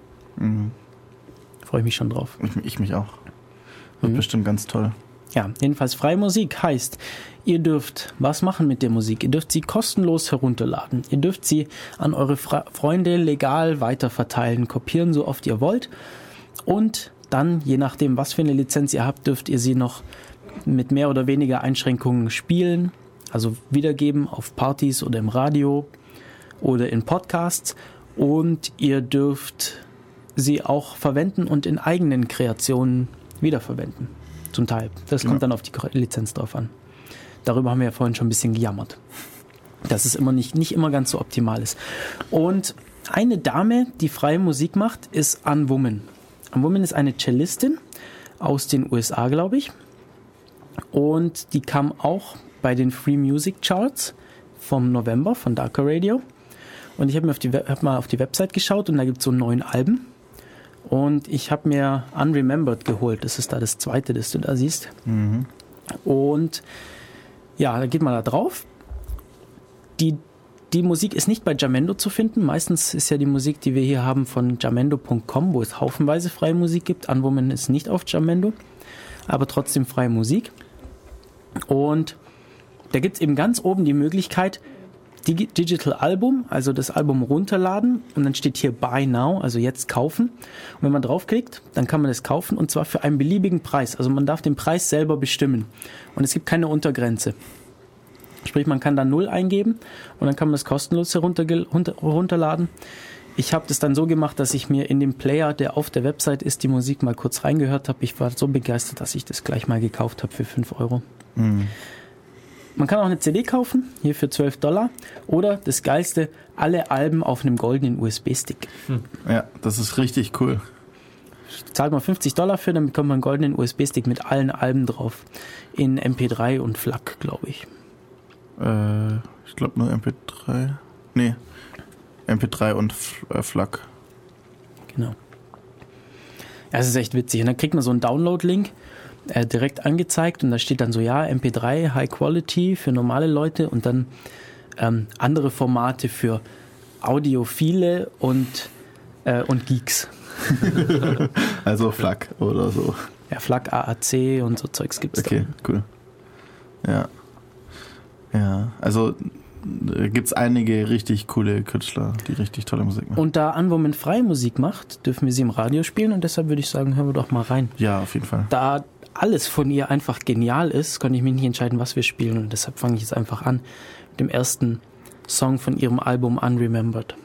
Freue ich mich schon drauf. Ich mich auch. Wird bestimmt ganz toll. Ja, jedenfalls freie Musik heißt, ihr dürft was machen mit der Musik. Ihr dürft sie kostenlos herunterladen. Ihr dürft sie an eure Freunde legal weiterverteilen, kopieren, so oft ihr wollt. Und dann, je nachdem, was für eine Lizenz ihr habt, dürft ihr sie noch mit mehr oder weniger Einschränkungen spielen. Also wiedergeben auf Partys oder im Radio oder in Podcasts. Und ihr dürft sie auch verwenden und in eigenen Kreationen wiederverwenden. Zum Teil. Das kommt dann auf die Lizenz drauf an. Darüber haben wir ja vorhin schon ein bisschen gejammert. Dass es immer nicht immer ganz so optimal ist. Und eine Dame, die freie Musik macht, ist Ann Woman. Ann Woman ist eine Cellistin aus den USA, glaube ich. Und die kam auch bei den Free Music Charts vom November von Darker Radio. Und ich habe mal auf die Website geschaut und da gibt es so 9 Alben. Und ich habe mir Unremembered geholt. Das ist da das zweite, das du da siehst. Und ja, da geht man da drauf. Die Musik ist nicht bei Jamendo zu finden. Meistens ist ja die Musik, die wir hier haben, von jamendo.com, wo es haufenweise freie Musik gibt. Ann Woman ist nicht auf Jamendo, aber trotzdem freie Musik. Und da gibt es eben ganz oben die Möglichkeit, Digital Album, also das Album runterladen und dann steht hier Buy Now, also jetzt kaufen. Und wenn man draufklickt, dann kann man es kaufen und zwar für einen beliebigen Preis. Also man darf den Preis selber bestimmen und es gibt keine Untergrenze. Sprich, man kann da 0 eingeben und dann kann man es kostenlos herunterladen. Ich habe das dann so gemacht, dass ich mir in dem Player, der auf der Website ist, die Musik mal kurz reingehört habe. Ich war so begeistert, dass ich das gleich mal gekauft habe für 5 Euro. Man kann auch eine CD kaufen, hier für $12. Oder das Geilste, alle Alben auf einem goldenen USB-Stick. Ja, das ist richtig cool. Zahlt man $50 für, dann bekommt man einen goldenen USB-Stick mit allen Alben drauf. In MP3 und FLAC, glaube ich. Ich glaube nur MP3. Nee, MP3 und FLAC. Genau. Ja, das ist echt witzig. Und dann kriegt man so einen Download-Link direkt angezeigt und da steht dann so, ja, MP3, High Quality für normale Leute und dann andere Formate für Audiophile und Geeks. Also FLAC oder so. Ja, FLAC, AAC und so Zeugs gibt's da. Okay, cool. Ja. Ja, also gibt's einige richtig coole Künstler, die richtig tolle Musik machen. Und da Ann Woman freie Musik macht, dürfen wir sie im Radio spielen und deshalb würde ich sagen, hören wir doch mal rein. Ja, auf jeden Fall. Da alles von ihr einfach genial ist, konnte ich mich nicht entscheiden, was wir spielen und deshalb fange ich jetzt einfach an mit dem ersten Song von ihrem Album Unremembered.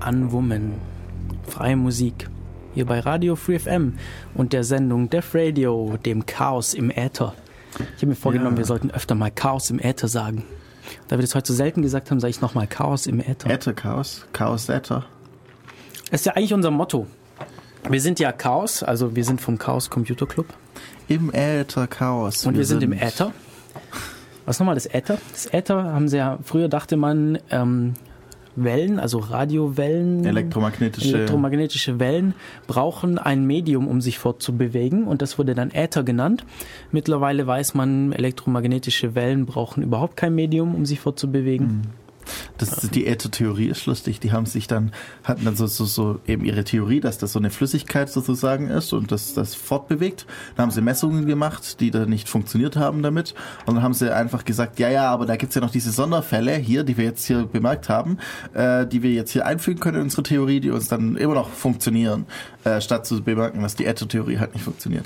Unwoman. Freie Musik. Hier bei Radio Free FM und der Sendung Def Radio, dem Chaos im Äther. Ich habe mir vorgenommen, wir sollten öfter mal Chaos im Äther sagen. Da wir das heute so selten gesagt haben, sage ich nochmal Chaos im Äther. Äther-Chaos? Chaos-Äther? Das ist ja eigentlich unser Motto. Wir sind ja Chaos, also wir sind vom Chaos Computer Club. Im Äther Chaos. Und wir sind im Äther. Was nochmal das Äther? Das Äther haben sie ja, früher dachte man, Wellen, also Radiowellen, elektromagnetische Wellen brauchen ein Medium, um sich fortzubewegen, und das wurde dann Äther genannt. Mittlerweile weiß man, elektromagnetische Wellen brauchen überhaupt kein Medium, um sich fortzubewegen. Die Äther-Theorie ist lustig. Die hatten dann so eben ihre Theorie, dass das so eine Flüssigkeit sozusagen ist und das fortbewegt. Dann haben sie Messungen gemacht, die da nicht funktioniert haben damit. Und dann haben sie einfach gesagt, ja, aber da gibt's ja noch diese Sonderfälle hier, die wir jetzt hier bemerkt haben, die wir jetzt hier einfügen können in unsere Theorie, die uns dann immer noch funktionieren, statt zu bemerken, dass die Äther-Theorie halt nicht funktioniert.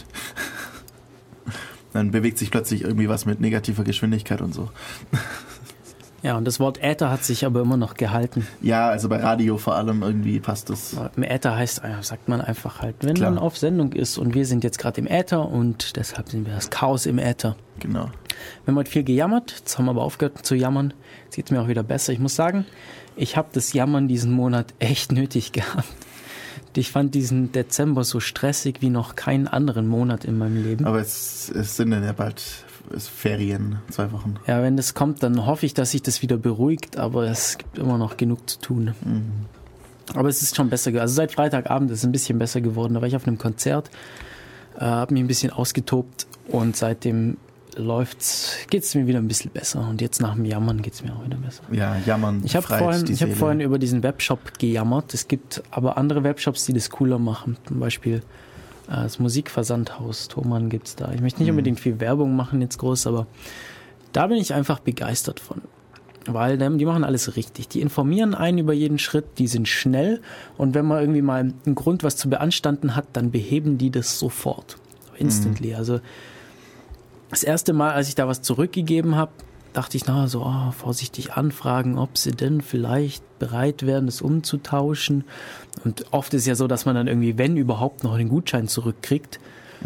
Dann bewegt sich plötzlich irgendwie was mit negativer Geschwindigkeit und so. Ja, und das Wort Äther hat sich aber immer noch gehalten. Ja, also bei Radio vor allem irgendwie passt das. Im Äther heißt, sagt man einfach halt, wenn man auf Sendung ist, und wir sind jetzt gerade im Äther und deshalb sind wir das Chaos im Äther. Genau. Wir haben heute viel gejammert, jetzt haben wir aber aufgehört zu jammern. Jetzt geht es mir auch wieder besser. Ich muss sagen, ich habe das Jammern diesen Monat echt nötig gehabt. Ich fand diesen Dezember so stressig wie noch keinen anderen Monat in meinem Leben. Aber es sind dann ja bald Ferien, 2 Wochen. Ja, wenn das kommt, dann hoffe ich, dass sich das wieder beruhigt, aber es gibt immer noch genug zu tun. Aber es ist schon besser geworden. Also seit Freitagabend ist es ein bisschen besser geworden. Da war ich auf einem Konzert, habe mich ein bisschen ausgetobt und seitdem geht es mir wieder ein bisschen besser. Und jetzt nach dem Jammern geht es mir auch wieder besser. Ja, Jammern. Ich habe vorhin über diesen Webshop gejammert. Es gibt aber andere Webshops, die das cooler machen. Zum Beispiel das Musikversandhaus Thomann gibt's da. Ich möchte nicht unbedingt viel Werbung machen jetzt groß, aber da bin ich einfach begeistert von. Weil die machen alles richtig. Die informieren einen über jeden Schritt, die sind schnell, und wenn man irgendwie mal einen Grund, was zu beanstanden hat, dann beheben die das sofort. Instantly. Also das erste Mal, als ich da was zurückgegeben habe, dachte ich, vorsichtig anfragen, ob sie denn vielleicht bereit wären, das umzutauschen. Und oft ist ja so, dass man dann irgendwie, wenn überhaupt, noch den Gutschein zurückkriegt.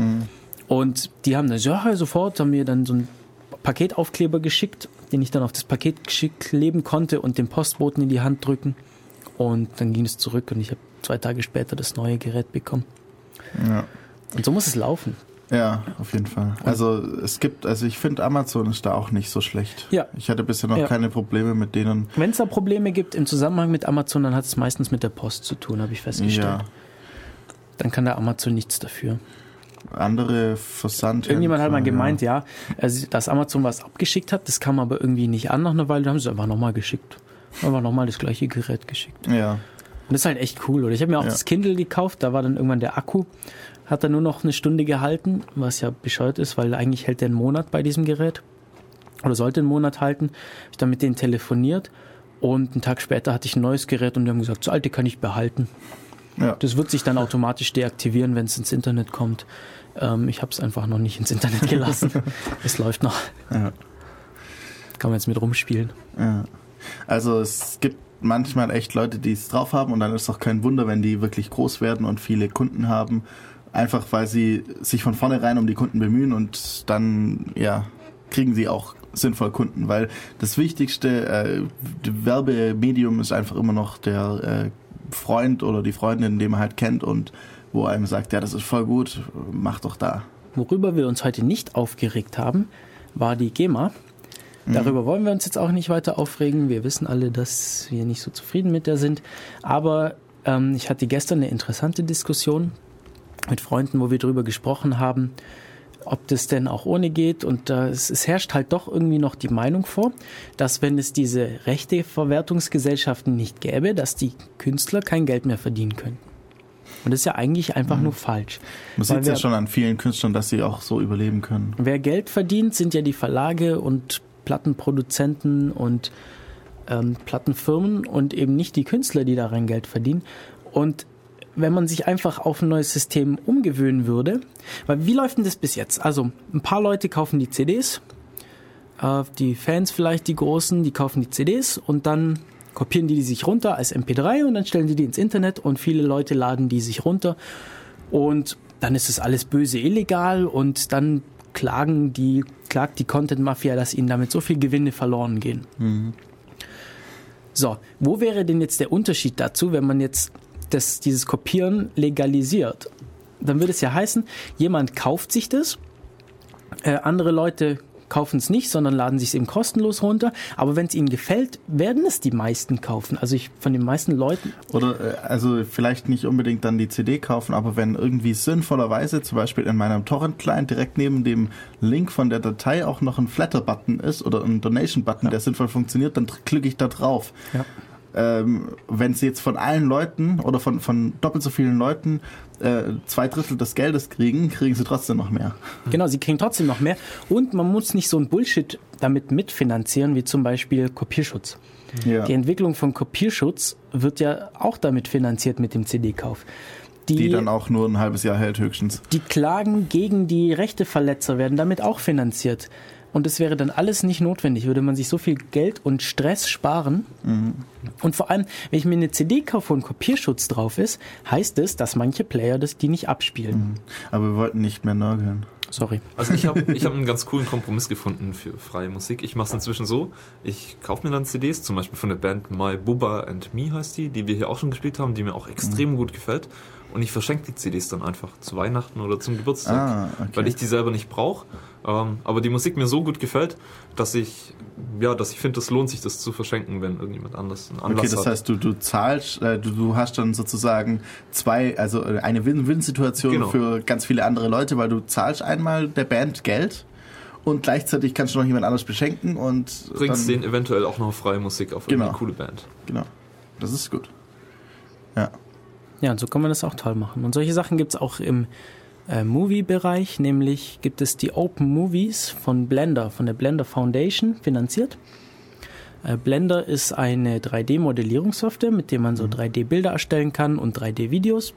Und die haben dann sofort, haben mir dann so einen Paketaufkleber geschickt, den ich dann auf das Paket kleben konnte und dem Postboten in die Hand drücken. Und dann ging es zurück und ich habe 2 Tage später das neue Gerät bekommen. Ja. Und so muss es laufen. Ja, auf jeden Fall. Also ich finde, Amazon ist da auch nicht so schlecht. Ja. Ich hatte bisher noch keine Probleme mit denen. Wenn es da Probleme gibt im Zusammenhang mit Amazon, dann hat es meistens mit der Post zu tun, habe ich festgestellt. Ja. Dann kann der Amazon nichts dafür. Andere Versandhändler. Irgendjemand hat mal gemeint, dass Amazon was abgeschickt hat, das kam aber irgendwie nicht an nach einer Weile, dann haben sie es einfach nochmal geschickt. Einfach nochmal das gleiche Gerät geschickt. Ja. Und das ist halt echt cool. Oder ich habe mir auch das Kindle gekauft, da war dann irgendwann der Akku, hat dann nur noch 1 Stunde gehalten, was ja bescheuert ist, weil eigentlich hält der einen Monat bei diesem Gerät. Oder sollte einen Monat halten. Habe ich dann mit denen telefoniert und einen Tag später hatte ich ein neues Gerät und die haben gesagt, das alte kann ich behalten. Ja. Das wird sich dann automatisch deaktivieren, wenn es ins Internet kommt. Ich habe es einfach noch nicht ins Internet gelassen. Es läuft noch. Ja. Kann man jetzt mit rumspielen. Ja. Also es gibt manchmal echt Leute, die es drauf haben, und dann ist es auch kein Wunder, wenn die wirklich groß werden und viele Kunden haben. Einfach weil sie sich von vornherein um die Kunden bemühen, und dann kriegen sie auch sinnvoll Kunden, weil das wichtigste Werbemedium ist einfach immer noch der Freund oder die Freundin, den man halt kennt und wo einem sagt, ja, das ist voll gut, mach doch da. Worüber wir uns heute nicht aufgeregt haben, war die GEMA. Darüber wollen wir uns jetzt auch nicht weiter aufregen. Wir wissen alle, dass wir nicht so zufrieden mit der sind. Aber ich hatte gestern eine interessante Diskussion mit Freunden, wo wir darüber gesprochen haben, ob das denn auch ohne geht. Und es herrscht halt doch irgendwie noch die Meinung vor, dass wenn es diese Rechteverwertungsgesellschaften nicht gäbe, dass die Künstler kein Geld mehr verdienen könnten. Und das ist ja eigentlich einfach nur falsch. Man sieht es ja schon an vielen Künstlern, dass sie auch so überleben können. Wer Geld verdient, sind ja die Verlage und Plattenproduzenten und Plattenfirmen und eben nicht die Künstler, die daran Geld verdienen. Und wenn man sich einfach auf ein neues System umgewöhnen würde, weil wie läuft denn das bis jetzt? Also ein paar Leute kaufen die CDs, die Fans vielleicht, die Großen, die kaufen die CDs und dann kopieren die sich runter als MP3 und dann stellen die ins Internet und viele Leute laden die sich runter und dann ist das alles böse illegal und dann klagt die Content-Mafia, dass ihnen damit so viel Gewinne verloren gehen. Mhm. So, wo wäre denn jetzt der Unterschied dazu, wenn man jetzt dieses Kopieren legalisiert? Dann würde es ja heißen, jemand kauft sich das, andere Leute kaufen es nicht, sondern laden sich es eben kostenlos runter. Aber wenn es ihnen gefällt, werden es die meisten kaufen. Also von den meisten Leuten. Oder also vielleicht nicht unbedingt dann die CD kaufen, aber wenn irgendwie sinnvollerweise zum Beispiel in meinem Torrent-Client direkt neben dem Link von der Datei auch noch ein Flatter-Button ist oder ein Donation-Button, der sinnvoll funktioniert, dann klicke ich da drauf. Ja. Wenn sie jetzt von allen Leuten oder von doppelt so vielen Leuten 2/3 des Geldes kriegen sie trotzdem noch mehr. Genau, sie kriegen trotzdem noch mehr und man muss nicht so ein Bullshit damit mitfinanzieren, wie zum Beispiel Kopierschutz. Ja. Die Entwicklung von Kopierschutz wird ja auch damit finanziert mit dem CD-Kauf. Die dann auch nur ein halbes Jahr hält höchstens. Die Klagen gegen die Rechteverletzer werden damit auch finanziert. Und es wäre dann alles nicht notwendig, würde man sich so viel Geld und Stress sparen. Mhm. Und vor allem, wenn ich mir eine CD kaufe, wo ein Kopierschutz drauf ist, heißt es, dass manche Player die nicht abspielen. Mhm. Aber wir wollten nicht mehr nörgeln. Sorry. Also ich hab einen ganz coolen Kompromiss gefunden für freie Musik. Ich mache es inzwischen so, ich kaufe mir dann CDs, zum Beispiel von der Band My Bubba and Me heißt die wir hier auch schon gespielt haben, die mir auch extrem gut gefällt. Und ich verschenke die CDs dann einfach zu Weihnachten oder zum Geburtstag, weil ich die selber nicht brauche. Aber die Musik mir so gut gefällt, dass ich finde, das lohnt sich, das zu verschenken, wenn irgendjemand anders einen Anlass hat. Okay, das heißt, du zahlst, du hast dann sozusagen eine Win-Win-Situation Genau. für ganz viele andere Leute, weil du zahlst einmal der Band Geld und gleichzeitig kannst du noch jemand anderes beschenken und bringst denen eventuell auch noch freie Musik auf irgendeine coole Band. Genau, das ist gut. Ja. Ja, und so kann man das auch toll machen. Und solche Sachen gibt es auch im Movie-Bereich, nämlich gibt es die Open Movies von Blender, von der Blender Foundation finanziert. Blender ist eine 3D-Modellierungssoftware, mit der man so 3D-Bilder erstellen kann und 3D-Videos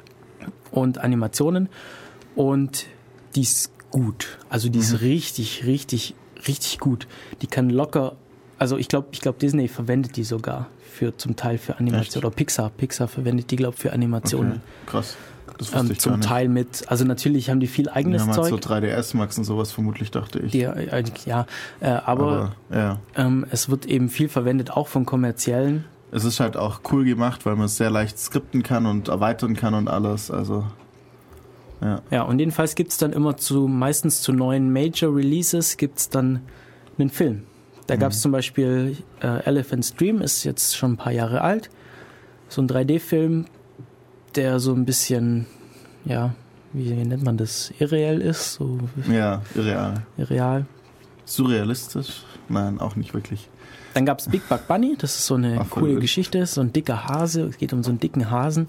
und Animationen. Und die ist gut. Also die ist richtig, richtig, richtig gut. Die kann locker, also ich glaube Disney verwendet die sogar zum Teil für Animation. Oder Pixar verwendet die, glaube ich, für Animationen. Okay. Krass. Das wusste ich zum gar nicht. Teil mit, also natürlich haben die viel eigenes Zeug. So 3DS Max und sowas vermutlich, dachte ich. Aber es wird eben viel verwendet, auch von kommerziellen. Es ist halt auch cool gemacht, weil man es sehr leicht skripten kann und erweitern kann und alles, also ja, und jedenfalls gibt es dann immer meistens zu neuen Major Releases gibt es dann einen Film. Da gab es zum Beispiel Elephant's Dream, ist jetzt schon ein paar Jahre alt. So ein 3D-Film, der so ein bisschen, wie nennt man das, irreell ist. So, ja, irreal. Irreal. Surrealistisch? Nein, auch nicht wirklich. Dann gab es Big Buck Bunny, das ist so eine coole Geschichte, so ein dicker Hase, es geht um so einen dicken Hasen.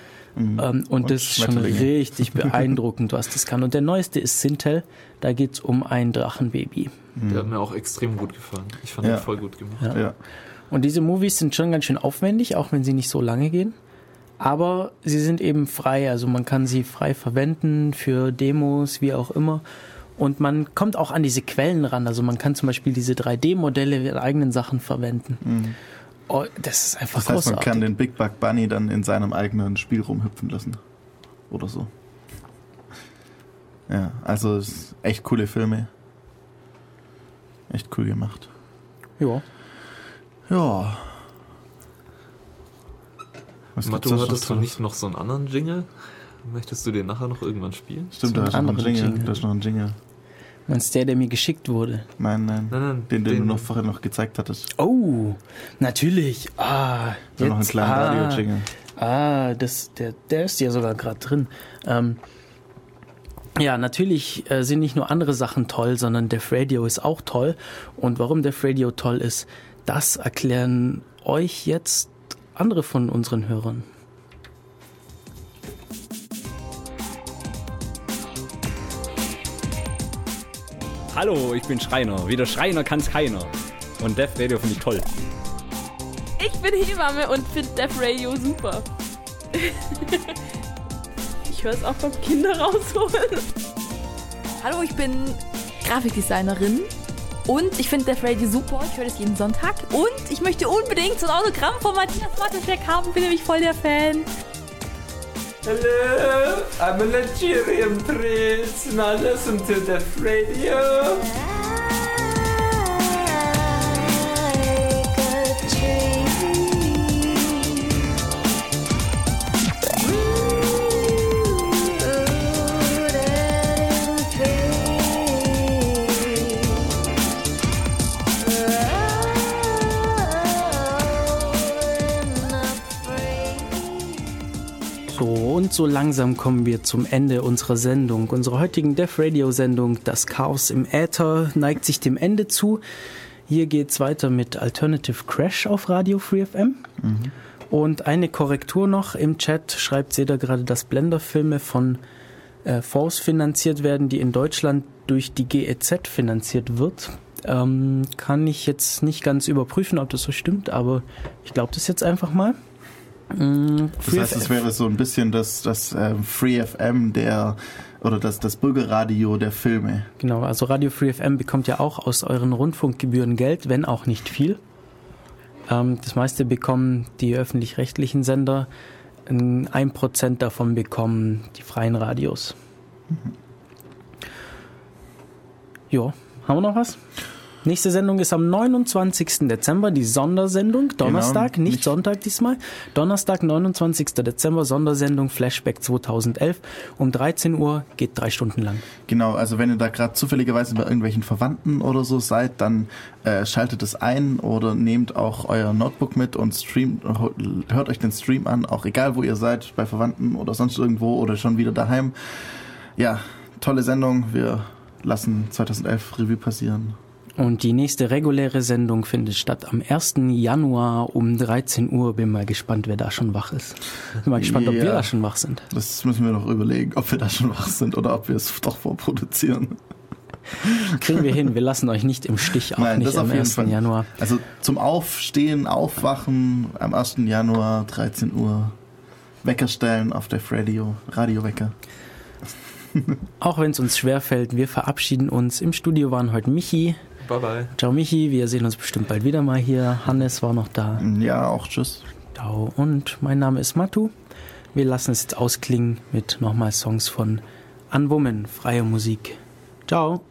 Und das ist schon richtig beeindruckend, was das kann. Und der neueste ist Sintel, da geht es um ein Drachenbaby. Der hat mir auch extrem gut gefallen. Ich fand den voll gut gemacht. Ja. Und diese Movies sind schon ganz schön aufwendig, auch wenn sie nicht so lange gehen. Aber sie sind eben frei, also man kann sie frei verwenden für Demos, wie auch immer. Und man kommt auch an diese Quellen ran. Also man kann zum Beispiel diese 3D-Modelle in eigenen Sachen verwenden. Mhm. Oh, das ist einfach großartig. Das heißt, man kann den Big Buck Bunny dann in seinem eigenen Spiel rumhüpfen lassen. Oder so. Ja, also echt coole Filme. Echt cool gemacht. Ja. Ja. Matu, hattest du nicht noch so einen anderen Jingle? Möchtest du den nachher noch irgendwann spielen? Stimmt, da ist noch ein Jingle. Da ist noch ein Jingle. Meinst du der mir geschickt wurde? Nein. Den du noch vorher noch gezeigt hattest. Oh, natürlich. Da noch einen kleinen Radio-Jingle. Der ist ja sogar gerade drin. Ja, natürlich sind nicht nur andere Sachen toll, sondern Def Radio ist auch toll. Und warum Def Radio toll ist, das erklären euch jetzt andere von unseren Hörern. Hallo, ich bin Schreiner. Wie der Schreiner kann's keiner. Und Def Radio finde ich toll. Ich bin Hebamme und finde Def Radio super. Ich höre es auch beim Kinder rausholen. Hallo, ich bin Grafikdesignerin Und ich finde Def Radio super, ich höre das jeden Sonntag. Und ich möchte unbedingt so ein Autogramm von Matthias Matteschek haben, bin nämlich voll der Fan. Hello, I'm a Nigerian prince. Now listen to Def Radio. Und so langsam kommen wir zum Ende unserer Sendung, unserer heutigen Def Radio Sendung. Das Chaos im Äther neigt sich dem Ende zu. Hier geht's weiter mit Alternative Crash auf Radio Free FM. Und eine Korrektur noch im Chat schreibt Seda gerade, dass Blender-Filme von Fonds finanziert werden, die in Deutschland durch die GEZ finanziert wird. Kann ich jetzt nicht ganz überprüfen, ob das so stimmt, aber ich glaube das jetzt einfach mal. Das heißt, es wäre so ein bisschen das Free FM das Bürgerradio der Filme. Genau, also Radio Free FM bekommt ja auch aus euren Rundfunkgebühren Geld, wenn auch nicht viel. Das meiste bekommen die öffentlich-rechtlichen Sender, 1% davon bekommen die freien Radios. Ja, haben wir noch was? Nächste Sendung ist am 29. Dezember, die Sondersendung, Donnerstag, genau, nicht Sonntag diesmal. Donnerstag, 29. Dezember, Sondersendung Flashback 2011. Um 13 Uhr, geht 3 Stunden lang. Genau, also wenn ihr da gerade zufälligerweise bei irgendwelchen Verwandten oder so seid, dann schaltet es ein oder nehmt auch euer Notebook mit und hört euch den Stream an, auch egal wo ihr seid, bei Verwandten oder sonst irgendwo oder schon wieder daheim. Ja, tolle Sendung, wir lassen 2011 Revue passieren. Und die nächste reguläre Sendung findet statt am 1. Januar um 13 Uhr. Bin mal gespannt, wer da schon wach ist. Bin mal gespannt, ob wir da schon wach sind. Das müssen wir noch überlegen, ob wir da schon wach sind oder ob wir es doch vorproduzieren. Kriegen wir hin. Wir lassen euch nicht im Stich, auch nicht am 1. Januar. Also zum Aufstehen, Aufwachen am 1. Januar, 13 Uhr. Wecker stellen auf der Radiowecker. Auch wenn es uns schwerfällt, wir verabschieden uns. Im Studio waren heute Michi. Bye bye. Ciao Michi, wir sehen uns bestimmt bald wieder mal hier. Hannes war noch da. Ja, auch tschüss. Ciao. Und mein Name ist Matu. Wir lassen es jetzt ausklingen mit nochmal Songs von Unwoman, freie Musik. Ciao.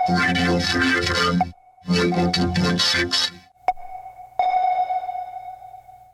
Radio Free FM 102.6